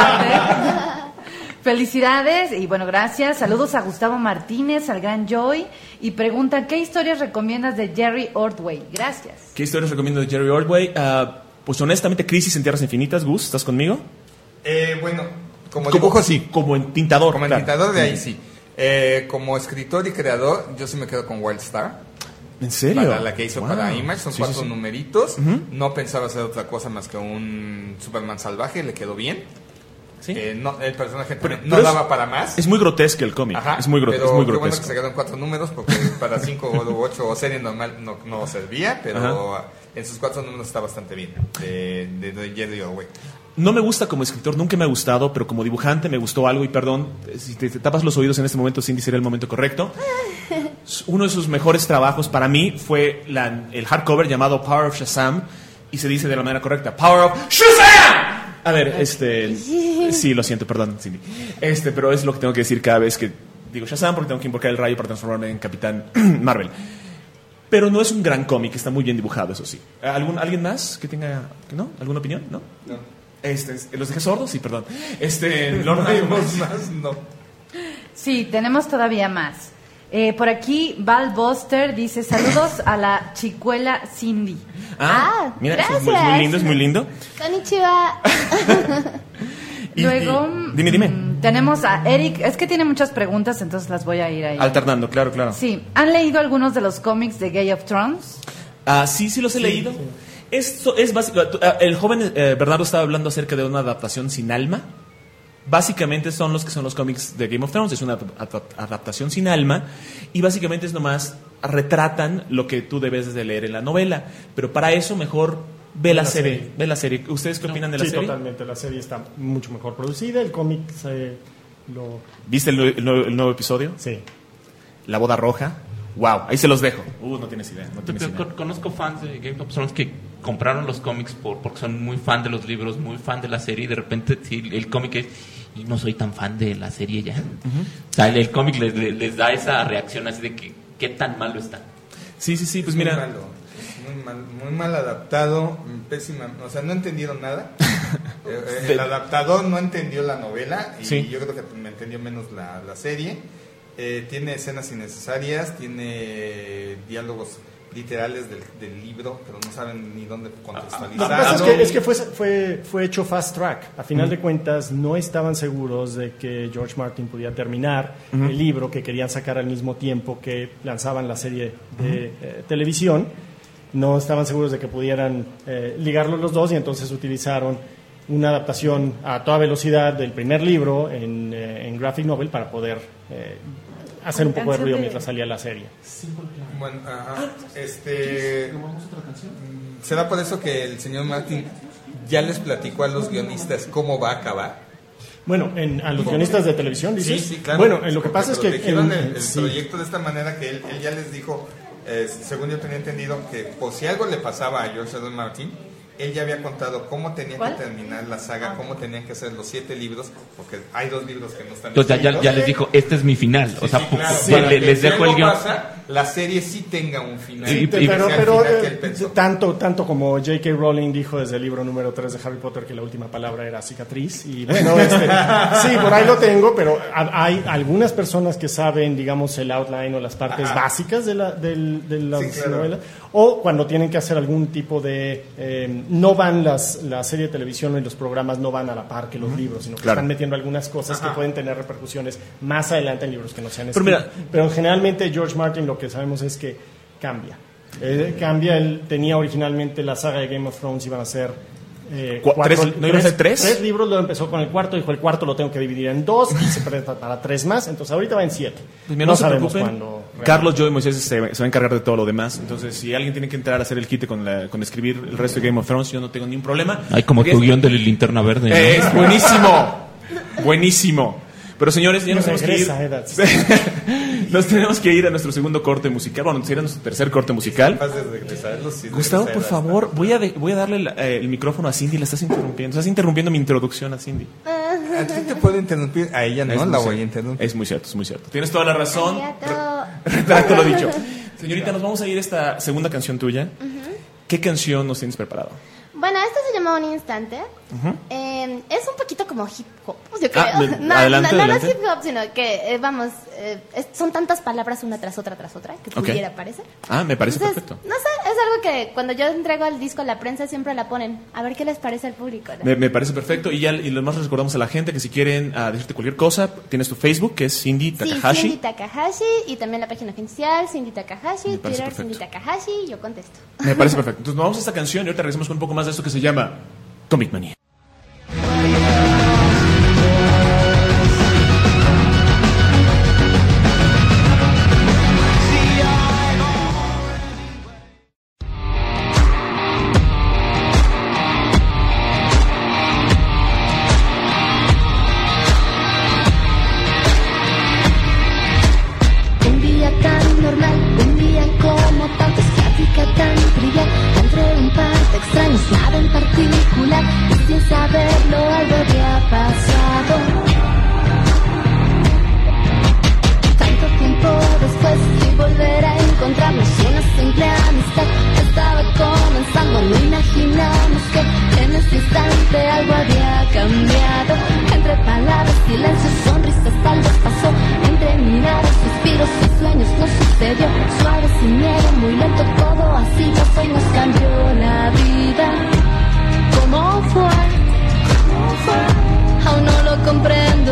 parte. Felicidades y bueno, gracias. Saludos a Gustavo Martínez, al gran Joy. Y pregunta, ¿qué historias recomiendas de Jerry Ordway? Gracias. ¿Qué historias recomiendo de Jerry Ordway? Uh, pues honestamente, Crisis en Tierras Infinitas. Gus, ¿estás conmigo? Eh, bueno, como dibujo sí. Como en tintador. Como en claro. tintador de ahí sí. Eh, como escritor y creador, yo sí me quedo con Wildstar. ¿En serio? Para la que hizo Wow. para Image, son Sí, cuatro sí, sí. numeritos. Ujú. No pensaba hacer otra cosa más que un Superman salvaje, le quedó bien. Sí. Eh, no, el personaje Pero- no pero es- daba para más. Es muy grotesco el cómic. Ajá, Es muy, grote- pero es muy qué bueno grotesco. que se quedaron cuatro números porque para cinco o ocho o serie normal no, no servía, pero Ajá. en sus cuatro números está bastante bien de, de, de Jerry Ordway. No me gusta como escritor, nunca me ha gustado, pero como dibujante me gustó algo. Y perdón, si te, te tapas los oídos en este momento, Cindy, sería el momento correcto. Uno de sus mejores trabajos para mí fue la- el hardcover llamado Power of Shazam. Y se dice de la manera correcta, Power of Shazam. A ver, este... Sí, lo siento, perdón, Cindy. Este, pero es lo que tengo que decir cada vez que digo Shazam, porque tengo que invocar el rayo para transformarme en Capitán Marvel. Pero no es un gran cómic, está muy bien dibujado, eso sí. ¿Algún, ¿Alguien más que tenga... ¿No? ¿Alguna opinión? ¿No? No. Este, ¿los dejé sordos? Sí, perdón. Este, Lorna, No hay más, no. Sí, tenemos todavía más. Eh, por aquí, Val Buster dice, saludos a la chicuela Cindy. Ah, mira, eso es muy, gracias. muy lindo, es muy lindo. Konnichiwa. Y- Luego, y- dime, dime. mm, tenemos a Eric, es que tiene muchas preguntas, entonces las voy a ir ahí. Alternando, claro, claro. Sí, ¿han leído algunos de los cómics de Game of Thrones? Ah, sí, sí los he leído. Esto es básico. ah, El joven eh, Bernardo estaba hablando acerca de una adaptación sin alma. Básicamente son los que son los cómics de Game of Thrones. Es una adap- adaptación sin alma. Y básicamente es nomás retratan lo que tú debes de leer en la novela. Pero para eso mejor ve la, La serie. serie. Ve la serie. ¿Ustedes qué opinan de la Sí, serie? totalmente. La serie está mucho mejor producida. El cómic se lo... ¿Viste el, nue- el nuevo, el nuevo episodio? Sí. La boda roja. Wow, ahí se los dejo. Uh, no tienes idea. No tienes Pero idea. con- conozco fans de Game of Thrones que compraron los cómics por, porque son muy fan de los libros, muy fan de la serie, y de repente sí, el cómic es, y no soy tan fan de la serie ya. O sea, el, el cómic les, les, les da esa reacción así de que qué tan malo está. Sí, sí, sí, pues Es mira. Muy, malo, es muy, mal, muy mal adaptado, pésima. O sea, no entendieron nada. Eh, eh, el adaptador no entendió la novela y Sí. yo creo que me entendió menos la, la serie. Eh, tiene escenas innecesarias, tiene diálogos literales del, del libro, pero no saben ni dónde Lo que contextualizarlo. pasa es que, es que fue, fue, fue hecho fast track. A final de cuentas, no estaban seguros de que George Martin podía terminar el libro que querían sacar al mismo tiempo que lanzaban la serie de eh, televisión. No estaban seguros de que pudieran eh, ligarlos los dos y entonces utilizaron una adaptación a toda velocidad del primer libro en, eh, en graphic novel para poder eh, hacer un poco de ruido mientras salía la serie. Bueno, ajá, este, mm, será por eso que el señor Martin ya les platicó a los guionistas cómo va a acabar. Bueno, en, a los guionistas de televisión, dices. Sí, sí, claro. Bueno, en lo que pasa es que... protegieron en- el, el sí. proyecto de esta manera que él, él ya les dijo, eh, según yo tenía entendido, que por si algo le pasaba a George R. R. Martin, él ya había contado cómo tenía ¿Cuál? que terminar la saga, cómo tenían que hacer los siete libros, porque hay dos libros que no están Entonces ya, ya, escritos. ya les dijo, este es mi final. O Sí, sea, sí, pu- claro, pu- para le- que les si dejo el algo guión. pasa, la serie sí tenga un final. Sí, Que pero, sea el pero final que él eh, pensó. tanto, tanto como J K. Rowling dijo desde el libro número tres de Harry Potter que la última palabra era cicatriz y bueno, este, sí, por ahí lo tengo, pero ha- hay algunas personas que saben, digamos, el outline o las partes Ajá. básicas de la, del- de las Sí, claro. novelas, o cuando tienen que hacer algún tipo de... eh, no van las, la serie de televisión y los programas no van a la par que los libros, sino que Claro. están metiendo algunas cosas Ajá. que pueden tener repercusiones más adelante en libros que no sean Pero escritos. mira- Pero generalmente George Martin lo que sabemos es que cambia. Eh, cambia, él tenía originalmente la saga de Game of Thrones, iban a ser Eh, Cu- tres- ¿no iba a ser tres? Tres libros, lo empezó con el cuarto, dijo el cuarto lo tengo que dividir en dos y se presta para tres más, entonces ahorita va en siete. Pues mira, no no se sabemos preocupen. cuándo. Carlos, yo y Moisés se, se va a encargar de todo lo demás. Entonces, si alguien tiene que entrar a hacer el quite con, la, con escribir el resto de Game of Thrones, yo no tengo ningún problema. Hay como Porque tu es- guión de la linterna verde, ¿no? Eh, es buenísimo. Buenísimo. Pero señores, ya nos tenemos que ir. Regresa, Edad. Nos tenemos que ir a nuestro segundo corte musical. Bueno, sería nuestro tercer corte musical. Capaz de regresarlos, sí, Gustavo, por regresar favor, voy a, de- voy a darle la- eh, el micrófono a Cindy. La estás interrumpiendo. Estás interrumpiendo mi introducción a Cindy. hasta- A ti te puedo interrumpir, a ella no Es muy la voy a cierto. interrumpir. Es muy cierto, es muy cierto. Tienes toda la razón. Arigato. Retracto lo dicho. Señorita, nos vamos a ir a esta segunda canción tuya. ¿Qué canción nos tienes preparado? Bueno, esto se llama Un Instante. Eh, es un poquito como hip hop, yo creo. Ah, me- no, adelante, no, no, no adelante. es hip hop, sino que, eh, vamos, eh, es- son tantas palabras una tras otra tras otra que Ok. pudiera parecer. Ah, me parece Entonces, perfecto. no sé, es algo que cuando yo entrego el disco a la prensa siempre la ponen. A ver qué les parece al público, ¿no? Me, me parece perfecto. Y ya y lo más recordamos a la gente que si quieren ah, decirte cualquier cosa, tienes tu Facebook, que es Cindy Sí, Takahashi. Cindy Takahashi y también la página oficial, Cindy Takahashi, Me parece Twitter, perfecto. Cindy Takahashi, y yo contesto. Me parece perfecto. Entonces nos vamos a esta canción y ahorita regresamos con un poco más de esto que se llama Comic Mania. Un día tan normal, un día como tantos, plática tan trivial, entre un par de extraños, nada en particular, y sin saberlo algo había pasado. Tanto tiempo después y volver a encontrarnos, una simple amistad estaba comenzando, no imaginamos que en ese instante algo había cambiado. Entre palabras, silencios, sonrisas, tal vez pasó, entre miradas, suspiros y sueños nos sucedió, suave, sin miedo, muy lento, todo así pasó y nos cambió la vida. ¿Cómo fue? ¿Cómo fue? Aún no lo comprendo,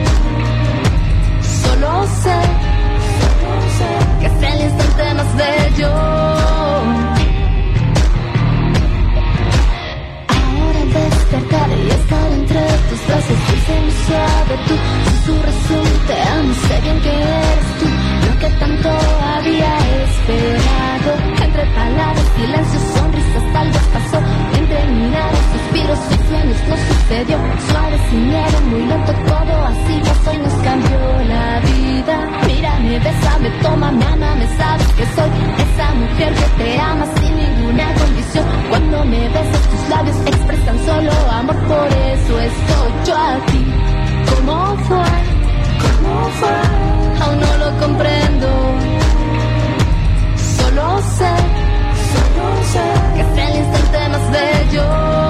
solo sé, solo sé que es el instante más bello. Ahora al despertar y estar entre tus brazos, dulce y suave tú, susurras un te amo, sé bien que eres tú, lo que tanto había esperado. Entre palabras, silencios, sonrisas, tal vez pasó, entre miradas, suspiros y sueños nos sucedió, suave, sin miedo, muy lento, todo así pasó y nos cambió la vida. Mírame, bésame, tómame, ámame, sabes que soy esa mujer que te ama sin ninguna condición. Cuando me besas, tus labios expresan solo amor, por eso estoy yo aquí. ¿Cómo fue? ¿Cómo fue? Aún no lo comprendo, solo sé, solo sé que es el instante más bello.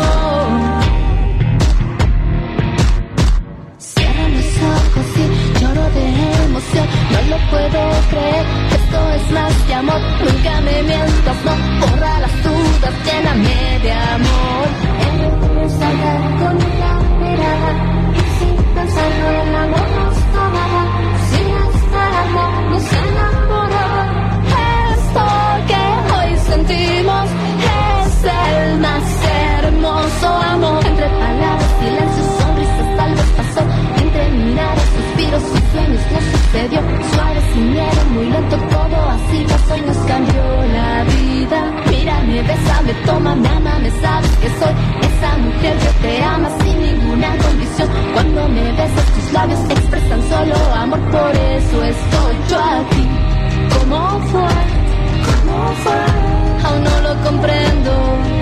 Cierro los ojos y lloro de emoción, no lo puedo creer, esto es más que amor. Nunca me mientas, no, borra las dudas, lléname de amor. Empieza a hablar con la mirada, y sin pensarlo el amor nos tomará, sin esperarlo nos enamorará. Esto que hoy sentimos es el más hermoso amor. Entre palabras, silencios, sonrisas, tal vez pasó, entre miradas, suspiros y sueños nos sucedió, suave, sin miedo, muy lento, todo así pasó y nos cambió la vida. Mírame, bésame, tómame, ámame, sabes que soy esa mujer que te ama sin ninguna condición. Cuando me besas, tus labios expresan solo amor, por eso estoy yo aquí. ¿Cómo fue? ¿Cómo fue? Aún no lo comprendo,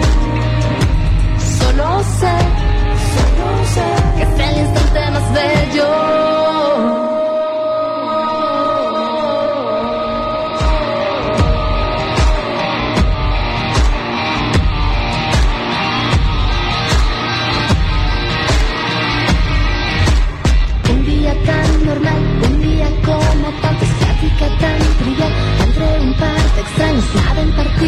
solo sé, solo sé que es el instante más bello. Un día tan normal, un día como tantos, plática tan trivial, entre un par de extraños, nada en particular.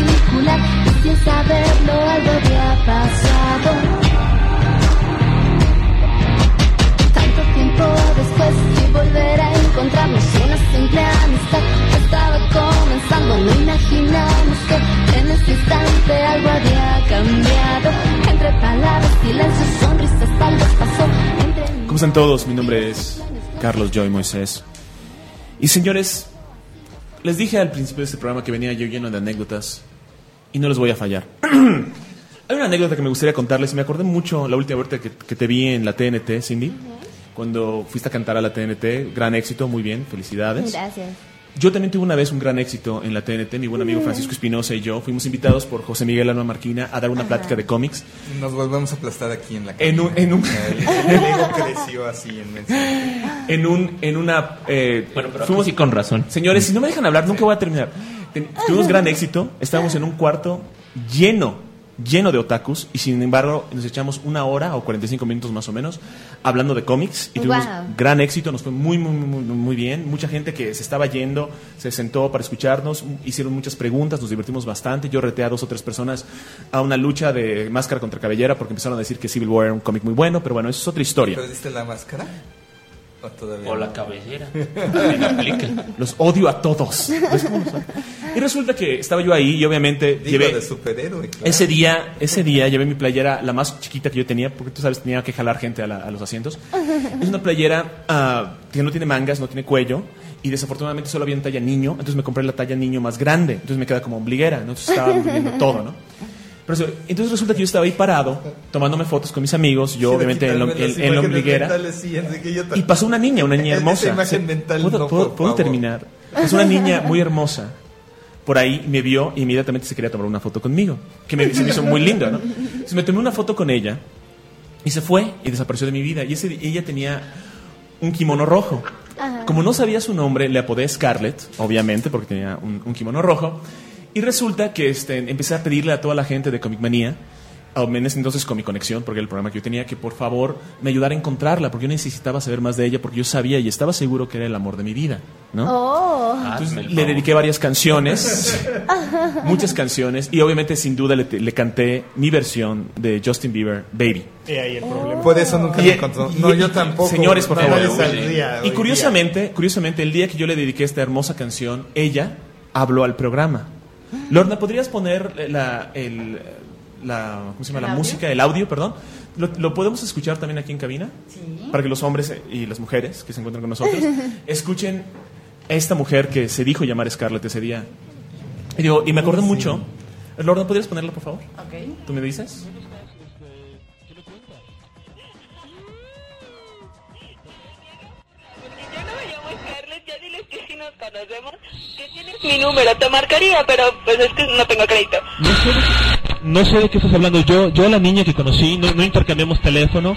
están todos? Mi nombre es Carlos Joy Moisés. Y señores, les dije al principio de este programa que venía yo lleno de anécdotas y no les voy a fallar. Hay una anécdota que me gustaría contarles y me acordé mucho la última vez que, que te vi en la T N T, Cindy, uh-huh. cuando fuiste a cantar a la T N T. Gran éxito, muy bien, felicidades. Gracias. Yo también tuve una vez un gran éxito en la T N T. Mi buen amigo Francisco Espinosa y yo fuimos invitados por José Miguel Alma Marquina a dar una Ajá. plática de cómics. Nos volvemos a aplastar aquí en la cabina. En un, en un el, el ego creció así inmensamente. En un, en una. Eh, bueno, pero fuimos y con razón. Señores, si no me dejan hablar, nunca voy a terminar. Ten, tuvimos gran éxito. Estábamos en un cuarto lleno. lleno de otakus y sin embargo nos echamos una hora o cuarenta y cinco minutos más o menos hablando de cómics y tuvimos wow. gran éxito, nos fue muy, muy, muy, muy bien. Mucha gente que se estaba yendo se sentó para escucharnos, hicieron muchas preguntas, nos divertimos bastante. Yo reté a dos o tres personas a una lucha de máscara contra cabellera porque empezaron a decir que Civil War era un cómic muy bueno, pero bueno, eso es otra historia. ¿Perdiste la máscara? ¿O todavía o no? La cabellera. Los odio a todos. Y resulta que estaba yo ahí y obviamente Digo, llevé de superhéroe, claro. ese día, ese día llevé mi playera, la más chiquita que yo tenía, porque tú sabes, tenía que jalar gente a, la, a los asientos. Es una playera uh, que no tiene mangas, no tiene cuello y desafortunadamente solo había en talla niño, entonces me compré la talla niño más grande, entonces me queda como ombliguera, ¿no? Entonces estaba viendo todo, ¿no? Pero, entonces resulta que yo estaba ahí parado tomándome fotos con mis amigos, yo sí, obviamente en, lo, en, en la ombliguera mentales, sí, y pasó una niña, una niña hermosa. Esa imagen mental, ¿Puedo, no, ¿puedo, ¿puedo terminar? Es una niña muy hermosa. Por ahí me vio y inmediatamente se quería tomar una foto conmigo, que me, se me hizo muy linda, ¿no? Entonces me tomé una foto con ella y se fue y desapareció de mi vida. Y ese, ella tenía un kimono rojo. Ajá. Como no sabía su nombre, le apodé Scarlett, obviamente, porque tenía un, un kimono rojo. Y resulta que este, empecé a pedirle a toda la gente de Comic Manía, en ese entonces con mi conexión, porque era el programa que yo tenía, que por favor me ayudara a encontrarla, porque yo necesitaba saber más de ella, porque yo sabía y estaba seguro que era el amor de mi vida, ¿no? Oh. Entonces le dediqué varias canciones, muchas canciones, y obviamente sin duda le, le canté mi versión de Justin Bieber, Baby. Y ahí el problema. Por eso nunca me encontró. No, yo tampoco. Señores, por favor. Saldría, y curiosamente, día. curiosamente, el día que yo le dediqué esta hermosa canción, ella habló al programa. Lorna, ¿podrías poner la, el, la, ¿cómo se llama? La música, el audio, perdón? ¿Lo, ¿Lo podemos escuchar también aquí en cabina? Sí. Para que los hombres y las mujeres que se encuentran con nosotros escuchen a esta mujer que se dijo llamar Scarlett ese día. Y, digo, y me acuerdo sí. mucho. Lorna, ¿podrías ponerla, por favor? Ok. ¿Tú me dices? Conocemos, que tienes mi número, te marcaría, pero pues es que no tengo crédito. No sé, no sé de qué estás hablando. Yo, yo a la niña que conocí, no, no intercambiamos teléfono.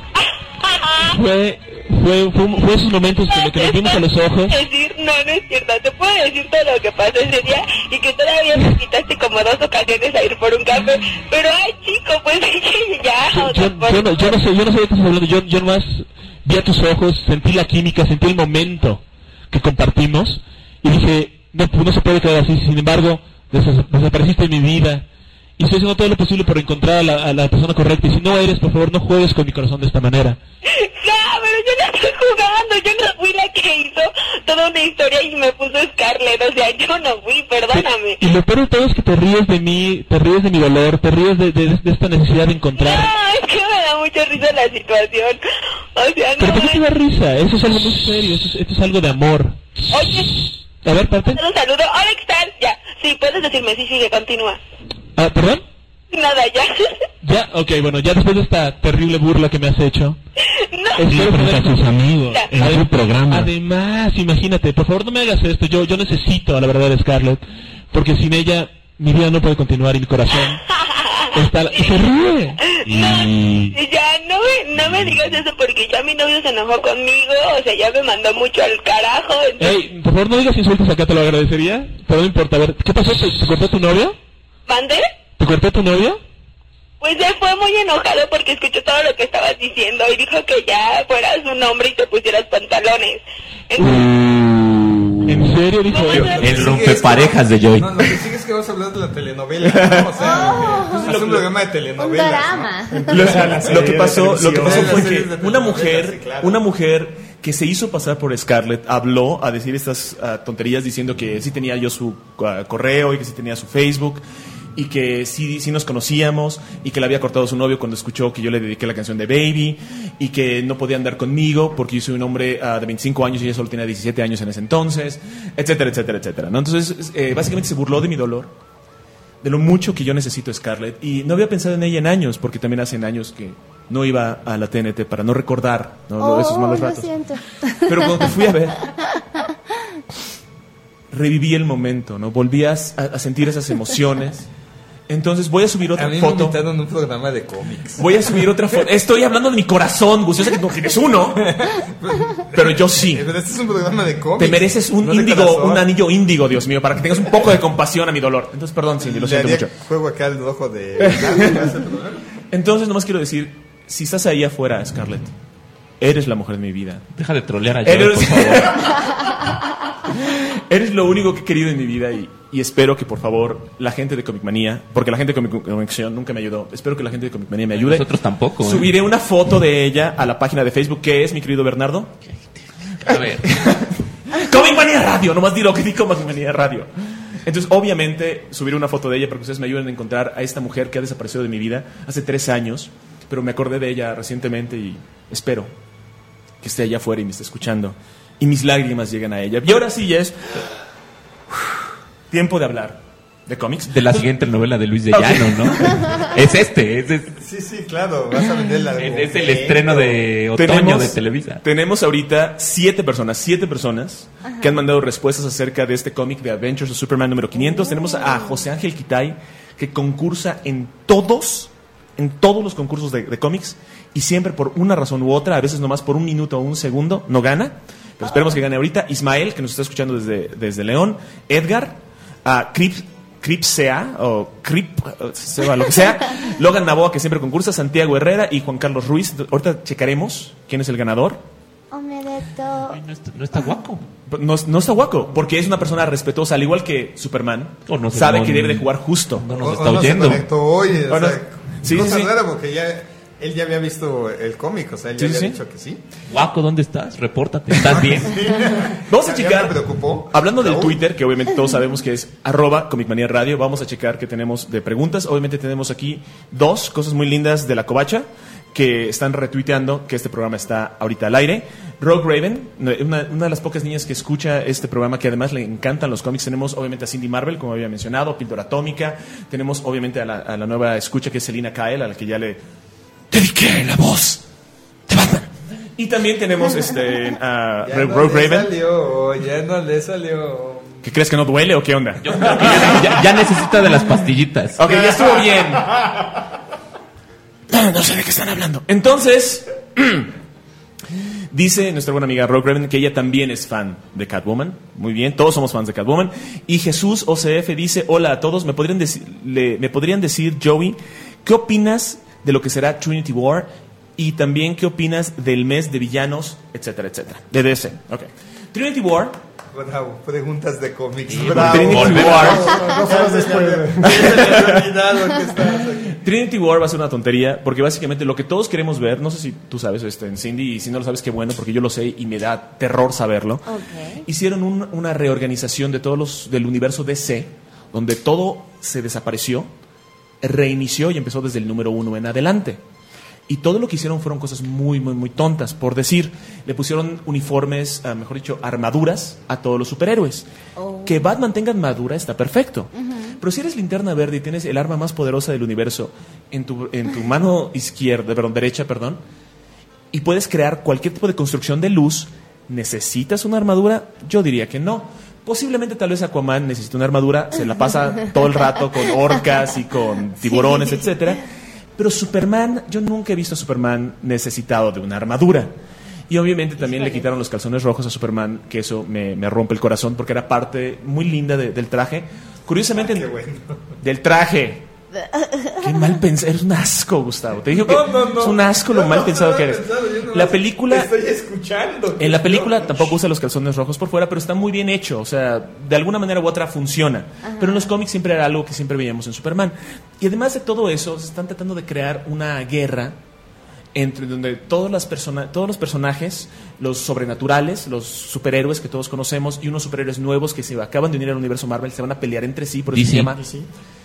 Fue, fue, fue, fue esos momentos que, que nos vimos a los ojos. Decir, no, no es cierto. Te puedo decir todo lo que pasó ese día y que todavía me invitaste como dos ocasiones a ir por un café. Pero ay, chico, pues ya. Yo, yo, yo, no, yo no sé, yo no sé de qué estás hablando. Yo, yo nomás vi a tus ojos, sentí la química, sentí el momento que compartimos. Y dije, no, no se puede quedar así. Sin embargo, des- desapareciste de mi vida. Y estoy haciendo todo lo posible por encontrar a la, a la persona correcta. Y si no eres, por favor, no juegues con mi corazón de esta manera. No, pero yo no estoy jugando. Yo no fui la que hizo toda una historia y me puso Scarlett. O sea, yo no fui, perdóname. Y, y lo peor de todo es que te ríes de mí, te ríes de mi dolor, te ríes de, de, de esta necesidad de encontrar. No, es que me da mucha risa la situación. O sea, no. ¿Pero por qué te da risa? Eso es algo muy serio. Esto es, esto es algo de amor. Oye. A ver, parte. Un saludo. Hola, ¿qué tal? Ya. Sí, puedes decirme. Sí, sigue, continúa. Ah, ¿perdón? Nada, ya. Ya, ok, bueno, ya después de esta terrible burla que me has hecho. No. Espero poder a sus amigos ya. en su programa. Además, imagínate, por favor no me hagas esto. Yo, yo necesito a la verdadera Scarlett, porque sin ella mi vida no puede continuar y mi corazón está... ¡Se ríe! Y... Ya, no me, no me digas eso porque ya mi novio se enojó conmigo, o sea, ya me mandó mucho al carajo. Entonces... Ey, por favor no digas insultos acá, te lo agradecería. Pero no importa, a ver, ¿qué pasó? ¿Te, te cortó tu novio? ¿Mande? ¿Te cortó tu novio? Pues él fue muy enojado porque escuchó todo lo que estabas diciendo y dijo que ya fueras un hombre y te pusieras pantalones. Entonces... Uh, ¿En serio dijo eso? El rompeparejas de Joy. No, lo que sigue es que vas a hablar de la telenovela, ¿no? O sea, oh, es un programa de telenovelas. Un drama. ¿no? Lo, lo que pasó, lo que pasó fue que una mujer, una mujer que se hizo pasar por Scarlett habló a decir estas uh, tonterías diciendo que sí tenía yo su uh, correo y que sí tenía su Facebook. y que sí, sí nos conocíamos y que le había cortado su novio cuando escuchó que yo le dediqué la canción de Baby y que no podía andar conmigo porque yo soy un hombre uh, de veinticinco años y ella solo tenía diecisiete años en ese entonces, etcétera, etcétera, etcétera, ¿no? Entonces, eh, básicamente se burló de mi dolor, de lo mucho que yo necesito a Scarlett, y no había pensado en ella en años, porque también hacen años que no iba a la T N T para no recordar, ¿no? Oh, esos malos lo ratos. siento. Pero cuando te fui a ver, reviví el momento, ¿no? Volví a, a sentir esas emociones. Entonces voy a subir otra a mí foto. me invitaron a un programa de cómics. Voy a subir otra foto. Estoy hablando de mi corazón, Gus. Yo sé que no tienes uno, pero yo sí. Pero este es un programa de cómics. Te mereces un no de índigo, corazón. un anillo índigo, Dios mío, para que tengas un poco de compasión a mi dolor. Entonces, perdón, Cindy, lo Le siento haría mucho. Juego acá al rojo de... Entonces, nomás quiero decir, si estás ahí afuera, Scarlett, eres la mujer de mi vida. Deja de trolear a Joey, Eres, por favor. eres lo único que he querido en mi vida y, y espero que, por favor, la gente de Comic Manía, porque la gente de Comic Conexión nunca me ayudó, espero que la gente de Comic Manía me ayude. Nosotros tampoco. ¿eh? Subiré una foto de ella a la página de Facebook, que es, mi querido Bernardo. A ver. Comic Manía Radio, nomás di lo que di Comic Manía Radio. Entonces, obviamente, subiré una foto de ella para que ustedes me ayuden a encontrar a esta mujer que ha desaparecido de mi vida hace tres años, pero me acordé de ella recientemente y espero que esté allá afuera y me esté escuchando y mis lágrimas lleguen a ella. Y ahora sí ya es tiempo de hablar de cómics. De la siguiente novela de Luis de Llano, ¿no? Es este, es, es, Sí, sí, claro, vas a vender la... es, es el estreno de otoño Tenemos- de Televisa. Tenemos ahorita siete personas, siete personas Ajá. que han mandado respuestas acerca de este cómic de Adventures of Superman número quinientos. Tenemos a José Ángel Quitay, que concursa en todos, en todos los concursos de, de cómics, y siempre por una razón u otra, a veces nomás por un minuto o un segundo, no gana. Pero esperemos que gane ahorita. Ismael, que nos está escuchando desde, desde León. Edgar, a Crip, Cripsea, o Crip, Seba, lo que sea. Logan Naboa, que siempre concursa. Santiago Herrera y Juan Carlos Ruiz. Entonces, ahorita checaremos quién es el ganador. Omedeto. Ay, no, está, no está guapo. No, no está guaco, porque es una persona respetuosa, al igual que Superman. O no sé, sabe no, que debe de no. jugar justo. No O- nos o está no se oyendo. conectó hoy, o O no- sea, sí, cosa sí, sí. rara porque ya... Él ya había visto el cómic, o sea, él ya Sí, había sí. dicho que sí. Guaco, ¿dónde estás? Repórtate. ¿Estás bien? Vamos a Ya checar. me preocupó. Hablando del Raúl. Twitter, que obviamente todos sabemos que es arroba Comic Manía Radio, vamos a checar qué tenemos de preguntas. Obviamente tenemos aquí dos cosas muy lindas de la covacha que están retuiteando que este programa está ahorita al aire. Rogue Raven, una, una de las pocas niñas que escucha este programa, que además le encantan los cómics. Tenemos obviamente a Cindy Marvel, como había mencionado, Píldora Atómica. Tenemos obviamente a la, a la nueva escucha, que es Selina Kyle, a la que ya le dediqué la voz de Batman. Y también tenemos este, a Ya Rogue no Rogue le Raven. salió, ya no le salió. ¿Qué crees, que no duele o qué onda? Yo creo que ya, ya- ya necesita de las pastillitas. Ok, ya estuvo bien. No sé de qué están hablando. Entonces, dice nuestra buena amiga Rogue Raven que ella también es fan de Catwoman. Muy bien, todos somos fans de Catwoman. Y Jesús O C F dice: hola a todos, ¿me podrían, deci- le- ¿me podrían decir, Joey, qué opinas de lo que será Trinity War? Y también, ¿qué opinas del mes de villanos, etcétera, etcétera? De D C. Ok. Trinity War. Bravo, preguntas de cómics. Sí, Bravo. Trinity Volvemos. War. Dos horas después. Ya se me había olvidado que estabas aquí. Trinity War va a ser una tontería, porque básicamente lo que todos queremos ver, no sé si tú sabes, este, en Cindy, y si no lo sabes, qué bueno, porque yo lo sé y me da terror saberlo. Ok. Hicieron un- una reorganización de todos los del universo D C, donde todo se desapareció, reinició y empezó desde el número uno en adelante. Y todo lo que hicieron fueron cosas muy, muy, muy tontas. Por decir, le pusieron uniformes, ah, mejor dicho, armaduras a todos los superhéroes. Oh. Que Batman tenga armadura está perfecto. Ujú. Pero si eres Linterna Verde y tienes el arma más poderosa del universo en tu, en tu mano izquierda, perdón, derecha, perdón, y puedes crear cualquier tipo de construcción de luz, ¿necesitas una armadura? Yo diría que no. Posiblemente tal vez Aquaman necesite una armadura, se la pasa todo el rato con orcas y con tiburones, Sí. etcétera. Pero Superman, yo nunca he visto a Superman necesitado de una armadura. Y obviamente también le quitaron los calzones rojos a Superman, que eso me, me rompe el corazón porque era parte muy linda de- del traje. Curiosamente, Qué bueno. del traje. Qué mal pensado, eres un asco, Gustavo. Te digo que No, no, no. es un asco lo No, mal no, pensado no que he eres. pensado, yo nomás La película, Estoy escuchando. en la película tampoco usa los calzones rojos por fuera, pero está muy bien hecho. O sea, de alguna manera u otra funciona. Ajá. Pero en los cómics siempre era algo que siempre veíamos en Superman. Y además de todo eso, se están tratando de crear una guerra entre donde todas las persona, todos los personajes, los sobrenaturales, los superhéroes que todos conocemos y unos superhéroes nuevos que se acaban de unir al universo Marvel se van a pelear entre sí, por eso D C. se llama D C.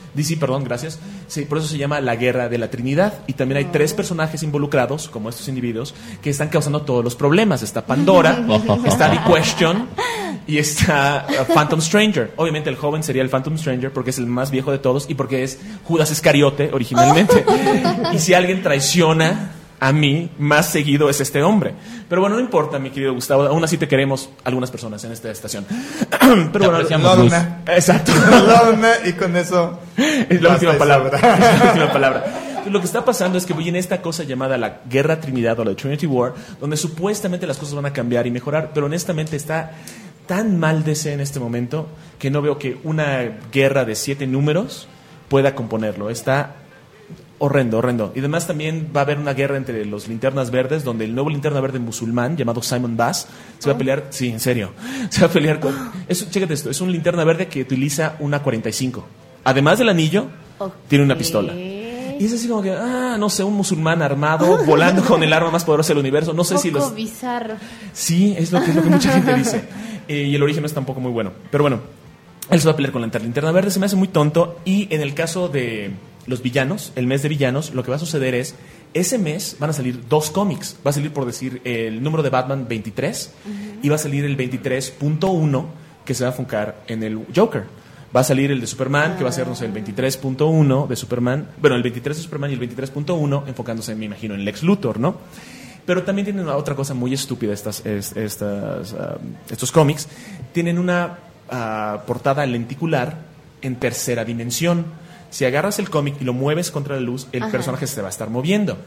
D C, perdón, gracias. Sí, por eso se llama la Guerra de la Trinidad. Y también hay tres personajes involucrados, como estos individuos, que están causando todos los problemas. Está Pandora, está The Question y está uh, Phantom Stranger. Obviamente el joven sería el Phantom Stranger porque es el más viejo de todos y porque es Judas Iscariote originalmente. Y si alguien traiciona a mí, más seguido es este hombre. Pero bueno, no importa, mi querido Gustavo. Aún así te queremos algunas personas en esta estación. Pero bueno, Lorna. Exacto. Lorna, y con eso es la última eso. palabra. Es la última palabra. Entonces, lo que está pasando es que voy en esta cosa llamada la Guerra Trinidad o la Trinity War, donde supuestamente las cosas van a cambiar y mejorar, pero honestamente está tan mal D C en este momento que no veo que una guerra de siete números pueda componerlo. Está horrendo, horrendo. Y además también va a haber una guerra entre los Linternas Verdes, donde el nuevo Linterna Verde musulmán, llamado Simon Bass, se va a pelear, sí, en serio, se va a pelear con... Es, chécate esto, es un Linterna Verde que utiliza una cuarenta y cinco. Además del anillo, okay, tiene una pistola. Y es así como que, ah, no sé, un musulmán armado, volando con el arma más poderosa del universo. No sé un si los... poco bizarro. Sí, es lo que, es lo que mucha gente dice. Eh, y el origen no es tampoco muy bueno. Pero bueno, él se va a pelear con la Linterna Verde, se me hace muy tonto. Y en el caso de los villanos, el mes de villanos, lo que va a suceder es, ese mes van a salir dos cómics. Va a salir, por decir, el número de Batman veintitrés, uh-huh, y va a salir el veintitrés punto uno, que se va a enfocar en el Joker. Va a salir el de Superman, que va a ser, no sé, el veintitrés punto uno de Superman. Bueno, el veintitrés de Superman y el veintitrés punto uno enfocándose, me imagino, en Lex Luthor, ¿no? Pero también tienen una otra cosa muy estúpida estas, estas, uh, estos cómics. Tienen una uh, portada lenticular en tercera dimensión. Si agarras el cómic y lo mueves contra la luz, el Ajá. personaje se va a estar moviendo.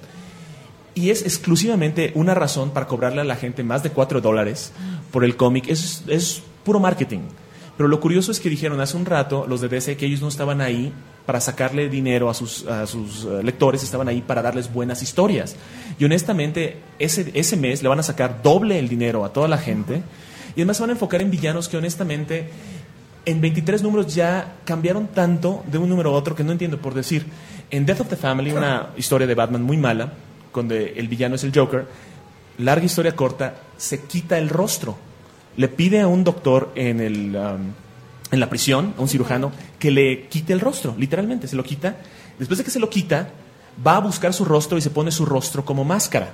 Y es exclusivamente una razón para cobrarle a la gente más de cuatro dólares por el cómic. Es, es puro marketing. Pero lo curioso es que dijeron hace un rato los de D C que ellos no estaban ahí para sacarle dinero a sus, a sus uh, lectores, estaban ahí para darles buenas historias. Y honestamente, ese, ese mes le van a sacar doble el dinero a toda la gente. Y además se van a enfocar en villanos que honestamente... En veintitrés números ya cambiaron tanto de un número a otro que no entiendo. Por decir, en Death of the Family, una historia de Batman muy mala, donde el villano es el Joker, larga historia corta, se quita el rostro. Le pide a un doctor en, el, um, en la prisión, a un cirujano, que le quite el rostro, literalmente, se lo quita. Después de que se lo quita, va a buscar su rostro y se pone su rostro como máscara.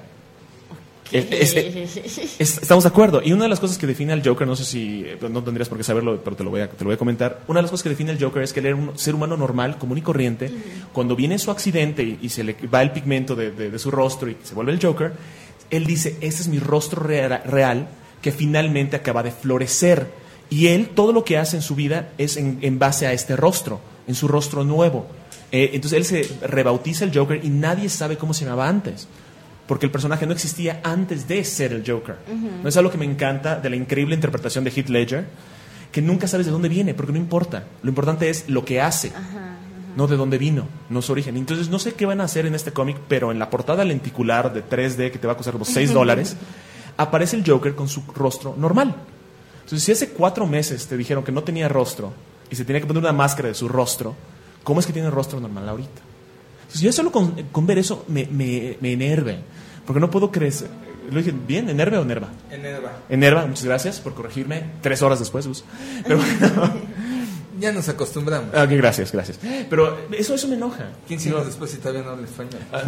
Es, es, es, estamos de acuerdo. Y una de las cosas que define al Joker, no sé si no tendrías por qué saberlo, pero te lo voy a, te lo voy a comentar. Una de las cosas que define al Joker es que él era un ser humano normal, común y corriente. Uh-huh. Cuando viene su accidente y, y se le va el pigmento de, de, de su rostro y se vuelve el Joker, él dice, ese es mi rostro real, real que finalmente acaba de florecer. Y él, todo lo que hace en su vida es en, en base a este rostro, en su rostro nuevo. Eh, entonces él se rebautiza el Joker y nadie sabe cómo se llamaba antes. Porque el personaje no existía antes de ser el Joker. Uh-huh. No es algo que me encanta de la increíble interpretación de Heath Ledger, que nunca sabes de dónde viene, porque no importa. Lo importante es lo que hace, uh-huh, uh-huh, no de dónde vino, no su origen. Entonces no sé qué van a hacer en este cómic, pero en la portada lenticular de tres D, que te va a costar como seis dólares, aparece el Joker con su rostro normal. Entonces si hace cuatro meses te dijeron que no tenía rostro y se tenía que poner una máscara de su rostro, ¿cómo es que tiene rostro normal ahorita? Entonces yo solo con, con ver eso me, me, me enerve, porque no puedo crecer. ¿Lo dije bien? ¿Enerve o nerva? Enerva. Enerva, muchas gracias por corregirme. Tres horas después, Gus. Pero bueno. Ya nos acostumbramos. Ah, okay, gracias, gracias. Pero eso, eso me enoja. quince años no. después si todavía no hablo español. Ah.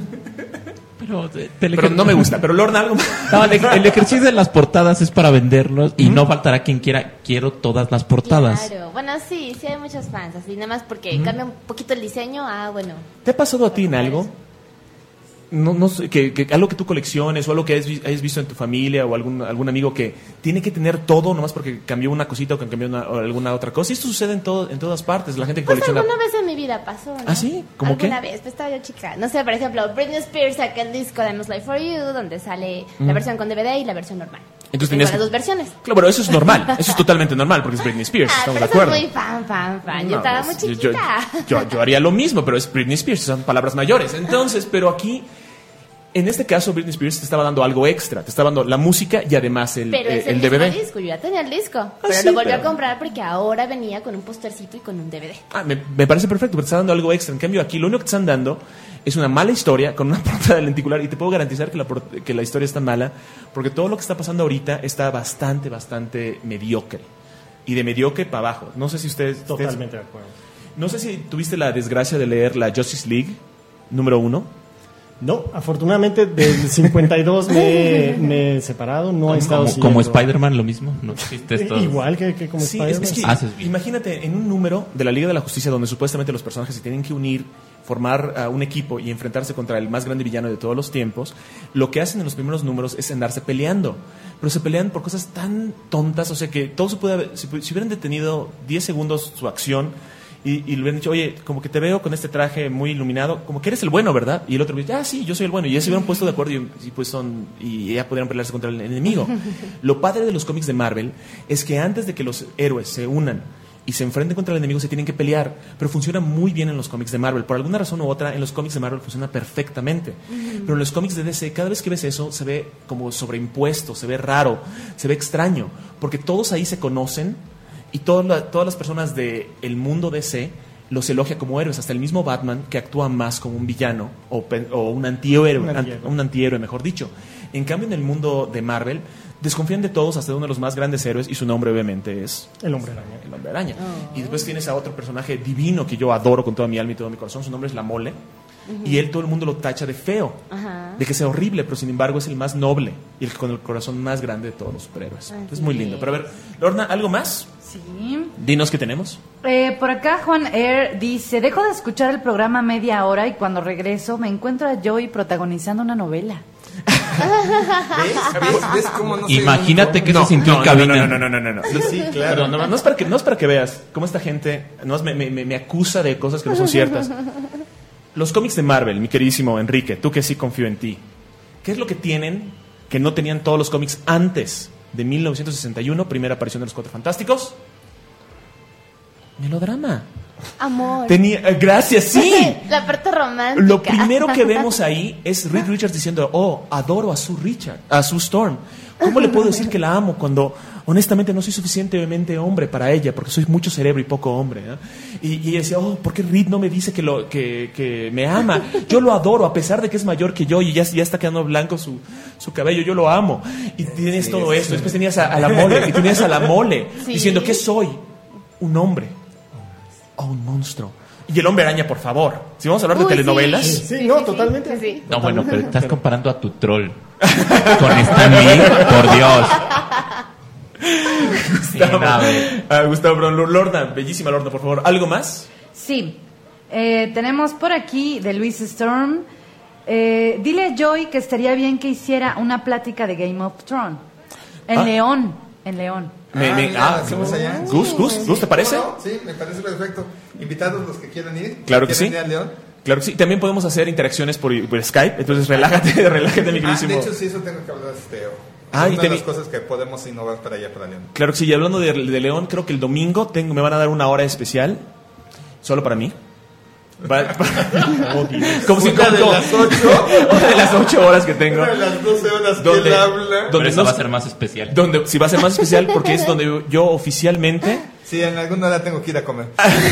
Pero, te, te pero no me gusta. Pero Lorna, algo más. No, el, el ejercicio de las portadas es para venderlos y ¿Mm? no faltará quien quiera, quiero todas las portadas. Claro, bueno, sí, sí hay muchos fans, así nada más porque ¿Mm? cambia un poquito el diseño. Ah, bueno. ¿Te ha pasado a ti en algo? No, no sé, que, que algo que tú colecciones o algo que hayas, hayas visto en tu familia o algún, algún amigo que tiene que tener todo nomás porque cambió una cosita o que cambió una, o alguna otra cosa. Y esto sucede en, todo, en todas partes. La gente que pues colecciona. Alguna vez en mi vida pasó, ¿no? ¿Ah, sí? ¿Cómo qué? Alguna vez, pues estaba yo chica. No sé, por ejemplo, Britney Spears sacó el disco de I'm Life for You, donde sale mm. la versión con D V D y la versión normal. Entonces tenías las dos versiones. Claro, pero eso es normal. Eso es totalmente normal porque es Britney Spears. Ah, estamos pero de acuerdo. Soy muy fan, fan, fan. Yo no, estaba pues, muy chiquita. Yo, yo, yo haría lo mismo, pero es Britney Spears. Son palabras mayores. Entonces, pero aquí. En este caso, Britney Spears te estaba dando algo extra. Te estaba dando la música y además el, pero eh, es el, el D V D. Disco, yo ya tenía el disco. Ah, pero sí, lo volví pero... a comprar porque ahora venía con un postercito y con un D V D. Ah, me, me parece perfecto, porque te está dando algo extra. En cambio, aquí lo único que te están dando es una mala historia con una portada lenticular. Y te puedo garantizar que la, que la historia está mala, porque todo lo que está pasando ahorita está bastante, bastante mediocre. Y de mediocre para abajo. No sé si ustedes... Totalmente ustedes... de acuerdo. No sé si tuviste la desgracia de leer la Justice League número uno. No, afortunadamente del cincuenta y dos me, me he separado, no he estado como, como Spider-Man, lo mismo. ¿No existe esto? Igual que, que como Sí, Spider-Man. es, es que Haces bien. imagínate en un número de la Liga de la Justicia donde supuestamente los personajes se tienen que unir, formar uh, un equipo y enfrentarse contra el más grande villano de todos los tiempos. Lo que hacen en los primeros números es andarse peleando, pero se pelean por cosas tan tontas, o sea que todo se puede haber, si, si hubieran detenido diez segundos su acción y, y le hubieran dicho, oye, como que te veo con este traje muy iluminado, como que eres el bueno, ¿verdad? Y el otro dice, ah, sí, yo soy el bueno. Y ya se hubieran puesto de acuerdo y, y pues son y ya podrían pelearse contra el enemigo. Lo padre de los cómics de Marvel es que antes de que los héroes se unan y se enfrenten contra el enemigo se tienen que pelear, pero funciona muy bien en los cómics de Marvel. Por alguna razón u otra, en los cómics de Marvel funciona perfectamente. Uh-huh. Pero en los cómics de D C, cada vez que ves eso, se ve como sobreimpuesto, se ve raro, se ve extraño, porque todos ahí se conocen y toda la, todas las personas del mundo D C los elogia como héroes, hasta el mismo Batman, que actúa más como un villano o, o un antihéroe, un antihéroe, un antihéroe, mejor dicho. En cambio, en el mundo de Marvel desconfían de todos, hasta de uno de los más grandes héroes, y su nombre obviamente es el Hombre Araña. El Hombre Araña. Oh. Y después tienes a otro personaje divino que yo adoro con toda mi alma y todo mi corazón, su nombre es La Mole, uh-huh. y él todo el mundo lo tacha de feo, uh-huh. de que sea horrible, pero sin embargo es el más noble y el con el corazón más grande de todos los superhéroes. Uh-huh. Es muy lindo. Pero a ver, Lorna, ¿algo más? Sí. Dinos qué tenemos. Eh, por acá Juan Air dice, dejo de escuchar el programa media hora y cuando regreso me encuentro a Joey protagonizando una novela. ¿Ves? ¿Ves? ¿Ves cómo no Imagínate que no, se sintió no, en cabina. No, no, no, no, no, no. Sí, sí, claro. Pero no, no, es para que, no es para que veas cómo esta gente no es, me, me, me acusa de cosas que no son ciertas. Los cómics de Marvel, mi queridísimo Enrique, tú que sí confío en ti, ¿qué es lo que tienen que no tenían todos los cómics antes de mil novecientos sesenta y uno, primera aparición de los Cuatro Fantásticos? Melodrama. Amor. Tenía, eh, gracias, sí. La parte romántica. Lo primero que vemos ahí es Reed Richards diciendo, oh, adoro a Sue Richard, a Sue Storm. ¿Cómo le puedo decir que la amo cuando honestamente no soy suficientemente hombre para ella, porque soy mucho cerebro y poco hombre? ¿eh? Y, y decía, oh, ¿por qué Reed no me dice que, lo, que, que me ama? Yo lo adoro, a pesar de que es mayor que yo y ya, ya está quedando blanco su, su cabello, yo lo amo. Y tienes sí, todo esto. Después tenías a, a la Mole, y tenías a la Mole sí. diciendo, ¿qué soy? Un hombre. O un monstruo. Y el Hombre Araña, por favor. Si vamos a hablar Uy, de telenovelas. Sí, sí, sí no, sí, totalmente. Sí, sí. No, bueno, pero estás comparando a tu troll con Stan Lee, por Dios. Gustavo, uh, Gustavo Bron, Lorna, bellísima Lorna, por favor. ¿Algo más? Sí. Eh, tenemos por aquí de Luis Storm. Eh, dile a Joy que estaría bien que hiciera una plática de Game of Thrones. En ah. León. En León. Me, ah, me, mira, ah, hacemos allá. Gus, Gus, Gus, ¿te parece? No, no, sí, me parece perfecto. Invitados los que quieran ir. Claro que sí. Ir a León. Claro que sí. También podemos hacer interacciones por, por Skype. Entonces, relájate, relájate, mi queridísimo. Ah, de hecho, sí, eso tengo que hablar. Este, ah, una y de te... las cosas que podemos innovar para allá, para León. Claro que sí. Y hablando de, de León, creo que el domingo tengo, me van a dar una hora especial. Solo para mí. Va, oh, como si una como, de las ocho una de las ocho horas que tengo, una de las doce horas donde, que él habla, donde eso no, va a ser más especial, donde sí va a ser más especial porque es donde yo oficialmente sí, en alguna hora tengo que ir a comer.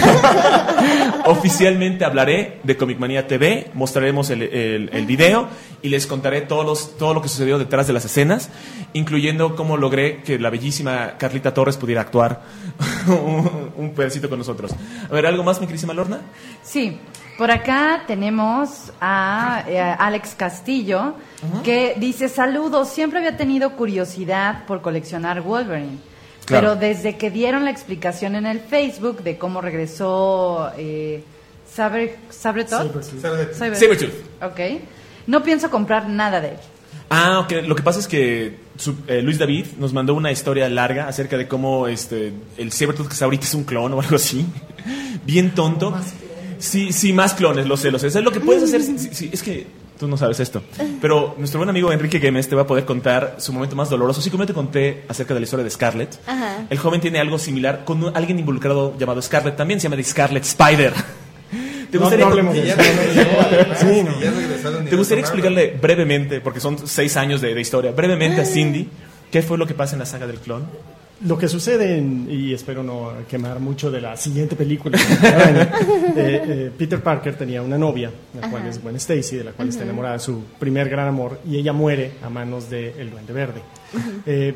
Oficialmente hablaré de Comic Manía T V, mostraremos el, el, el video y les contaré todos los, todo lo que sucedió detrás de las escenas, incluyendo cómo logré que la bellísima Carlita Torres pudiera actuar un, un pedacito con nosotros. A ver, ¿algo más, mi querísima Lorna? Sí, por acá tenemos a, a Alex Castillo, uh-huh. que dice, saludos, siempre había tenido curiosidad por coleccionar Wolverine. Claro. Pero desde que dieron la explicación en el Facebook de cómo regresó eh, Saber, Sabretooth, Sabretooth. Sabretooth. Ok. No pienso comprar nada de él. Ah, ok. Lo que pasa es que su, eh, Luis David nos mandó una historia larga acerca de cómo este el Sabretooth que está ahorita es un clon o algo así. Bien tonto. Sí, sí, más clones, lo sé, lo sé. ¿Sabes lo que puedes hacer? Sí, sí, es que tú no sabes esto. Pero nuestro buen amigo Enrique Gemes te va a poder contar su momento más doloroso. Sí, como yo te conté acerca de la historia de Scarlett. Ajá. El joven tiene algo similar con un, alguien involucrado llamado Scarlett. También se llama de Scarlet Spider. ¿Te gustaría, no, no, ya, sí, no. ¿Te gustaría explicarle brevemente, porque son seis años de, de historia, brevemente a Cindy, qué fue lo que pasa en la saga del clon? Lo que sucede, en, y espero no quemar mucho de la siguiente película, eh, eh, Peter Parker tenía una novia, la Ajá. cual es Gwen Stacy, de la cual uh-huh. está enamorada de su primer gran amor, y ella muere a manos del Duende Verde. Uh-huh. Eh,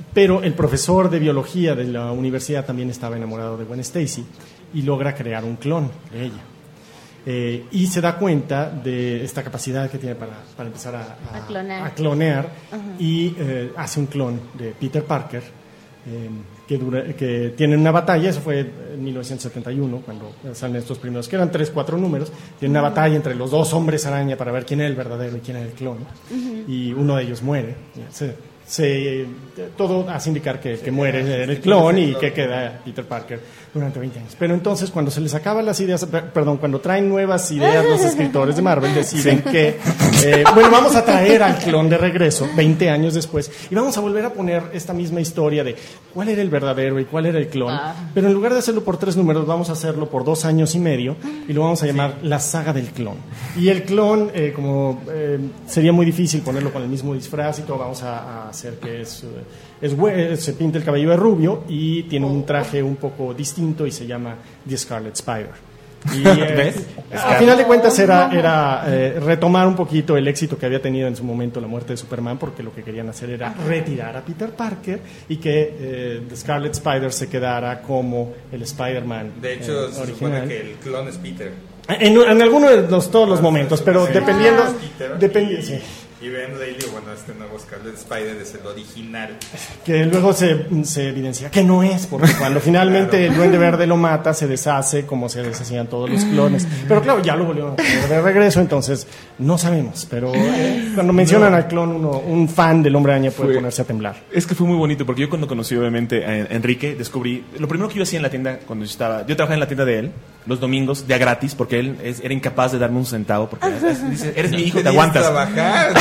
pero el profesor de biología de la universidad también estaba enamorado de Gwen Stacy y logra crear un clon de ella. Eh, y se da cuenta de esta capacidad que tiene para, para empezar a, a, A clonar. a clonear Ajá. y eh, hace un clon de Peter Parker eh, que, dura, que tiene una batalla. Eso fue en mil novecientos setenta y uno cuando salen estos primeros, que eran tres, cuatro números. Tiene una batalla entre los dos hombres araña para ver quién es el verdadero y quién es el clon. Ujú. Y uno de ellos muere. Se, se, todo hace indicar que el que muere es el clon y que queda Peter Parker durante veinte años. Pero entonces, cuando se les acaban las ideas, per- perdón, cuando traen nuevas ideas los escritores de Marvel, deciden que, eh, bueno, vamos a traer al clon de regreso veinte años después y vamos a volver a poner esta misma historia de cuál era el verdadero y cuál era el clon. Ah. Pero en lugar de hacerlo por tres números, vamos a hacerlo por dos años y medio y lo vamos a llamar La Saga del Clon. Y el clon, eh, como eh, sería muy difícil ponerlo con el mismo disfraz y todo, vamos a, a hacer que es, eh, es hue- se pinta el cabello de rubio y tiene un traje un poco distinto y se llama The Scarlet Spider. Y, eh, ¿Ves? a final de cuentas era, era eh, retomar un poquito el éxito que había tenido en su momento la muerte de Superman, porque lo que querían hacer era retirar a Peter Parker y que eh, The Scarlet Spider se quedara como el Spider-Man De hecho, eh, se supone original. que el clon es Peter. En, en algunos de los, todos los momentos, pero Sí. dependiendo... Ah. Peter dependi- y, sí. y Ben Reilly, bueno, este nuevo Scarlet Spider es el original. Que luego se, se evidencia que no es, porque cuando finalmente el Duende Verde lo mata, se deshace como se deshacían todos los clones. Pero claro, ya lo volvieron a poner de regreso, entonces no sabemos. Pero eh, cuando mencionan No. al clon, uno, un fan del Hombre Araña puede Fue- ponerse a temblar. Es que fue muy bonito porque yo cuando conocí obviamente a Enrique descubrí lo primero que yo hacía en la tienda cuando yo estaba yo trabajaba en la tienda de él los domingos de a gratis porque él es- era incapaz de darme un centavo porque es- dice eres mi hijo te Tenías aguantas trabajar,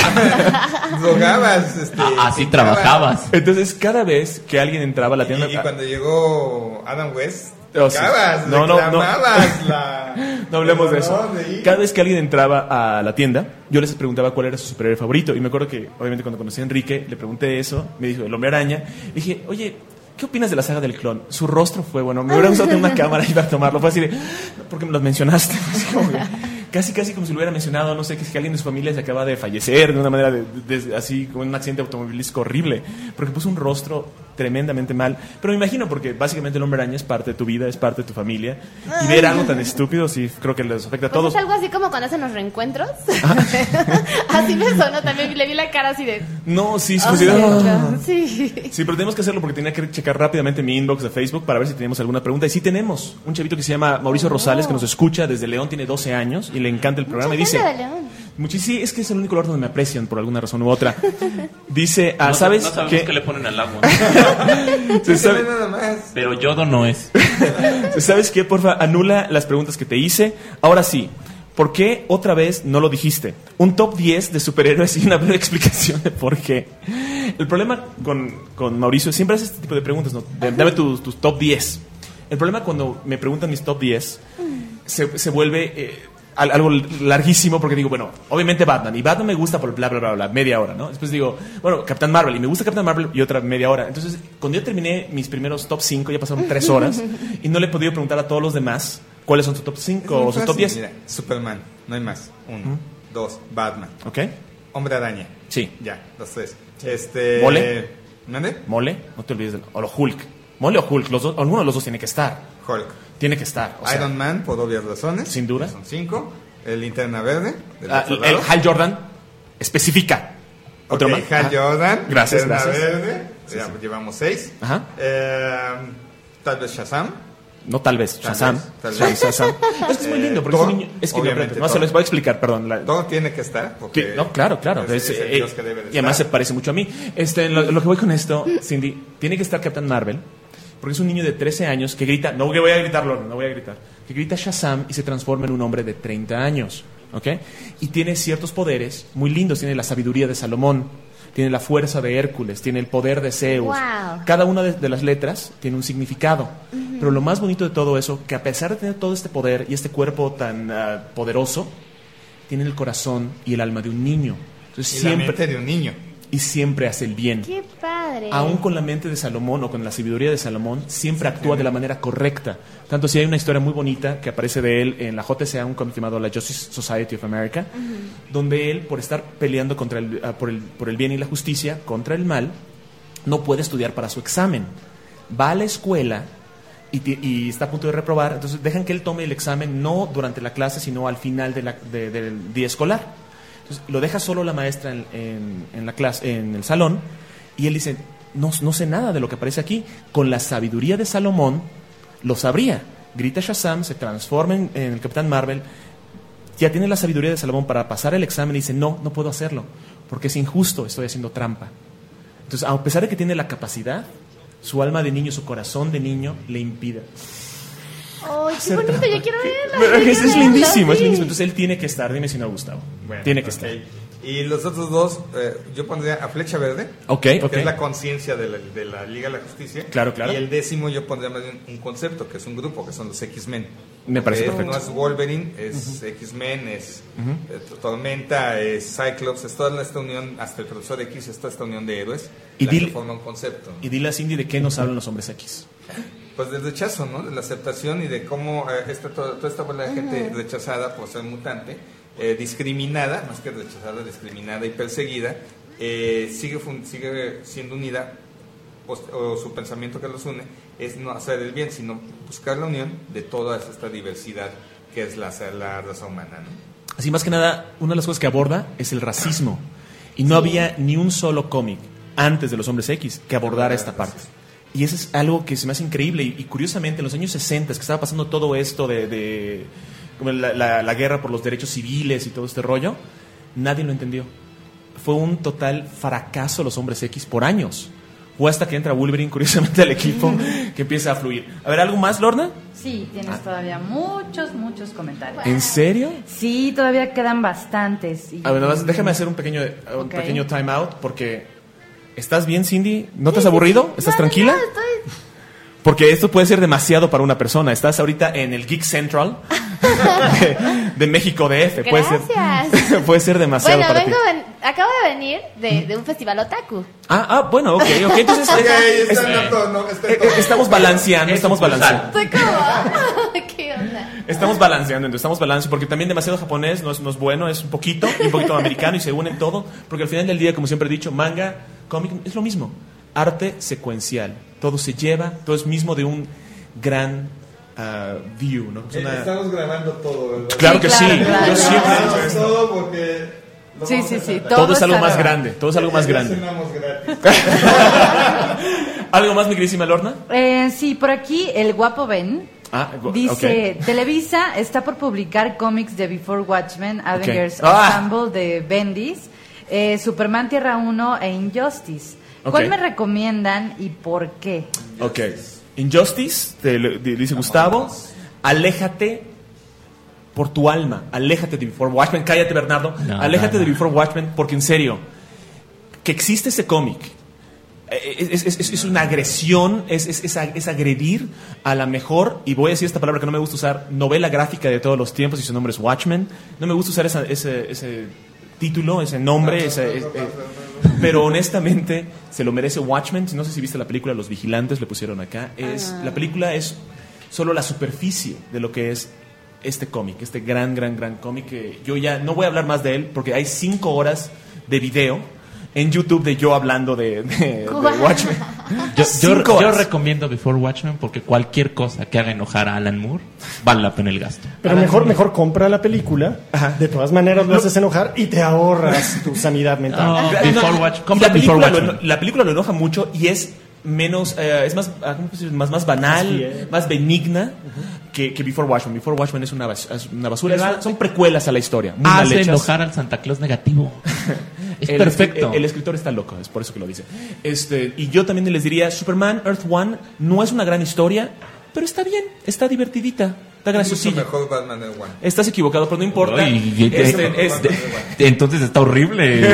drogabas, este, Ah, así picabas. trabajabas. entonces cada vez que alguien entraba a la tienda Y, y cuando llegó Adam West, Oh, sí. picabas, No, no, no. reclamabas la... no hablemos de eso. ¿Dónde ir? Cada vez que alguien entraba a la tienda, yo les preguntaba cuál era su superhéroe favorito. Y me acuerdo que, obviamente, cuando conocí a Enrique, le pregunté eso. Me dijo, el Hombre Araña. Le dije, oye, ¿qué opinas de la saga del clon? Su rostro fue bueno. Me hubiera gustado tener una cámara y ir a tomarlo. Fue así de, ¿por qué me los mencionaste? Así como que, casi, casi como si lo hubiera mencionado, no sé, que, es que alguien de su familia se acaba de fallecer de una manera de, de- de- así, como en un accidente automovilístico horrible. Porque puso un rostro tremendamente mal. Pero me imagino, porque básicamente el Hombre Araña es parte de tu vida, es parte de tu familia. Y ver algo tan estúpido, sí, creo que les afecta a Pues todos. es algo así como cuando hacen los reencuentros. así me sonó también. Le vi la cara así de. No, sí, sí, "Oh, sí, cierto". Sí. Sí, pero tenemos que hacerlo porque tenía que checar rápidamente mi inbox de Facebook para ver si teníamos alguna pregunta. Y sí tenemos un chavito que se llama Mauricio Rosales, que nos escucha desde León, tiene doce años y le encanta el programa. Mucha Y dice, gente de León. muchis- sí, es que es el único lugar donde me aprecian por alguna razón u otra. Dice, ah, No- ¿sabes no sabemos qué? qué le ponen al agua. Se Sí, sabe- nada más. Pero yodo no es. ¿Sabes qué? Porfa, anula las preguntas que te hice. Ahora sí, ¿por qué otra vez no lo dijiste? Un top diez de superhéroes y una breve explicación de por qué. El problema con, con Mauricio, siempre hace este tipo de preguntas, ¿no? De- Dame tus, tus top diez. El problema cuando me preguntan mis top diez, se, se vuelve eh, al- algo larguísimo porque digo, bueno, obviamente Batman, y Batman me gusta por bla, bla, bla, bla, media hora, ¿no? Después digo, bueno, Capitán Marvel, y me gusta Capitán Marvel y otra media hora. Entonces, cuando yo terminé mis primeros top cinco, ya pasaron tres horas, y no le he podido preguntar a todos los demás cuáles son sus top Es cinco muy o sus top fácil, diez. mira, Superman, no hay más. Uno, dos, Batman, ¿Ok? Hombre Araña. Sí. Ya, los tres. Este... ¿Mole? ¿Mande? Mole, no te olvides de... O lo Hulk. Mole o Hulk, los dos, alguno de los dos tiene que estar. Hulk. Tiene que estar. O sea, Iron Man, por obvias razones. Sin duda. Son cinco. El Linterna Verde. del ah, otro el lado. Hal Jordan especifica. Ok, Otro más. Hal Ajá. Jordan. Gracias, Linterna gracias. Verde. Sí, ya sí. llevamos seis. Ajá. Eh, tal vez Shazam. No, tal vez. Tal Shazam. vez, tal Sí, vez. Shazam. Es que es muy Eh, lindo porque Thor, es un niño. Es que no, obviamente, espérate, no se Thor. les voy a explicar, perdón. La- Todo tiene que estar. Porque que- no, claro, claro. Es, Es, es el eh, Dios que debe de y además se estar. parece mucho a mí. Este, lo, lo que voy con esto, Cindy, tiene que estar Captain Marvel, porque es un niño de trece años que grita, no que voy a gritarlo, no voy a gritar, que grita Shazam y se transforma en un hombre de treinta años, ¿ok? Y tiene ciertos poderes muy lindos, tiene la sabiduría de Salomón, tiene la fuerza de Hércules, tiene el poder de Zeus. Wow. Cada una de, de las letras tiene un significado. Pero lo más bonito de todo eso, que a pesar de tener todo este poder y este cuerpo tan ah, poderoso, tiene el corazón y el alma de un niño. Entonces, Y la siempre, mente de un niño. y siempre hace el bien. Qué padre. Aún con la mente de Salomón o con la sabiduría de Salomón, siempre actúa de la manera correcta. Tanto si hay una historia muy bonita que aparece de él en la J C A, un cómic llamado la Justice Society of America, donde él, por estar peleando contra el, ah, por, el, por el bien y la justicia, contra el mal, no puede estudiar para su examen. Va a la escuela y, ti- y está a punto de reprobar, entonces dejan que él tome el examen no durante la clase, sino al final de la- de- del día escolar. Entonces, lo deja solo la maestra en, en- en la clase, en el salón, y él dice, no, no sé nada de lo que aparece aquí. Con la sabiduría de Salomón, lo sabría. Grita Shazam, se transforma en, en el Capitán Marvel, ya tiene la sabiduría de Salomón para pasar el examen y dice, no, no puedo hacerlo, porque es injusto, estoy haciendo trampa. Entonces, a pesar de que tiene la capacidad, su alma de niño, su corazón de niño, le impide. ¡Ay, qué Hacer bonito! trampa. Yo quiero verla. Pero yo es, quiero es verla, lindísimo, es sí. lindísimo. Entonces, él tiene que estar, dime si no, Gustavo. Bueno, tiene que ok. estar. Y los otros dos, eh, yo pondría a Flecha Verde, Ok, que ok. es la conciencia de la, de la Liga de la Justicia. Claro, claro. Y el décimo yo pondría más bien un concepto, que es un grupo, que son los X-Men. Me parece Que perfecto. No es Wolverine, es X-Men, es eh, Tormenta, es Cyclops, es toda esta unión, hasta el Profesor X, es toda esta unión de héroes, Y la que dile- forma un concepto. Y dile a Cindy de qué nos hablan los hombres X. Pues del rechazo, ¿no? De la aceptación y de cómo eh, esta, toda, toda esta bola de gente rechazada por ser mutante, eh, discriminada, más que rechazada, discriminada y perseguida, eh, sigue, fun- sigue siendo unida, o, o su pensamiento que los une es no hacer el bien, sino buscar la unión de toda esta diversidad que es la, la raza humana, ¿no? Así, más que nada, una de las cosas que aborda es el racismo. Y no había ni un solo cómic antes de los Hombres X que abordara esta parte. Y eso es algo que se me hace increíble. Y, y curiosamente, en los años sesenta, que estaba pasando todo esto de, de como la, la- la guerra por los derechos civiles y todo este rollo, nadie lo entendió. Fue un total fracaso los Hombres X por años. O hasta que entra Wolverine, curiosamente, al equipo, que empieza a fluir. A ver, ¿algo más, Lorna? Sí, tienes todavía muchos, muchos comentarios. ¿En serio? Sí, todavía quedan bastantes. Y- A ver, nada más, déjame hacer un pequeño, un Ok. pequeño time out, porque... ¿Estás bien, Cindy? ¿No te has aburrido? ¿Estás tranquila? Porque esto puede ser demasiado para una persona. Estás ahorita en el Geek Central de, de México D F. Puede ser, Gracias. puede ser demasiado Bueno, para vengo ti. ven- acabo de venir de, de un festival otaku. Ah, ah, bueno, ok, ok. Entonces, Oye, es- está en es- todo, ¿no? Está en eh, todo. eh, estamos balanceando, estamos balanceando. Estoy como... ¿Qué onda? Estamos balanceando, entonces estamos balanceando, porque también demasiado japonés no es, no es bueno, es un poquito, y un poquito americano, y se unen todo, porque al final del día, como siempre he dicho, manga, cómic, es lo mismo. Arte secuencial. Todo se lleva, todo es mismo de un gran ah, view, ¿no? Es Eh, una- Estamos grabando todo, ¿verdad? Claro que sí, claro, claro. yo siempre he dicho Grabamos esto. todo porque lo Sí, vamos sí, a sí, tratar. Todo es algo está más grabado. grande, todo es algo más Ya grande. cenamos gratis. ¿Algo más, mi queridísima Lorna? Eh, sí, por aquí el guapo Ben Ah, gu- dice, ok. Televisa está por publicar cómics de Before Watchmen, Avengers Ah. Assemble de Bendis, eh, Superman Tierra uno e Injustice. ¿Cuál Ok. me recomiendan y por qué? Ok. Injustice, te lo- te dice Gustavo, aléjate por tu alma, aléjate de Before Watchmen, cállate Bernardo, No, aléjate no, no. de Before Watchmen, porque en serio, que existe ese cómic, eh, es, es- es- es una agresión, es, es- es ag- es agredir a la mejor, y voy a decir esta palabra que no me gusta usar, novela gráfica de todos los tiempos, y su nombre es Watchmen, no me gusta usar esa- ese, ese título, ese nombre, ese- es- eh, pero honestamente se lo merece Watchmen. No sé si viste la película Los Vigilantes, le pusieron acá. Es, La película es solo la superficie de lo que es este cómic, este gran, gran, gran cómic que yo ya no voy a hablar más de él porque hay cinco horas de video en YouTube de yo hablando de, de- de Watchmen. Yo, yo, Cinco yo horas. recomiendo Before Watchmen porque cualquier cosa que haga enojar a Alan Moore vale la pena el gasto. Pero mejor, mejor compra la película. De todas maneras lo haces enojar y te ahorras tu sanidad mental. No, No, Before no, Watch- y compra la, Before película lo, Watchmen. la película lo enoja mucho y es menos, eh, es más, ah, ¿cómo se dice? más, más banal, Más fiel. más benigna que, que Before Watchmen. Before Watchmen es una, bas- es una basura, Pero es- son precuelas a la historia. Muy mal Hace hechas. enojar al Santa Claus negativo. Es el, perfecto. El, el escritor está loco, es por eso que lo dice. Este, y yo también les diría, Superman Earth One no es una gran historia, pero está bien, está divertidita, está Es mucho graciosilla. mejor Batman Earth One. Estás equivocado, pero no importa. Ay, y- Este, este, Entonces está horrible.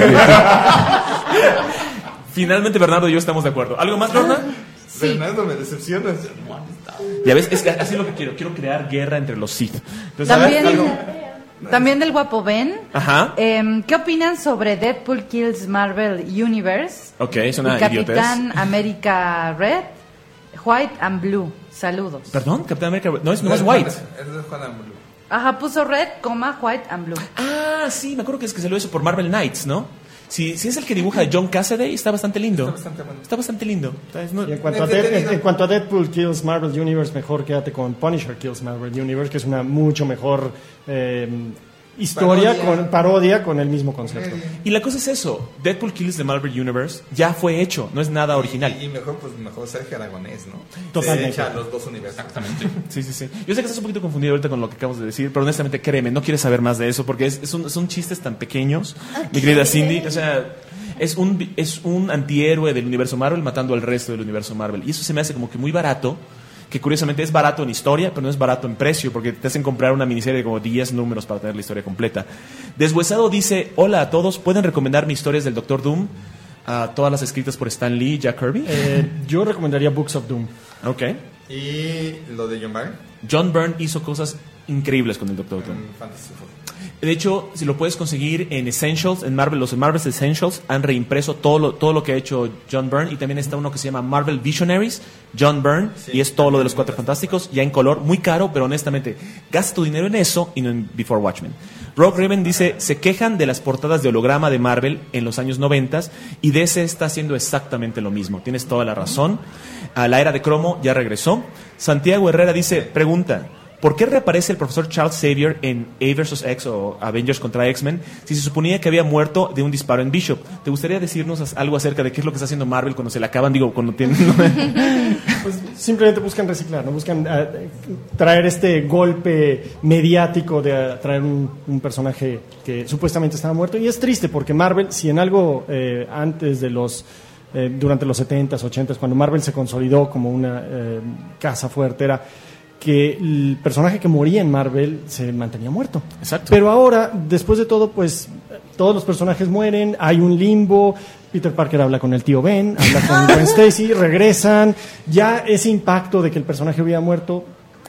finalmente Bernardo y yo estamos de acuerdo. ¿Algo más, Lorna? Sí. Fernando, me decepcionas. Ya ves, es que así es lo que quiero. Quiero crear guerra entre los Sith. Entonces, a ver, También, algo. también del guapo Ben. Ajá. Em, ¿Qué opinan sobre Deadpool Kills Marvel Universe? Ok, es una y idiotez. Capitán América Red, White and Blue. Saludos. Perdón, Capitán América. No es, no es White. Es de Juan Amblú. Ajá, puso Red, coma, White and Blue. Ah, sí, me acuerdo que es que salió eso por Marvel Knights, ¿no? Si, si es el que dibuja a John Cassaday, está bastante lindo. Está bastante bueno. Está bastante lindo. Entonces, no- Y en cuanto, a Dead- en, en cuanto a Deadpool Kills Marvel Universe, mejor quédate con Punisher Kills Marvel Universe, que es una mucho mejor eh, historia, Parodia. con parodia con el mismo concepto. Y la cosa es eso, Deadpool Kills the Marvel Universe ya fue hecho, no es nada original. Y, y mejor, pues mejor Sergio Aragonés, ¿no? Totalmente. Se echa los dos universos. Exactamente. Sí, sí, sí. Yo sé que estás un poquito confundido ahorita con lo que acabamos de decir, pero honestamente créeme, no quieres saber más de eso porque es, es un- son chistes tan pequeños, mi querida Cindy. O sea, es un, vi- es un antihéroe del universo Marvel matando al resto del universo Marvel. Y eso se me hace como que muy barato, que curiosamente es barato en historia, pero no es barato en precio, porque te hacen comprar una miniserie de como diez números para tener la historia completa. Deshuesado dice, hola a todos, ¿pueden recomendar mis historias del Doctor Doom? A todas las escritas por Stan Lee y Jack Kirby. Eh, yo recomendaría Books of Doom. Ok. Y lo de John Byrne, John Byrne hizo cosas increíbles con el Doctor Doom. en Fantasy Four. De hecho, si lo puedes conseguir en Essentials, en Marvel, los Marvel's Essentials han reimpreso todo lo, todo lo que ha hecho John Byrne, y también está uno que se llama Marvel Visionaries, John Byrne, Sí, y es todo lo de los también Cuatro está. Fantásticos, ya en color, muy caro, pero honestamente, gasta tu dinero en eso y no en Before Watchmen. Rogue Raven dice, se quejan de las portadas de holograma de Marvel en los años noventas, y D C está haciendo exactamente lo mismo. Tienes toda la razón. A la era de cromo ya regresó. Santiago Herrera dice, pregunta, ¿por qué reaparece el profesor Charles Xavier en A versus. X o Avengers contra X-Men si se suponía que había muerto de un disparo en Bishop? ¿Te gustaría decirnos as- algo acerca de qué es lo que está haciendo Marvel cuando se le acaban, digo, cuando tienen... Pues simplemente buscan reciclar, no buscan eh, traer este golpe mediático de eh, traer un, un personaje que supuestamente estaba muerto. Y es triste porque Marvel, si en algo eh, antes de los eh, durante los setentas, ochentas, cuando Marvel se consolidó como una eh, casa fuerte, era que el personaje que moría en Marvel se mantenía muerto. Exacto. Pero ahora, después de todo, pues todos los personajes mueren, hay un limbo. Peter Parker habla con el tío Ben, habla con Gwen Stacy, regresan. Ya ese impacto de que el personaje hubiera muerto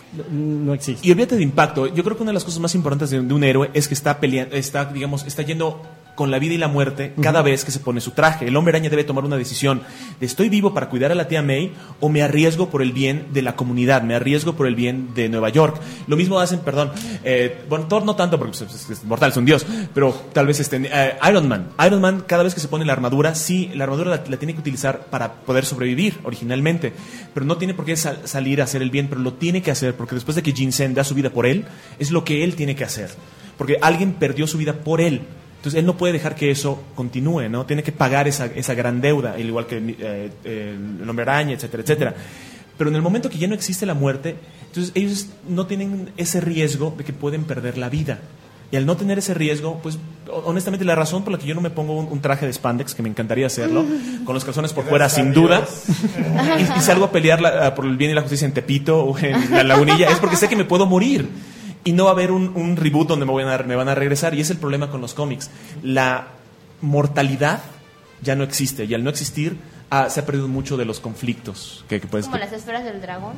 no existe. Y olvídate de impacto. Yo creo que una de las cosas más importantes de, de un héroe es que está peleando, está, digamos, está yendo con la vida y la muerte cada vez que se pone su traje. El Hombre Araña debe tomar una decisión de estoy vivo para cuidar a la tía May o me arriesgo por el bien de la comunidad, me arriesgo por el bien de Nueva York. Lo mismo hacen, perdón, eh, bueno, Thor no tanto porque pues, es, es mortal, es un dios, pero tal vez este, eh, Iron Man. Iron Man cada vez que se pone la armadura, sí, la armadura la, la tiene que utilizar para poder sobrevivir originalmente, pero no tiene por qué sal- salir a hacer el bien, pero lo tiene que hacer porque después de que Jin-Sen da su vida por él, es lo que él tiene que hacer, porque alguien perdió su vida por él. Entonces él no puede dejar que eso continúe, ¿no? Tiene que pagar esa, esa gran deuda, al igual que eh, eh, el Hombre Araña, etcétera, etcétera. Pero en el momento que ya no existe la muerte, entonces ellos no tienen ese riesgo de que pueden perder la vida. Y al no tener ese riesgo, pues honestamente la razón por la que yo no me pongo un, un traje de spandex, que me encantaría hacerlo, con los calzones por fuera sin duda, y, y salgo a pelear la- por el bien y la justicia en Tepito o en la Lagunilla, es porque sé que me puedo morir. Y no va a haber un, un reboot donde me, voy a, me van a regresar. Y es el problema con los cómics. La mortalidad ya no existe. Y al no existir, ah, se ha perdido mucho de los conflictos. Que, que puedes, Como las esferas del dragón.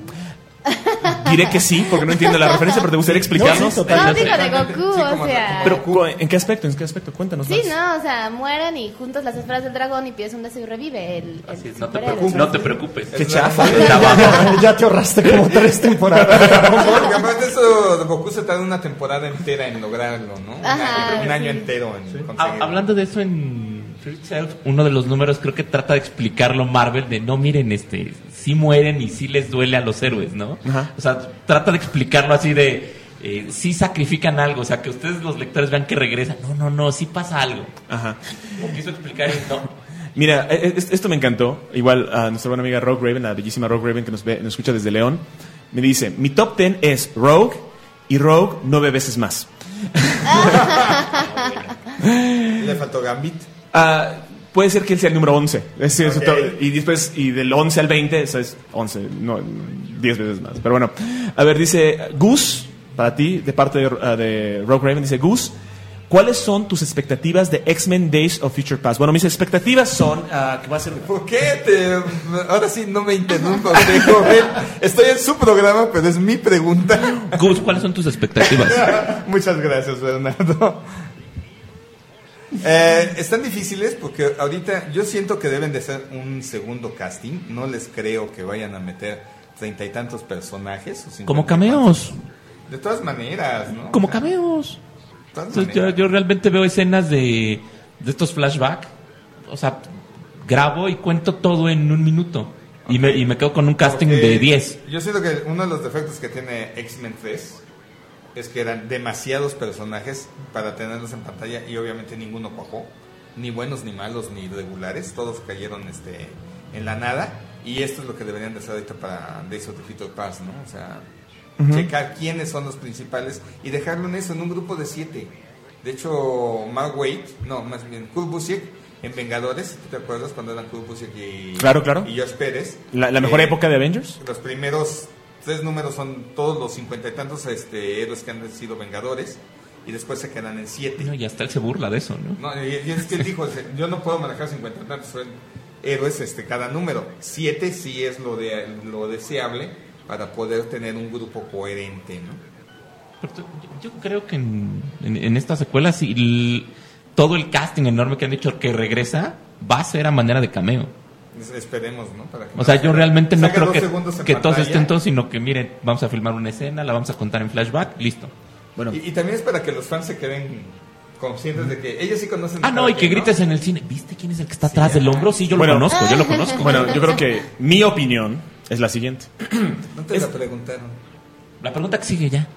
diré que sí, porque no entiendo la referencia, pero te gustaría explicarnos. No, sí, total. No, digo de Goku, Sí, o como- sea... Pero, cu- ¿en qué aspecto? ¿En qué aspecto? Cuéntanos Sí, más. no, o sea, mueren y juntas las esferas del dragón y pides un deseo y revive el, el Así es, no te superhéroe. preocupes. No te preocupes. Qué chafa. Ya te ahorraste como tres temporadas. Porque aparte eso, Goku se tarda una temporada entera en lograrlo, ¿no? Un Ajá, año, un año sí. entero en Ha- conseguirlo. hablando de eso en First Self, uno de los números creo que trata de explicarlo Marvel de no miren este, sí mueren y sí les duele a los héroes, ¿no? Ajá. O sea, trata de explicarlo así de eh, sí sacrifican algo, o sea, que ustedes los lectores vean que regresan. No, no, no, sí pasa algo. Ajá. Lo quiso explicar y no. Mira, eh, eh, esto me encantó. Igual a nuestra buena amiga Rogue Raven, la bellísima Rogue Raven que nos, ve, nos escucha desde León, me dice, mi top ten es Rogue y Rogue nueve veces más. Le faltó Gambit. Ah, puede ser que él sea el número once. Es decir, Ok. eso to- y después, y del once al veinte, eso es once, no, diez veces más. Pero bueno, a ver, dice Gus, para ti, de parte de, ah, de Rogue Raven, dice Gus, ¿cuáles son tus expectativas de X-Men Days of Future Past? Bueno, mis expectativas son ah, que va a ser... ¿Por qué te.? Ahora sí no me interrumpa usted, joven. Estoy en su programa, pero es mi pregunta. Gus, ¿cuáles son tus expectativas? Muchas gracias, Bernardo. Eh, están difíciles porque ahorita yo siento que deben de ser un segundo casting. No les creo que vayan a meter treinta y tantos personajes. o cincuenta Como y cameos. cuantos. De todas maneras, ¿no? Como O sea, cameos. de todas Entonces, yo, maneras. yo realmente veo escenas de de estos flashbacks, o sea, grabo y cuento todo en un minuto. Okay. Y, me, y me quedo con un casting okay. de diez. Yo siento que uno de los defectos que tiene X-Men tres es que eran demasiados personajes para tenerlos en pantalla y obviamente ninguno cuajó. Ni buenos, ni malos, ni regulares. Todos cayeron este, en la nada. Y esto es lo que deberían de hacer ahorita para Days of the Future Past, ¿no? O sea, uh-huh. checar quiénes son los principales y dejarlo en eso, en un grupo de siete. De hecho, Mark Waid, no, más bien Kurt Busiek, en Vengadores, ¿te acuerdas cuando eran Kurt Busiek y, claro, claro. y Josh Pérez? La, la mejor eh, época de Avengers. Los primeros tres números son todos los cincuenta y tantos este, héroes que han sido Vengadores. Y después se quedan en siete. No, y hasta él se burla de eso, ¿no? No, y, y es que él dijo, yo no puedo manejar cincuenta y tantos héroes este, cada número. Siete sí es lo, de, lo deseable para poder tener un grupo coherente, ¿no? Pero yo, yo creo que en, en, en esta secuela, sí, el, todo el casting enorme que han dicho que regresa va a ser a manera de cameo. Esperemos, ¿no? Para que o sea, yo realmente no creo que, que todos estén todos, sino que miren, vamos a filmar una escena, la vamos a contar en flashback, listo. Bueno. Y, y también es para que los fans se queden conscientes de que ellos sí conocen. Ah, no, y que ¿no? grites en el cine. ¿Viste quién es el que está atrás sí, del hombro? Sí, yo bueno, lo conozco, yo lo conozco. Bueno, yo creo que mi opinión es la siguiente. No te es, la preguntaron. La pregunta que sigue ya.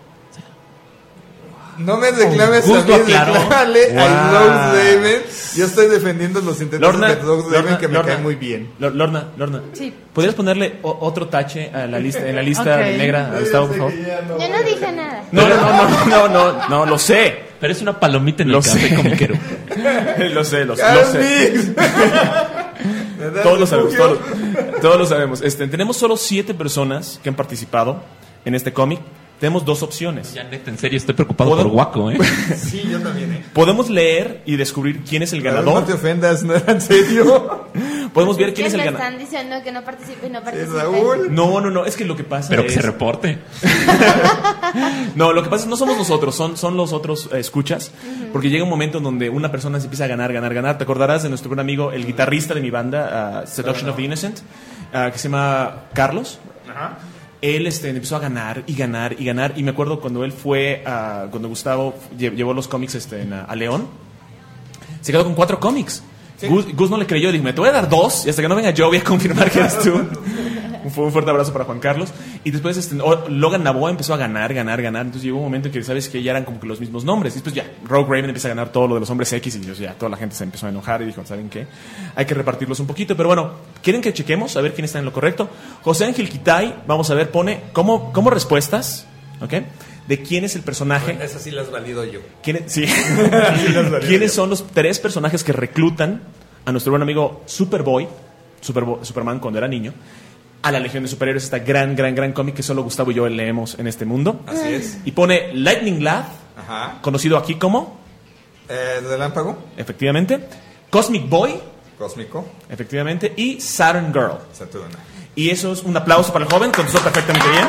No me reclames oh, a mí, reclámale wow. a Rose Damen. Yo estoy defendiendo los intentos Lorna, de Rose Damen Lorna, que me Lorna, caen muy bien. Lorna, Lorna. Sí. ¿Podrías ponerle o, otro tache a la lista, en la lista okay. negra a Gustavo, por favor? No yo no dije nada. No, no, no, no, no, no, no, lo sé. Pero es una palomita en lo el café sé. comiquero. lo sé, lo, lo sé. todos lo sabemos, todos, todos lo sabemos. Este, tenemos solo siete personas que han participado en este cómic. Tenemos dos opciones. Ya, neta, en serio, estoy preocupado por Waco, ¿eh? Sí, yo también, ¿eh? Podemos leer y descubrir quién es el ganador. No te ofendas, no era en serio. Podemos ver quién es el me ganador. están diciendo que no participe y no participe. Sí, Raúl. No, no, no, es que lo que pasa Pero es... que se reporte. No, lo que pasa es que no somos nosotros, son, son los otros eh, escuchas. Uh-huh. Porque llega un momento en donde una persona se empieza a ganar, ganar, ganar. ¿Te acordarás de nuestro buen amigo, el guitarrista de mi banda, uh, Seduction of the Innocent? Uh, que se llama Carlos. Ajá. Él este, empezó a ganar y ganar y ganar. Y me acuerdo cuando él fue, a, cuando Gustavo llevó los cómics este, en, a, a León, se quedó con cuatro cómics. Sí. Gus, Gus no le creyó, dijo, me te voy a dar dos y hasta que no venga yo voy a confirmar que eres tú. Fue un fuerte abrazo para Juan Carlos. Y después este, Logan Naboa empezó a ganar, ganar, ganar. Entonces llegó un momento en que sabes que ya eran como que los mismos nombres. Y después ya Rogue Raven empieza a ganar todo lo de los hombres X. Y Dios, ya toda la gente se empezó a enojar y dijo, ¿saben qué? Hay que repartirlos un poquito. Pero bueno, ¿quieren que chequemos? A ver quién está en lo correcto. José Ángel Quitay, vamos a ver, pone como, como respuestas, ¿ok? De quién es el personaje. Bueno, esas sí las valido yo. ¿Quién, sí. sí ¿Quiénes son los tres personajes que reclutan a nuestro buen amigo Superboy, Superboy Superman cuando era niño, a la Legión de Superhéroes, esta gran, gran, gran cómic que solo Gustavo y yo leemos en este mundo? Así es. Y pone Lightning Lad, ajá, conocido aquí como... Eh, Relámpago. Efectivamente. Cosmic Boy. Cósmico. Efectivamente. Y Saturn Girl. Saturna. Y eso es un aplauso para el joven, contestó perfectamente bien.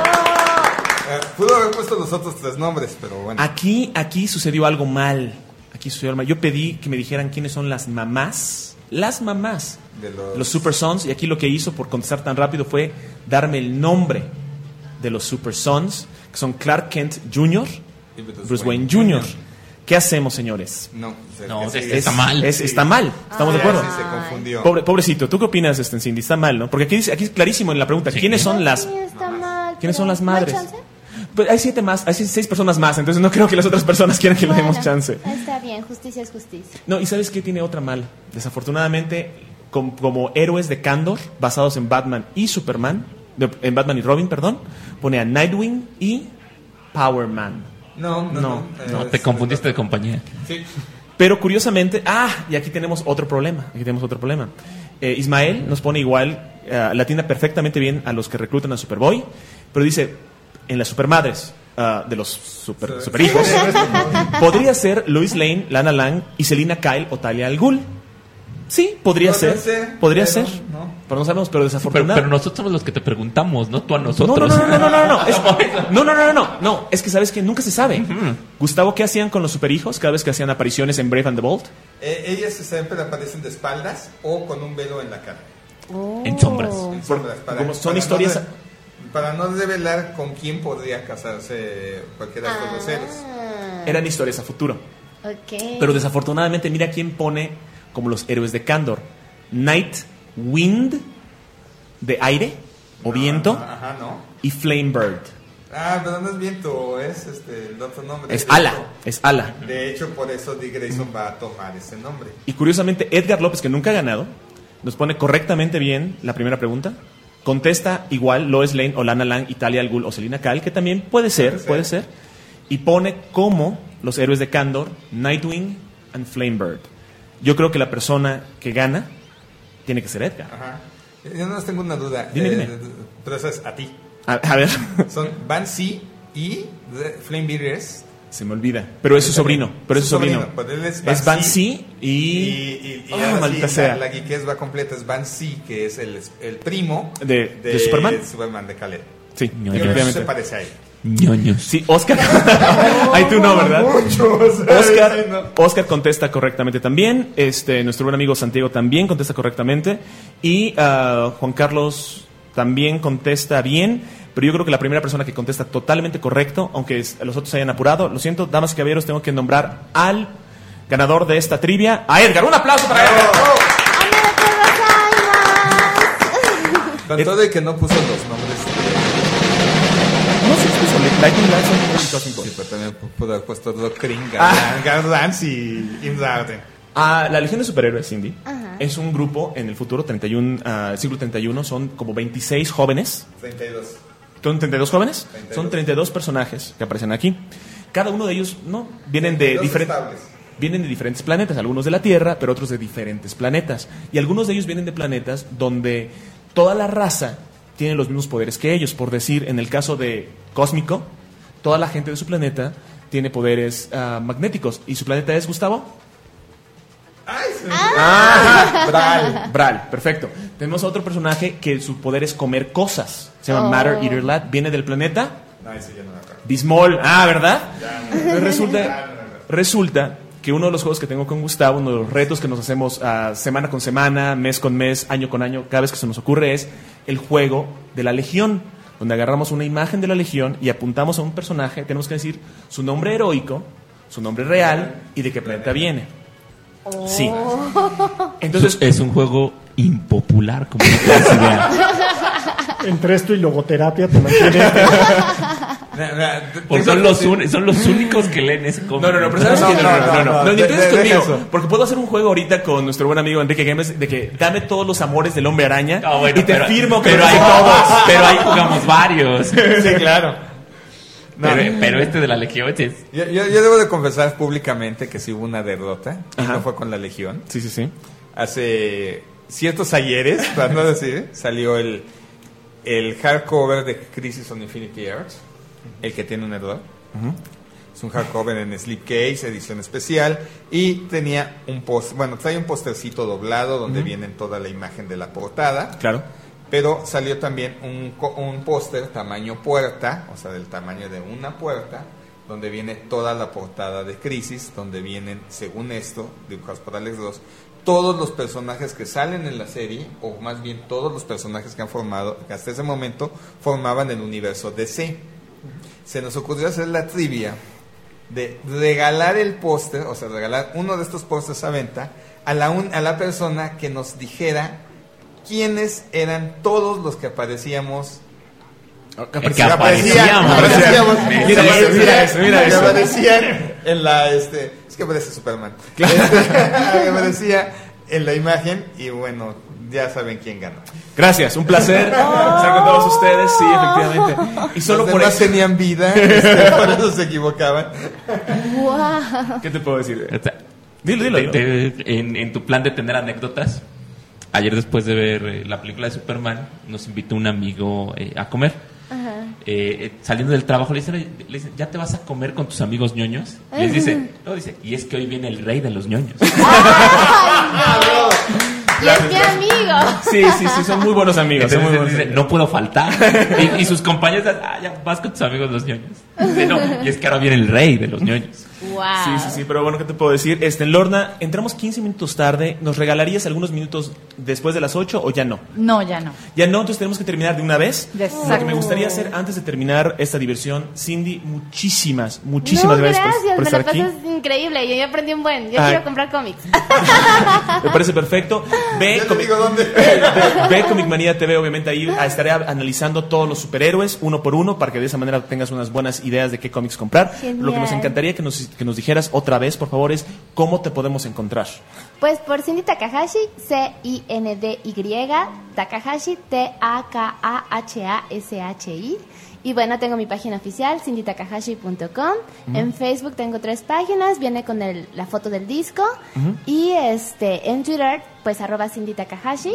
Eh, pudo haber puesto los otros tres nombres, pero bueno. Aquí, aquí sucedió algo mal. Aquí sucedió algo mal. Yo pedí que me dijeran quiénes son las mamás. Las mamás de los... los Super Sons. Y aquí lo que hizo por contestar tan rápido fue darme el nombre de los Super Sons, que son Clark Kent junior y Bruce, Bruce Wayne junior ¿Qué hacemos, señores? No, se, no es, está mal. Es, está mal. ¿Estamos ah, de acuerdo? Sí, se confundió. Pobre, pobrecito. ¿Tú qué opinas, este, Cindy? Está mal, ¿no? Porque aquí dice, aquí es clarísimo en la pregunta. Sí. ¿Quiénes son las? Sí, está mal, ¿Quiénes son las madres? ¿No hay chance? Pues hay siete más, hay seis personas más, entonces no creo que las otras personas quieran que bueno, le demos chance. Está bien, justicia es justicia. No, y ¿sabes qué tiene otra mal? Desafortunadamente, como, como héroes de Kandor, basados en Batman y Superman, de, en Batman y Robin, perdón, pone a Nightwing y Power Man. No, no, no. No, no te confundiste de compañía. Sí. Pero curiosamente, ah, y aquí tenemos otro problema. Aquí tenemos otro problema. Eh, Ismael nos pone igual, uh, la atiende perfectamente bien a los que reclutan a Superboy, pero dice, en las supermadres uh, de los super, superhijos, podría ser Lois Lane, Lana Lang y Selina Kyle o Talia al Ghul. Sí, podría no ser. Sé, podría pero, ser. No. Pero no sabemos, pero desafortunadamente. Pero, pero nosotros somos los que te preguntamos, no tú a nosotros. No, no, no, no, no, no, no. Es, no, no, no, no, no, no. Es que sabes que nunca se sabe. Uh-huh. Gustavo, ¿qué hacían con los superhijos cada vez que hacían apariciones en Brave and the Bold? Eh, ellas siempre aparecen de espaldas o con un velo en la cara. Oh. En sombras. En sombras para, Como son para historias. No de, para no revelar con quién podría casarse cualquiera de estos dos héroes. Eran historias a futuro. Ok. Pero desafortunadamente, mira quién pone como los héroes de Kandor. Nightwind, de aire o No, viento, no, ajá, no. y Flamebird. Ah, pero no es viento, es este, el otro nombre. Es De ala, hecho- es ala. De hecho, por eso Dick Grayson va a tomar ese nombre. Y curiosamente, Edgar López, que nunca ha ganado, nos pone correctamente bien la primera pregunta. Contesta igual Lois Lane o Lana Lang, Talia al Ghul o Selina Kyle, que también puede ser, Puede ser. puede ser. Y pone como los héroes de Kandor, Nightwing and Flamebird. Yo creo que la persona que gana tiene que ser Edgar. Ajá. Yo no tengo una duda. Dime, Eh, dime. Pero eso es a ti. A, a ver, Son Banshee y Flamebeard es. se me olvida. Pero es su sobrino, pero es su sobrino. Pues él es Es Banshee y... Y, y, y Oh, ahora maldita sí, sea. La, la geekez va completa. Es Banshee, que es el, el primo De- de Superman. Superman de Kal-El. Sí, Y ahora efectivamente. se parece a él. Ñoños. Sí, Oscar. Ahí tú no, ¿verdad? Muchos. Oscar, Sí, no. Oscar contesta correctamente también. Este, nuestro buen amigo Santiago también contesta correctamente. Y ah, Juan Carlos también contesta bien. Pero yo creo que la primera persona que contesta totalmente correcto, aunque es- los otros se hayan apurado, lo siento, damas y caballeros, tengo que nombrar al ganador de esta trivia, a Edgar. Un aplauso para Edgar. Con todo y que no puso los nombres. No sé qué son, Lightning Lance y Cosmic Boy. Sí, pero también pudo haber puesto Doctrine, Ah. Garlance y Imsarden. Ah, la Legión de Superhéroes, Cindy, Ajá. es un grupo en el futuro treinta y uno, ah, siglo treinta y uno, son como veintiséis jóvenes. treinta y dos. ¿Son treinta y dos jóvenes? treinta y dos. Son treinta y dos personajes que aparecen aquí. Cada uno de ellos, ¿no? Vienen de treinta y dos diferentes... estables. Vienen de diferentes planetas, algunos de la Tierra, pero otros de diferentes planetas. Y algunos de ellos vienen de planetas donde toda la raza tiene los mismos poderes que ellos. Por decir, en el caso de Cósmico, toda la gente de su planeta tiene poderes ah, magnéticos. ¿Y su planeta es, Gustavo? Ah, Bral. Bral, perfecto. Tenemos a otro personaje que su poder es comer cosas. Se llama Oh. Matter Eater Lad. Viene del planeta No, ese ya no me acuerdo. Bismol. Ah, ¿verdad? Ya, no, Entonces Ya, resulta, no me acuerdo. resulta que uno de los juegos que tengo con Gustavo, uno de los retos que nos hacemos ah, semana con semana, mes con mes, año con año, cada vez que se nos ocurre es el juego de la Legión, donde agarramos una imagen de la Legión y apuntamos a un personaje, tenemos que decir su nombre heroico, su nombre real y de qué planeta viene. Sí. Entonces, es un juego impopular, como no puedes idea. Entre esto y logoterapia te mantienes. Porque son los, un- son los únicos que leen ese cómic. No, no, no, pero ¿sabes No, qué? No, no, no, no, no, no, ni de- empieces de- deja conmigo, eso. porque puedo hacer un juego ahorita con nuestro buen amigo Enrique Games de que dame todos los amores del Hombre Araña Ah, bueno, y te pero- firmo que pero los ahí, sé todos. pero ahí jugamos varios. Sí, claro. No. Pero, pero este de la Legión es... Yo, yo, yo debo de confesar públicamente que sí hubo una derrota. Y Ajá. no fue con la Legión. Sí, sí, sí. Hace ciertos ayeres, para no decir, salió el, el hardcover de Crisis on Infinity Earths, el que tiene un error. Es un hardcover en slipcase, edición especial, y tenía un post, bueno, trae un postercito doblado donde viene toda la imagen de la portada. Claro. Pero salió también un, co- un póster tamaño puerta, o sea, del tamaño de una puerta, donde viene toda la portada de Crisis, donde vienen, según esto, dibujados por Alex Ross, todos los personajes que salen en la serie, o más bien todos los personajes que han formado, que hasta ese momento formaban el universo D C. Se nos ocurrió hacer la trivia de regalar el póster, o sea, regalar uno de estos pósters a venta a la, un- a la persona que nos dijera quiénes eran todos los que aparecíamos. Que aparecíamos. aparecíamos. Mira eso, mira eso, mira que eso. aparecían en la, este, es que aparece Superman. Este, que aparecía en la imagen y bueno, ya saben quién ganó. Gracias, un placer estar con todos ustedes, sí, efectivamente. Y solo Los por demás eso, tenían vida, este, por eso se equivocaban. Wow. ¿qué te puedo decir? O sea, Dilo, dilo. de- dilo. de- en, en tu plan de tener anécdotas, ayer después de ver eh, la película de Superman, nos invitó un amigo eh, a comer. Ajá. Eh, eh, saliendo del trabajo le dicen, le dicen, ¿ya te vas a comer con tus amigos ñoños? Y les dice, no, dice, y es que hoy viene el rey de los ñoños. Y es mi amigo. Sí, sí, sí, son muy buenos amigos. son muy Entonces buenos dice, amigos. no puedo faltar. Y, y sus compañeros, ah, ya vas con tus amigos los ñoños. Dice, no, y es que ahora viene el rey de los ñoños. Wow. Sí, sí, sí, pero bueno, ¿qué te puedo decir? Este, Lorna, entramos quince minutos tarde. ¿Nos regalarías algunos minutos después de las ocho o ya no? No, ya no. Ya no, entonces tenemos que terminar de una vez. Exacto. Lo que me gustaría hacer antes de terminar esta diversión, Cindy, muchísimas, muchísimas no, gracias, gracias por, por estar me aquí. la pasas increíble. Yo ya aprendí un buen. Yo Ay. quiero comprar cómics. Me parece perfecto. Ve, Ya te Comic- digo dónde. ve, ve Comic Manía T V, obviamente ahí estaré analizando todos los superhéroes uno por uno para que de esa manera tengas unas buenas ideas de qué cómics comprar. Genial. Lo que nos encantaría que nos, que nos dijeras otra vez, por favor, es cómo te podemos encontrar. Pues por Cindy Takahashi, C I N D Y, Takahashi, T A K A H A S H I. Y bueno, tengo mi página oficial, cindy takahashi punto com. Ujú. En Facebook tengo tres páginas, viene con el, la foto del disco. Ujú. Y este en Twitter, pues arroba Cindy Takahashi.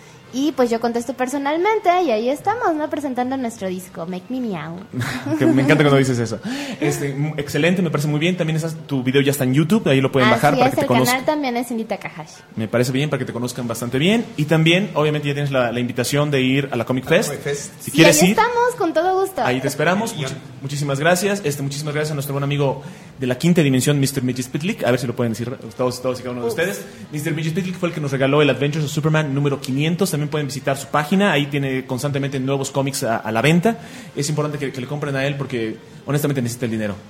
Y pues yo contesto personalmente y ahí estamos, ¿no? Presentando nuestro disco, Make Me Meow. Que me encanta cuando dices eso. Este, m- excelente, me parece muy bien. También estás, tu video ya está en YouTube, ahí lo pueden bajar Así para es, que te el conozcan. canal también es Cindy Takahashi. Me parece bien para que te conozcan bastante bien. Y también, obviamente, ya tienes la, la invitación de ir a la Comic Fest. Comic Fest. Si Sí, quieres ahí ir, estamos, con todo gusto. ahí te esperamos. Much- muchísimas gracias. Este, muchísimas gracias a nuestro buen amigo de la quinta dimensión, mister Midget Pitlick. A ver si lo pueden decir todos, todos y cada uno de ustedes. mister Midget Pitlick fue el que nos regaló el Adventures of Superman número quinientos. También pueden visitar su página. Ahí tiene constantemente nuevos cómics a, a la venta. Es importante que, que le compren a él porque honestamente necesita el dinero.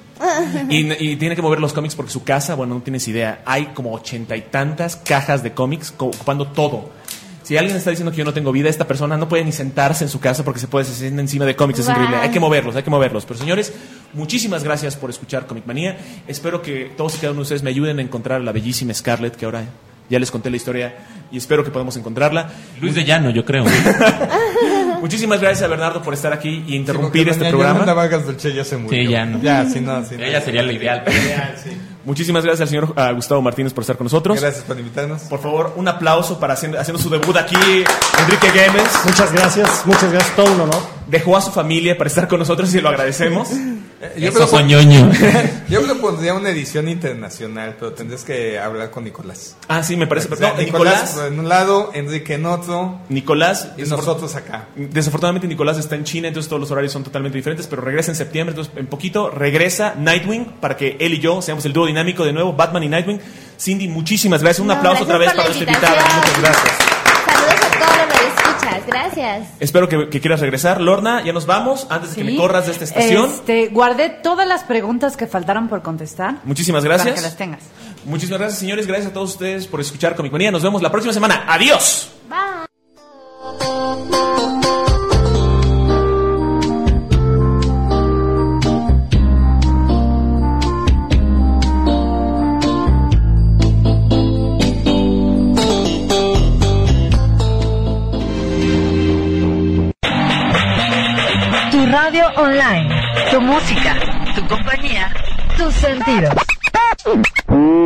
Y, y tiene que mover los cómics porque su casa, bueno, no tienes idea. Hay como ochenta y tantas cajas de cómics co- ocupando todo. Si alguien está diciendo que yo no tengo vida, esta persona no puede ni sentarse en su casa porque se puede se sienta encima de cómics. Es Wow. increíble. Hay que moverlos, hay que moverlos. Pero señores, muchísimas gracias por escuchar Comic Manía. Espero que todos y cada uno de ustedes me ayuden a encontrar a la bellísima Scarlett, que ahora ya les conté la historia y espero que podamos encontrarla. Luis de Llano, yo creo. Muchísimas gracias a Bernardo por estar aquí y interrumpir Sí, porque este doña programa. Yolanda Vargas Dulce ya se murió. Sí, ya no. Ya, sí, no, sí, no. Ella sería la ideal. Muchísimas gracias al señor ah, Gustavo Martínez por estar con nosotros. Gracias por invitarnos. Por favor, un aplauso para haciendo, haciendo su debut aquí, Enrique Gómez. Muchas gracias, muchas gracias, todo un honor. Dejó a su familia para estar con nosotros y lo agradecemos. Eh, Yo Eso propon- son ñoño. Yo propondría una edición internacional, pero tendrías que hablar con Nicolás. Ah, sí, me parece O sea, perfecto. No, Nicolás, Nicolás, en un lado, Enrique en otro, Nicolás, y desafor- nosotros acá. desafortunadamente Nicolás está en China, entonces todos los horarios son totalmente diferentes, pero regresa en septiembre, entonces en poquito regresa Nightwing para que él y yo seamos el dúo dinámico de nuevo, Batman y Nightwing. Cindy, muchísimas gracias. Un No, aplauso otra vez gracias para por la nuestra invitada. invitación. Muchas gracias. Saludos a todos los escuchas, gracias. Espero que, que quieras regresar. Lorna, ya nos vamos. Antes de que Sí. me corras de esta estación. Este, guardé todas las preguntas que faltaron por contestar. Muchísimas Para gracias. que las tengas. Muchísimas gracias, señores. Gracias a todos ustedes por escuchar Comic Manía. Nos vemos la próxima semana. Adiós. Bye. Tu radio online, tu música, tu compañía, tus sentidos.